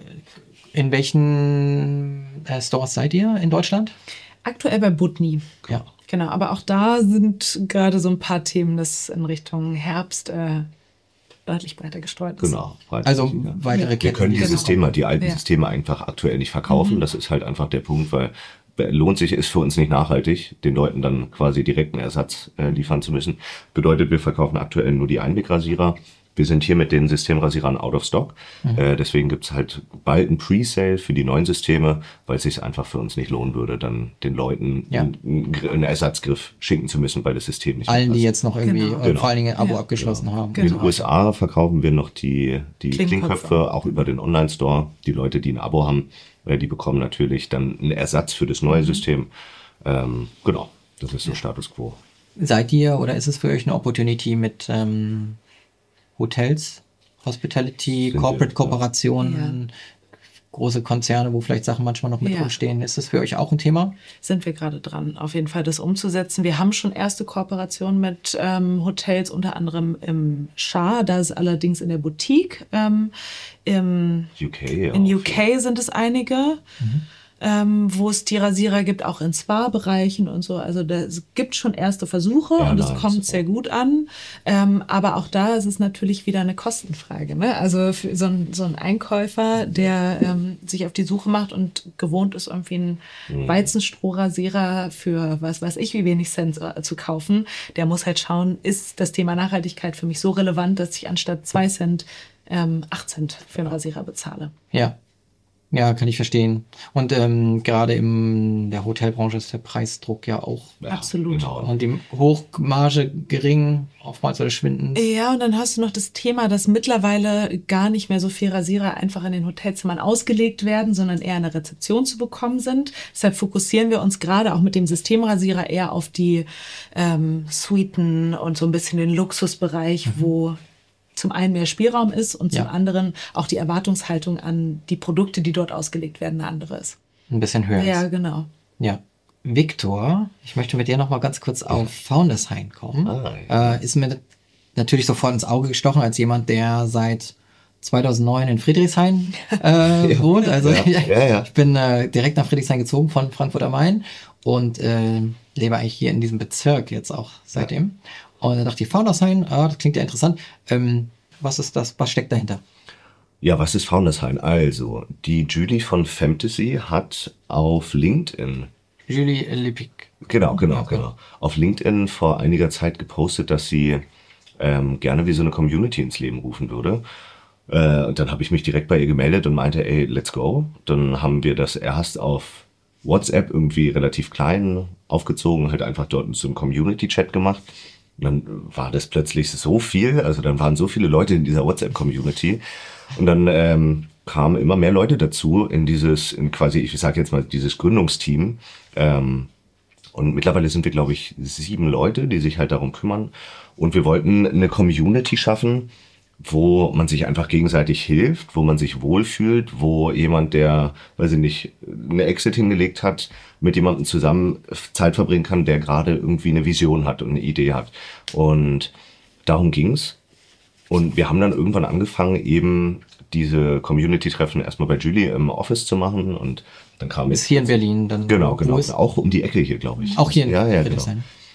welchen Stores seid ihr in Deutschland? Aktuell bei Budni. Ja. Genau, aber auch da sind gerade so ein paar Themen, das in Richtung Herbst deutlich breiter gestreut ist. Genau. Also weitere Ketten. Wir können die Systeme, die alten Systeme einfach aktuell nicht verkaufen. Das ist halt einfach der Punkt, weil lohnt sich, ist für uns nicht nachhaltig, den Leuten dann quasi direkt einen Ersatz liefern zu müssen. Bedeutet, wir verkaufen aktuell nur die Einwegrasierer. Wir sind hier mit den Systemrasierern out of stock. Deswegen gibt's halt bald ein Pre-Sale für die neuen Systeme, weil es sich einfach für uns nicht lohnen würde, dann den Leuten einen Ersatzgriff schicken zu müssen, weil das System nicht allen, die jetzt noch irgendwie vor allen Dingen ein Abo abgeschlossen haben. In den USA verkaufen wir noch die Klingköpfe auch über den Online-Store. Die Leute, die ein Abo haben, die bekommen natürlich dann einen Ersatz für das neue System. Genau, das ist so Status Quo. Seid ihr oder ist es für euch eine Opportunity mit Hotels, Hospitality, Corporate-Kooperationen, große Konzerne, wo vielleicht Sachen manchmal noch mit rumstehen? Ist das für euch auch ein Thema? Sind wir gerade dran, auf jeden Fall das umzusetzen. Wir haben schon erste Kooperationen mit Hotels, unter anderem im Shah, da ist allerdings in der Boutique. In UK sind es einige. wo es die Rasierer gibt, auch in Spa-Bereichen und so. Also es gibt schon erste Versuche und es kommt sehr gut an. Aber auch da ist es natürlich wieder eine Kostenfrage. Ne? Also für so ein Einkäufer, der sich auf die Suche macht und gewohnt ist, irgendwie einen Weizenstrohrasierer für was weiß ich wie wenig Cent zu kaufen, der muss halt schauen, ist das Thema Nachhaltigkeit für mich so relevant, dass ich anstatt 2 Cent 8 Cent für einen Rasierer bezahle. Ja. Ja, kann ich verstehen. Und gerade in der Hotelbranche ist der Preisdruck ja auch. Absolut. Genau. Und die Hochmarge gering, oftmals oder schwindend. Ja, und dann hast du noch das Thema, dass mittlerweile gar nicht mehr so viel Rasierer einfach in den Hotelzimmern ausgelegt werden, sondern eher in der Rezeption zu bekommen sind. Deshalb fokussieren wir uns gerade auch mit dem Systemrasierer eher auf die Suiten und so ein bisschen den Luxusbereich, wo zum einen mehr Spielraum ist und zum anderen auch die Erwartungshaltung an die Produkte, die dort ausgelegt werden, eine andere ist. Ein bisschen höher. Ja, genau. Ja. Victor, ich möchte mit dir noch mal ganz kurz auf Foundershain kommen. Ist mir natürlich sofort ins Auge gestochen als jemand, der seit 2009 in Friedrichshain wohnt. Also ich bin direkt nach Friedrichshain gezogen von Frankfurt am Main und lebe eigentlich hier in diesem Bezirk jetzt auch seitdem. Und dann dachte ich, Foundershain, das klingt ja interessant. Was ist das? Was steckt dahinter? Ja, was ist Foundershain? Also, die Julie von Fantasy hat auf LinkedIn... Julie Lippig. Genau. Auf LinkedIn vor einiger Zeit gepostet, dass sie gerne wie so eine Community ins Leben rufen würde. Und dann habe ich mich direkt bei ihr gemeldet und meinte, ey, let's go. Dann haben wir das erst auf WhatsApp irgendwie relativ klein aufgezogen, halt einfach dort so einen Community-Chat gemacht. Und dann war das plötzlich so viel, also dann waren so viele Leute in dieser WhatsApp-Community und dann kamen immer mehr Leute dazu in quasi, ich sage jetzt mal, dieses Gründungsteam. Und mittlerweile sind wir, glaube ich, 7 Leute, die sich halt darum kümmern. Und wir wollten eine Community schaffen, wo man sich einfach gegenseitig hilft, wo man sich wohlfühlt, wo jemand, der, weiß ich nicht, eine Exit hingelegt hat, mit jemandem zusammen Zeit verbringen kann, der gerade irgendwie eine Vision hat und eine Idee hat. Und darum ging's. Und wir haben dann irgendwann angefangen, eben diese Community-Treffen erstmal bei Julie im Office zu machen. Und dann kam ist hier in Berlin dann. Genau. Auch um die Ecke hier, glaube ich. Auch hier in Berlin. Ja, genau.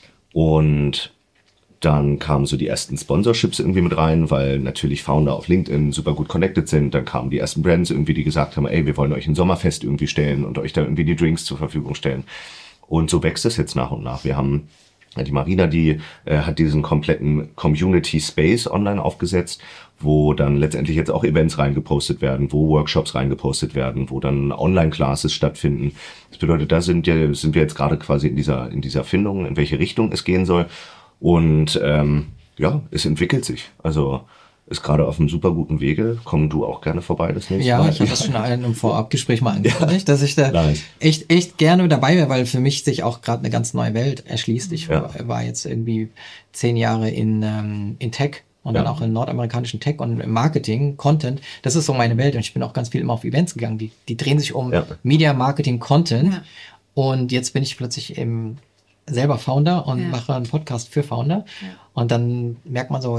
Und dann kamen so die ersten Sponsorships irgendwie mit rein, weil natürlich Founder auf LinkedIn super gut connected sind. Dann kamen die ersten Brands irgendwie, die gesagt haben, ey, wir wollen euch ein Sommerfest irgendwie stellen und euch da irgendwie die Drinks zur Verfügung stellen. Und so wächst es jetzt nach und nach. Wir haben die Marina, die hat diesen kompletten Community Space online aufgesetzt, wo dann letztendlich jetzt auch Events reingepostet werden, wo Workshops reingepostet werden, wo dann Online-Classes stattfinden. Das bedeutet, da sind wir jetzt gerade quasi in dieser Findung, in welche Richtung es gehen soll. Und es entwickelt sich. Also ist gerade auf einem super guten Wege. Komm du auch gerne vorbei das nächste Mal. Ja, ich habe das schon in einem Vorabgespräch mal angekündigt, dass ich da echt gerne dabei wäre, weil für mich sich auch gerade eine ganz neue Welt erschließt. Ich war jetzt irgendwie 10 Jahre in Tech und dann auch in nordamerikanischen Tech und im Marketing, Content. Das ist so meine Welt und ich bin auch ganz viel immer auf Events gegangen. Die drehen sich um Media, Marketing, Content. Ja. Und jetzt bin ich plötzlich selber Founder und mache einen Podcast für Founder. Ja. Und dann merkt man so,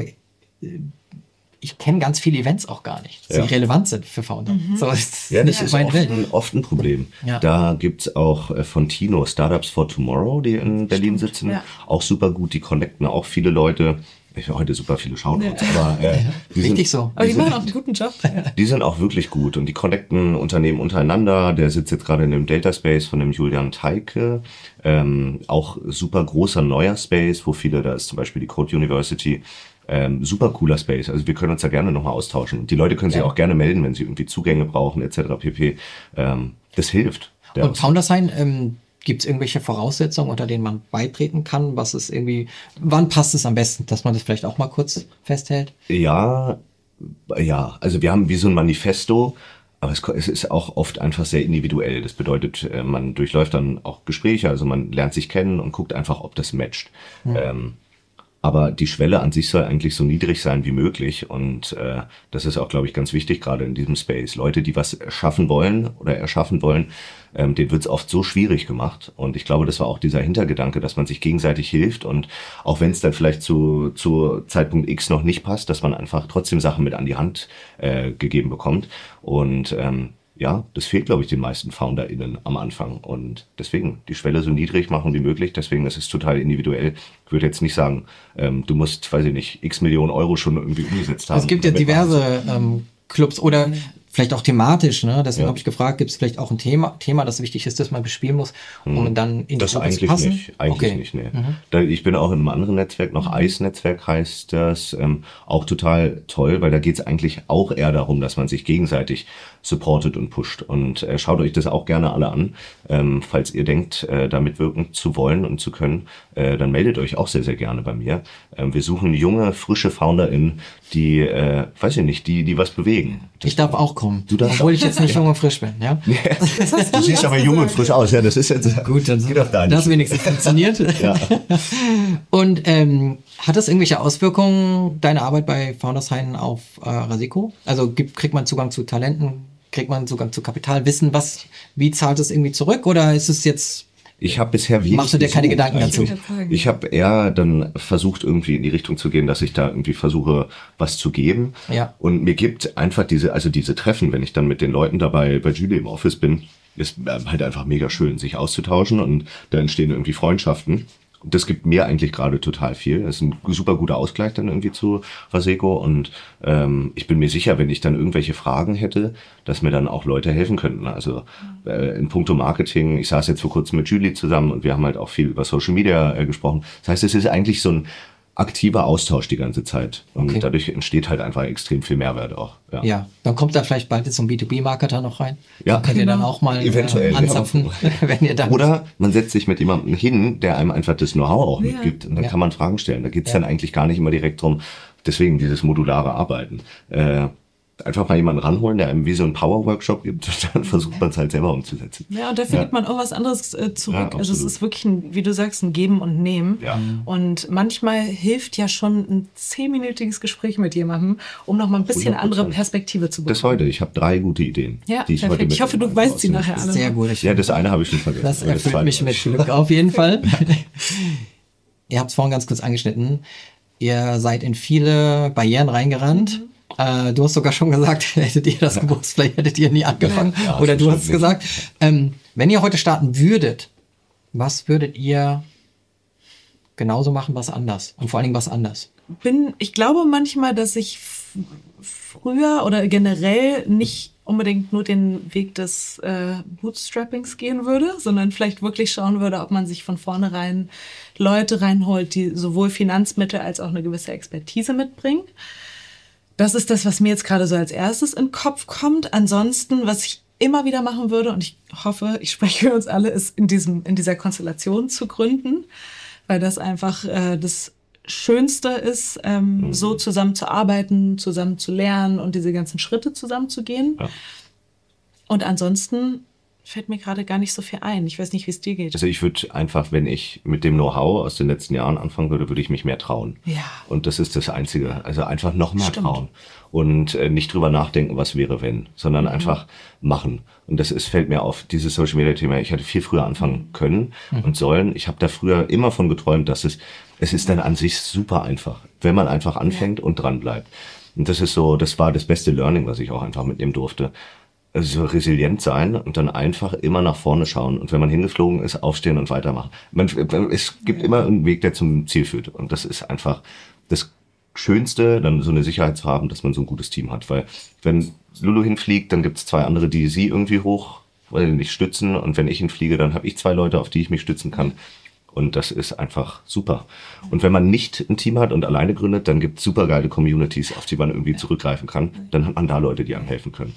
ich kenne ganz viele Events auch gar nicht, die relevant sind für Founder. So, das ist oft ein Problem. Ja. Da gibt's auch von Tino Startups for Tomorrow, die in Berlin sitzen, auch super gut, die connecten auch viele Leute. Ich habe heute super viele Shoutouts, aber die machen auch einen guten Job. Die sind auch wirklich gut und die connecten Unternehmen untereinander. Der sitzt jetzt gerade in dem Data Space von dem Julian Teike. Auch super großer neuer Space, wo da ist zum Beispiel die Code University. Super cooler Space. Also wir können uns da gerne nochmal austauschen. Und die Leute können sich auch gerne melden, wenn sie irgendwie Zugänge brauchen, etc. pp. Das hilft. Und Foundershain, gibt es irgendwelche Voraussetzungen, unter denen man beitreten kann? Wann passt es am besten, dass man das vielleicht auch mal kurz festhält? Ja, also wir haben wie so ein Manifesto, aber es ist auch oft einfach sehr individuell. Das bedeutet, man durchläuft dann auch Gespräche, also man lernt sich kennen und guckt einfach, ob das matcht. Aber die Schwelle an sich soll eigentlich so niedrig sein wie möglich und das ist auch, glaube ich, ganz wichtig, gerade in diesem Space. Leute, die was erschaffen wollen, denen wird es oft so schwierig gemacht und ich glaube, das war auch dieser Hintergedanke, dass man sich gegenseitig hilft und auch wenn es dann vielleicht zu Zeitpunkt X noch nicht passt, dass man einfach trotzdem Sachen mit an die Hand gegeben bekommt und ja, das fehlt, glaube ich, den meisten FounderInnen am Anfang. Und deswegen die Schwelle so niedrig machen wie möglich. Deswegen ist es total individuell. Ich würde jetzt nicht sagen, du musst, weiß ich nicht, x Millionen Euro schon irgendwie umgesetzt haben. Es gibt ja diverse Clubs oder vielleicht auch thematisch, ne? Deswegen habe ich gefragt, gibt es vielleicht auch ein Thema, das wichtig ist, das man bespielen muss, um dann in die das Gruppe eigentlich zu passen? nicht. Eigentlich nicht, nee. Ich bin auch in einem anderen Netzwerk, noch Eis-Netzwerk heißt das, auch total toll, weil da geht es eigentlich auch eher darum, dass man sich gegenseitig supportet und pusht. Und schaut euch das auch gerne alle an. Falls ihr denkt, da mitwirken zu wollen und zu können, dann meldet euch auch sehr, sehr gerne bei mir. Wir suchen junge, frische FounderInnen, die, weiß ich nicht, die was bewegen. Ich darf auch kommen, darfst obwohl ich jetzt nicht jung und frisch bin, ja? Du siehst aber jung und frisch aus, ja, das ist jetzt gut, dann geht doch da nicht. das wenigstens funktioniert. Ja. Und hat das irgendwelche Auswirkungen, deine Arbeit bei Foundershain auf Rasiko? Also kriegt man Zugang zu Talenten, kriegt man Zugang zu Kapital, Wissen, wie zahlt es irgendwie zurück oder ist es jetzt... Ich habe bisher wenig. Machst du dir keine Gedanken dazu? Ich habe eher dann versucht, irgendwie in die Richtung zu gehen, dass ich da irgendwie versuche, was zu geben. Ja. Und mir gibt einfach diese Treffen, wenn ich dann mit den Leuten dabei bei Julie im Office bin, ist halt einfach mega schön, sich auszutauschen und da entstehen irgendwie Freundschaften. Und das gibt mir eigentlich gerade total viel. Das ist ein super guter Ausgleich dann irgendwie zu Raseko und ich bin mir sicher, wenn ich dann irgendwelche Fragen hätte, dass mir dann auch Leute helfen könnten. Also in puncto Marketing, ich saß jetzt vor kurzem mit Julie zusammen und wir haben halt auch viel über Social Media gesprochen. Das heißt, es ist eigentlich so ein aktiver Austausch die ganze Zeit. Und dadurch entsteht halt einfach extrem viel Mehrwert auch. Ja, dann kommt da vielleicht bald jetzt so ein B2B-Marketer noch rein. Ja, dann könnt ihr dann auch mal eventuell anzapfen, wenn ihr dann... Oder man setzt sich mit jemandem hin, der einem einfach das Know-how auch mitgibt und dann kann man Fragen stellen. Da geht's dann eigentlich gar nicht immer direkt drum, deswegen dieses modulare Arbeiten. Einfach mal jemanden ranholen, der einem wie so einen Power-Workshop gibt und dann versucht man es halt selber umzusetzen. Ja, und da findet man auch was anderes zurück. Ja, also es ist wirklich, wie du sagst, ein Geben und Nehmen. Ja. Und manchmal hilft ja schon ein 10-minütiges Gespräch mit jemandem, um noch mal ein bisschen 100%. andere Perspektive zu bekommen. Das heute. Ich habe 3 gute Ideen. Ja, die ich perfekt. heute Ich hoffe, du weißt sie nachher alle. Sehr gut. Ja, das eine habe ich schon vergessen. Das erfüllt mich mit Glück auf jeden Fall. Ihr habt es vorhin ganz kurz angeschnitten. Ihr seid in viele Barrieren reingerannt. Du hast sogar schon gesagt, hättet ihr das gewusst, vielleicht hättet ihr nie angefangen. Ja, oder du hast nicht. gesagt, wenn ihr heute starten würdet, was würdet ihr genauso machen, was anders? Und vor allen Dingen was anders? Ich glaube manchmal, dass ich früher oder generell nicht unbedingt nur den Weg des Bootstrappings gehen würde, sondern vielleicht wirklich schauen würde, ob man sich von vornherein Leute reinholt, die sowohl Finanzmittel als auch eine gewisse Expertise mitbringen. Das ist das, was mir jetzt gerade so als erstes in den Kopf kommt. Ansonsten, was ich immer wieder machen würde, und ich hoffe, ich spreche für uns alle, ist in dieser Konstellation zu gründen, weil das einfach das Schönste ist, so zusammen zu arbeiten, zusammen zu lernen und diese ganzen Schritte zusammen zu gehen. Ja. Und ansonsten fällt mir gerade gar nicht so viel ein. Ich weiß nicht, wie es dir geht. Also ich würde einfach, wenn ich mit dem Know-how aus den letzten Jahren anfangen würde, würde ich mich mehr trauen. Ja. Und das ist das Einzige. Also einfach noch mal trauen. Und nicht drüber nachdenken, was wäre, wenn, sondern einfach machen. Und das fällt mir auf, dieses Social-Media-Thema. Ich hätte viel früher anfangen können und sollen. Ich habe da früher immer von geträumt, dass es ist dann an sich super einfach, wenn man einfach anfängt und dran bleibt. Und das war das beste Learning, was ich auch einfach mitnehmen durfte. Also resilient sein und dann einfach immer nach vorne schauen. Und wenn man hingeflogen ist, aufstehen und weitermachen. Es gibt immer einen Weg, der zum Ziel führt. Und das ist einfach das Schönste, dann so eine Sicherheit zu haben, dass man so ein gutes Team hat. Weil wenn Lulu hinfliegt, dann gibt es 2 andere, die sie irgendwie nicht stützen. Und wenn ich hinfliege, dann habe ich 2 Leute, auf die ich mich stützen kann. Und das ist einfach super. Und wenn man nicht ein Team hat und alleine gründet, dann gibt es super geile Communities, auf die man irgendwie zurückgreifen kann. Dann hat man da Leute, die einem helfen können.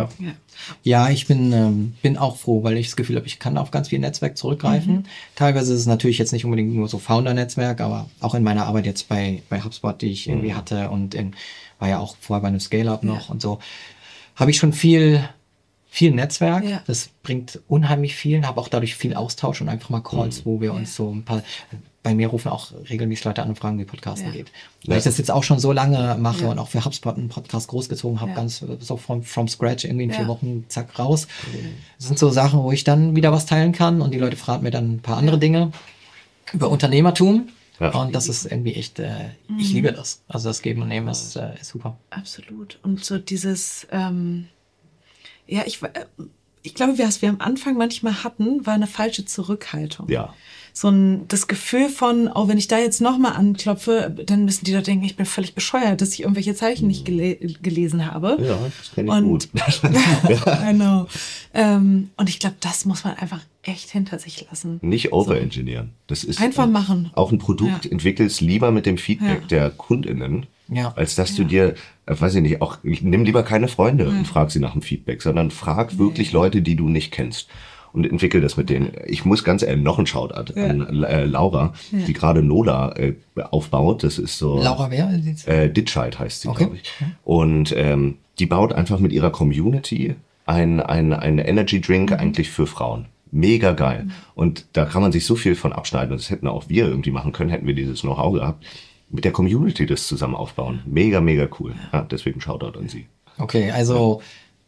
Ja, ich bin auch froh, weil ich das Gefühl habe, ich kann auf ganz viel Netzwerk zurückgreifen. Teilweise ist es natürlich jetzt nicht unbedingt nur so Founder-Netzwerk, aber auch in meiner Arbeit jetzt bei HubSpot, die ich irgendwie hatte und war ja auch vorher bei einem Scale-Up noch und so, habe ich schon viel Netzwerk. Ja. Das bringt unheimlich viel, habe auch dadurch viel Austausch und einfach mal Calls, wo wir uns so ein paar... Bei mir rufen auch regelmäßig Leute an und fragen, wie Podcasten geht. Weil ich das jetzt auch schon so lange mache und auch für HubSpot einen Podcast großgezogen habe, ganz so from scratch, irgendwie in 4 Wochen, zack, raus. Das sind so Sachen, wo ich dann wieder was teilen kann und die Leute fragen mir dann ein paar andere Dinge über Unternehmertum. Ja. Und das ist irgendwie echt, ich liebe das. Also das Geben und Nehmen ist super. Absolut. Und so dieses... Ja, ich glaube, was wir am Anfang manchmal hatten, war eine falsche Zurückhaltung. Ja. Das Gefühl von, wenn ich da jetzt nochmal anklopfe, dann müssen die da denken, ich bin völlig bescheuert, dass ich irgendwelche Zeichen nicht gelesen habe. Ja, das kenne ich gut. Genau. Und ich glaube, das muss man einfach echt hinter sich lassen. Nicht overengineeren. Das ist einfach machen. Auch ein Produkt entwickelst lieber mit dem Feedback der KundInnen, als dass du dir, weiß ich nicht, auch nimm lieber keine Freunde und frag sie nach dem Feedback, sondern frag wirklich Leute, die du nicht kennst. Und entwickel das mit denen. Ich muss ganz ehrlich noch einen Shoutout an Laura, die gerade Nola aufbaut. Das ist so... Laura wer? Ditscheid heißt sie, glaube ich. Und die baut einfach mit ihrer Community ein Energy Drink eigentlich für Frauen. Mega geil. Und da kann man sich so viel von abschneiden. Und das hätten auch wir irgendwie machen können, hätten wir dieses Know-how gehabt. Mit der Community das zusammen aufbauen. Mega, mega cool. Ja, deswegen Shoutout an sie. Okay, also...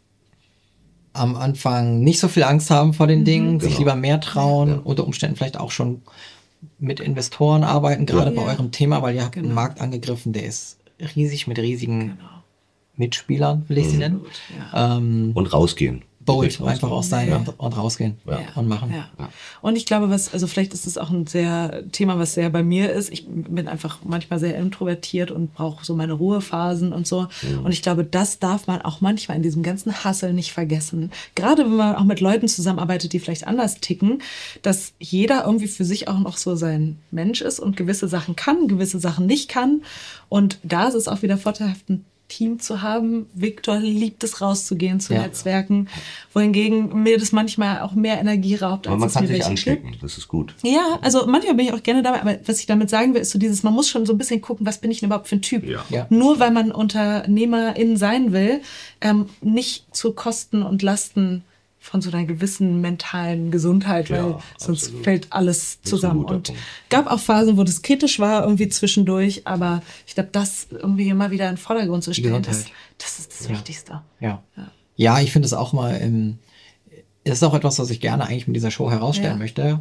am Anfang nicht so viel Angst haben vor den Dingen, sich lieber mehr trauen, unter Umständen vielleicht auch schon mit Investoren arbeiten, gerade bei eurem Thema, weil ihr habt einen Markt angegriffen, der ist riesig mit riesigen Mitspielern, will ich sie nennen. Und rausgehen. Bold einfach auch sein und rausgehen und machen. Ja. Und ich glaube, vielleicht ist es auch ein Thema, was sehr bei mir ist. Ich bin einfach manchmal sehr introvertiert und brauche so meine Ruhephasen und so. Und ich glaube, das darf man auch manchmal in diesem ganzen Hustle nicht vergessen. Gerade wenn man auch mit Leuten zusammenarbeitet, die vielleicht anders ticken, dass jeder irgendwie für sich auch noch so sein Mensch ist und gewisse Sachen kann, gewisse Sachen nicht kann. Und da ist es auch wieder vorteilhaft, ein Team zu haben. Viktor liebt es, rauszugehen, zu Netzwerken, wohingegen mir das manchmal auch mehr Energie raubt, als aber man es kann mir sich welche anstecken, gibt. das ist gut. Ja, also manchmal bin ich auch gerne dabei, aber was ich damit sagen will, ist so man muss schon so ein bisschen gucken, was bin ich denn überhaupt für ein Typ? Ja. Nur weil man Unternehmerin sein will, nicht zu Kosten und Lasten von so einer gewissen mentalen Gesundheit, weil sonst fällt alles zusammen. Und gab auch Phasen, wo das kritisch war, irgendwie zwischendurch, aber ich glaube, das irgendwie immer wieder in den Vordergrund zu stellen, das ist das Wichtigste. Ja, ich finde es auch mal, das ist auch etwas, was ich gerne eigentlich mit dieser Show herausstellen möchte.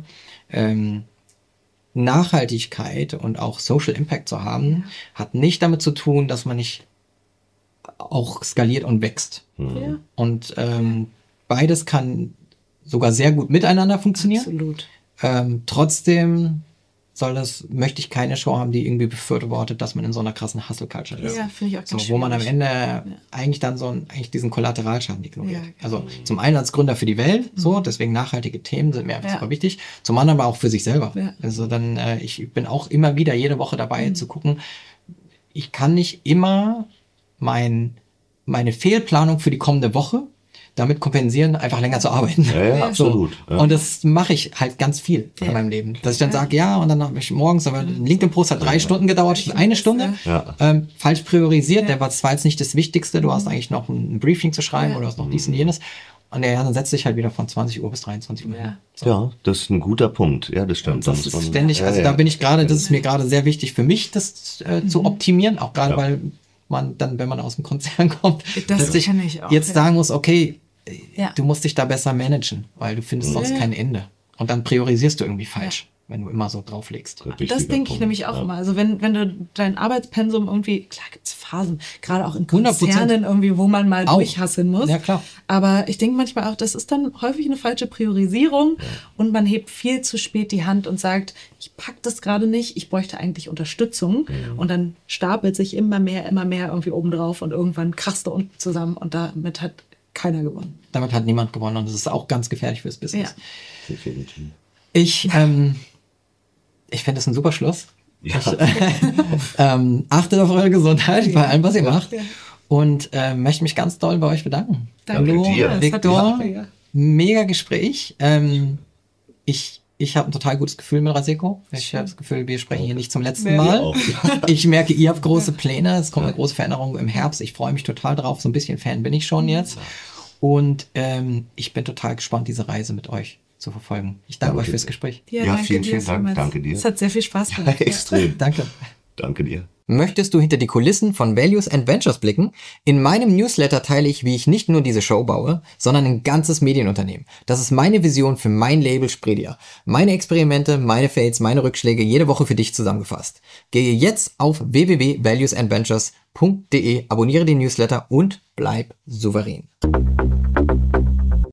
Nachhaltigkeit und auch Social Impact zu haben, hat nicht damit zu tun, dass man nicht auch skaliert und wächst. Und beides kann sogar sehr gut miteinander funktionieren. Absolut. Trotzdem möchte ich keine Show haben, die irgendwie befürwortet, dass man in so einer krassen Hustle-Culture ist. Ja, finde ich auch ganz wo man am Ende eigentlich dann eigentlich diesen Kollateralschaden ignoriert. Also zum einen als Gründer für die Welt, deswegen nachhaltige Themen sind mir einfach super wichtig. Zum anderen aber auch für sich selber. Also dann, ich bin auch immer wieder jede Woche dabei zu gucken, ich kann nicht immer meine Fehlplanung für die kommende Woche damit kompensieren, einfach länger zu arbeiten. Ja, absolut. Ja. Und das mache ich halt ganz viel in meinem Leben. Dass ich dann sage, und dann habe ich morgens, aber ein LinkedIn-Post hat 3 Stunden gedauert, 1 Stunde. Falsch priorisiert, der war zwar jetzt nicht das Wichtigste, du hast eigentlich noch ein Briefing zu schreiben oder du hast noch dies und jenes. Und dann setzt sich halt wieder von 20 Uhr bis 23 Uhr hin. Ja, das ist ein guter Punkt. Ja, das stimmt. Das ist ständig, da bin ich gerade, das ist mir gerade sehr wichtig für mich, das zu optimieren, auch gerade weil man dann, wenn man aus dem Konzern kommt, das kann ich auch, jetzt sagen muss, okay, du musst dich da besser managen, weil du findest sonst kein Ende. Und dann priorisierst du irgendwie falsch, wenn du immer so drauflegst. Das denke ich nämlich auch immer. Also wenn du dein Arbeitspensum irgendwie, klar gibt's Phasen, gerade auch in Konzernen irgendwie, wo man mal durchhasseln muss. Ja, klar. Aber ich denke manchmal auch, das ist dann häufig eine falsche Priorisierung und man hebt viel zu spät die Hand und sagt, ich pack das gerade nicht, ich bräuchte eigentlich Unterstützung. Und dann stapelt sich immer mehr irgendwie oben drauf und irgendwann krachst du unten zusammen und damit hat keiner gewonnen. Damit hat niemand gewonnen und das ist auch ganz gefährlich fürs Business. Ja. Ich finde das ein super Schluss. Ja. Achtet auf eure Gesundheit bei allem, was ihr macht. Und möchte mich ganz doll bei euch bedanken. Danke dir. Viktor, mega Gespräch. Ich habe ein total gutes Gefühl mit Raseko. Ich habe das Gefühl, wir sprechen hier nicht zum letzten Mal. Ich merke, ihr habt große Pläne. Es kommt eine große Veränderung im Herbst. Ich freue mich total drauf. So ein bisschen Fan bin ich schon jetzt. Und ich bin total gespannt, diese Reise mit euch zu verfolgen. Ich danke euch fürs Gespräch. Ja, vielen Dank. Danke dir. Es hat sehr viel Spaß gemacht. Ja, extrem. Danke. Danke dir. Möchtest du hinter die Kulissen von Values and Ventures blicken? In meinem Newsletter teile ich, wie ich nicht nur diese Show baue, sondern ein ganzes Medienunternehmen. Das ist meine Vision für mein Label Spredia. Meine Experimente, meine Fails, meine Rückschläge jede Woche für dich zusammengefasst. Gehe jetzt auf www.valuesandventures.de, abonniere den Newsletter und bleib souverän.